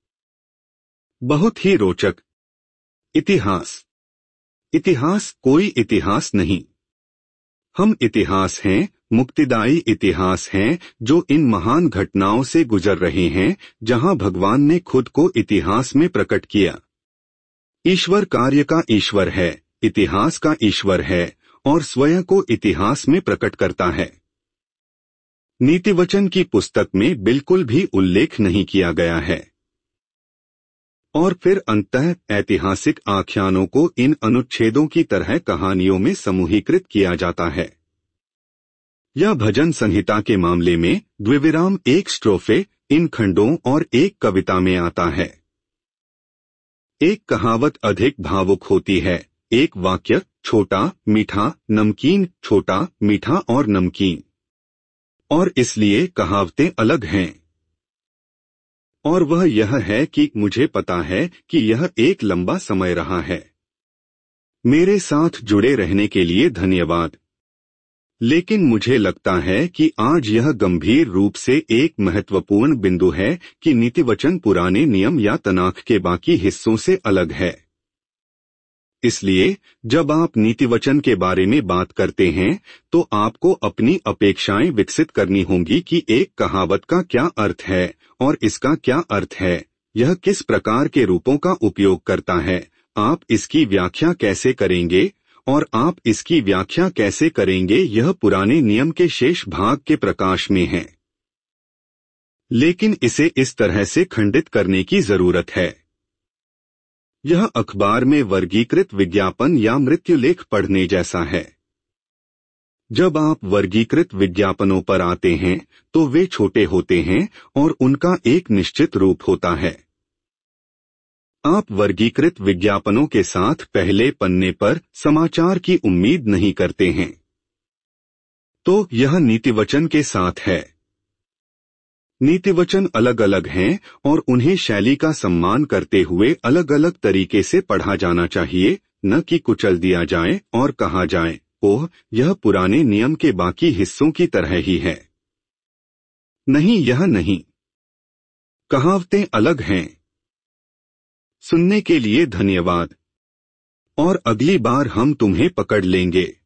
बहुत ही रोचक। इतिहास। इतिहास कोई इतिहास नहीं। हम इतिहास हैं, मुक्तिदायी इतिहास हैं, जो इन महान घटनाओं से गुजर रहे हैं, जहां भगवान ने खुद को इतिहास में प्रकट किया। ईश्वर कार्य का ईश्वर है, इतिहास का ईश्वर है और स्वयं को इतिहास में प्रकट करता है। नीतिवचन की पुस्तक में बिल्कुल भी उल्लेख नहीं किया गया है। और फिर अंततः ऐतिहासिक आख्यानों को इन अनुच्छेदों की तरह कहानियों में समूहीकृत किया जाता है। यह भजन संहिता के मामले में द्विविराम एक स्ट्रोफे, इन खंडों और एक कविता में आता है। एक कहावत अधिक भावुक होती है, एक वाक्य छोटा, मीठा, नमकीन, छोटा, मीठा और नमकीन। और इसलिए कहावतें अलग हैं। और वह यह है कि मुझे पता है कि यह एक लंबा समय रहा है। मेरे साथ जुड़े रहने के लिए धन्यवाद। लेकिन मुझे लगता है कि आज यह गंभीर रूप से एक महत्वपूर्ण बिंदु है कि नीतिवचन पुराने नियम या तनाख के बाकी हिस्सों से अलग है। इसलिए जब आप नीतिवचन के बारे में बात करते हैं तो आपको अपनी अपेक्षाएं विकसित करनी होंगी कि एक कहावत का क्या अर्थ है और इसका क्या अर्थ है, यह किस प्रकार के रूपों का उपयोग करता है, आप इसकी व्याख्या कैसे करेंगे और आप इसकी व्याख्या कैसे करेंगे, यह पुराने नियम के शेष भाग के प्रकाश में है। लेकिन इसे इस तरह से खंडित करने की जरूरत है। यह अखबार में वर्गीकृत विज्ञापन या मृत्युलेख पढ़ने जैसा है। जब आप वर्गीकृत विज्ञापनों पर आते हैं तो वे छोटे होते हैं और उनका एक निश्चित रूप होता है। आप वर्गीकृत विज्ञापनों के साथ पहले पन्ने पर समाचार की उम्मीद नहीं करते हैं। तो यह नीतिवचन के साथ है। नीतिवचन अलग अलग हैं और उन्हें शैली का सम्मान करते हुए अलग अलग तरीके से पढ़ा जाना चाहिए, न कि कुचल दिया जाए और कहा जाए, ओह, यह पुराने नियम के बाकी हिस्सों की तरह ही है। नहीं, यह नहीं। कहावतें अलग हैं। सुनने के लिए धन्यवाद। और अगली बार हम तुम्हें पकड़ लेंगे।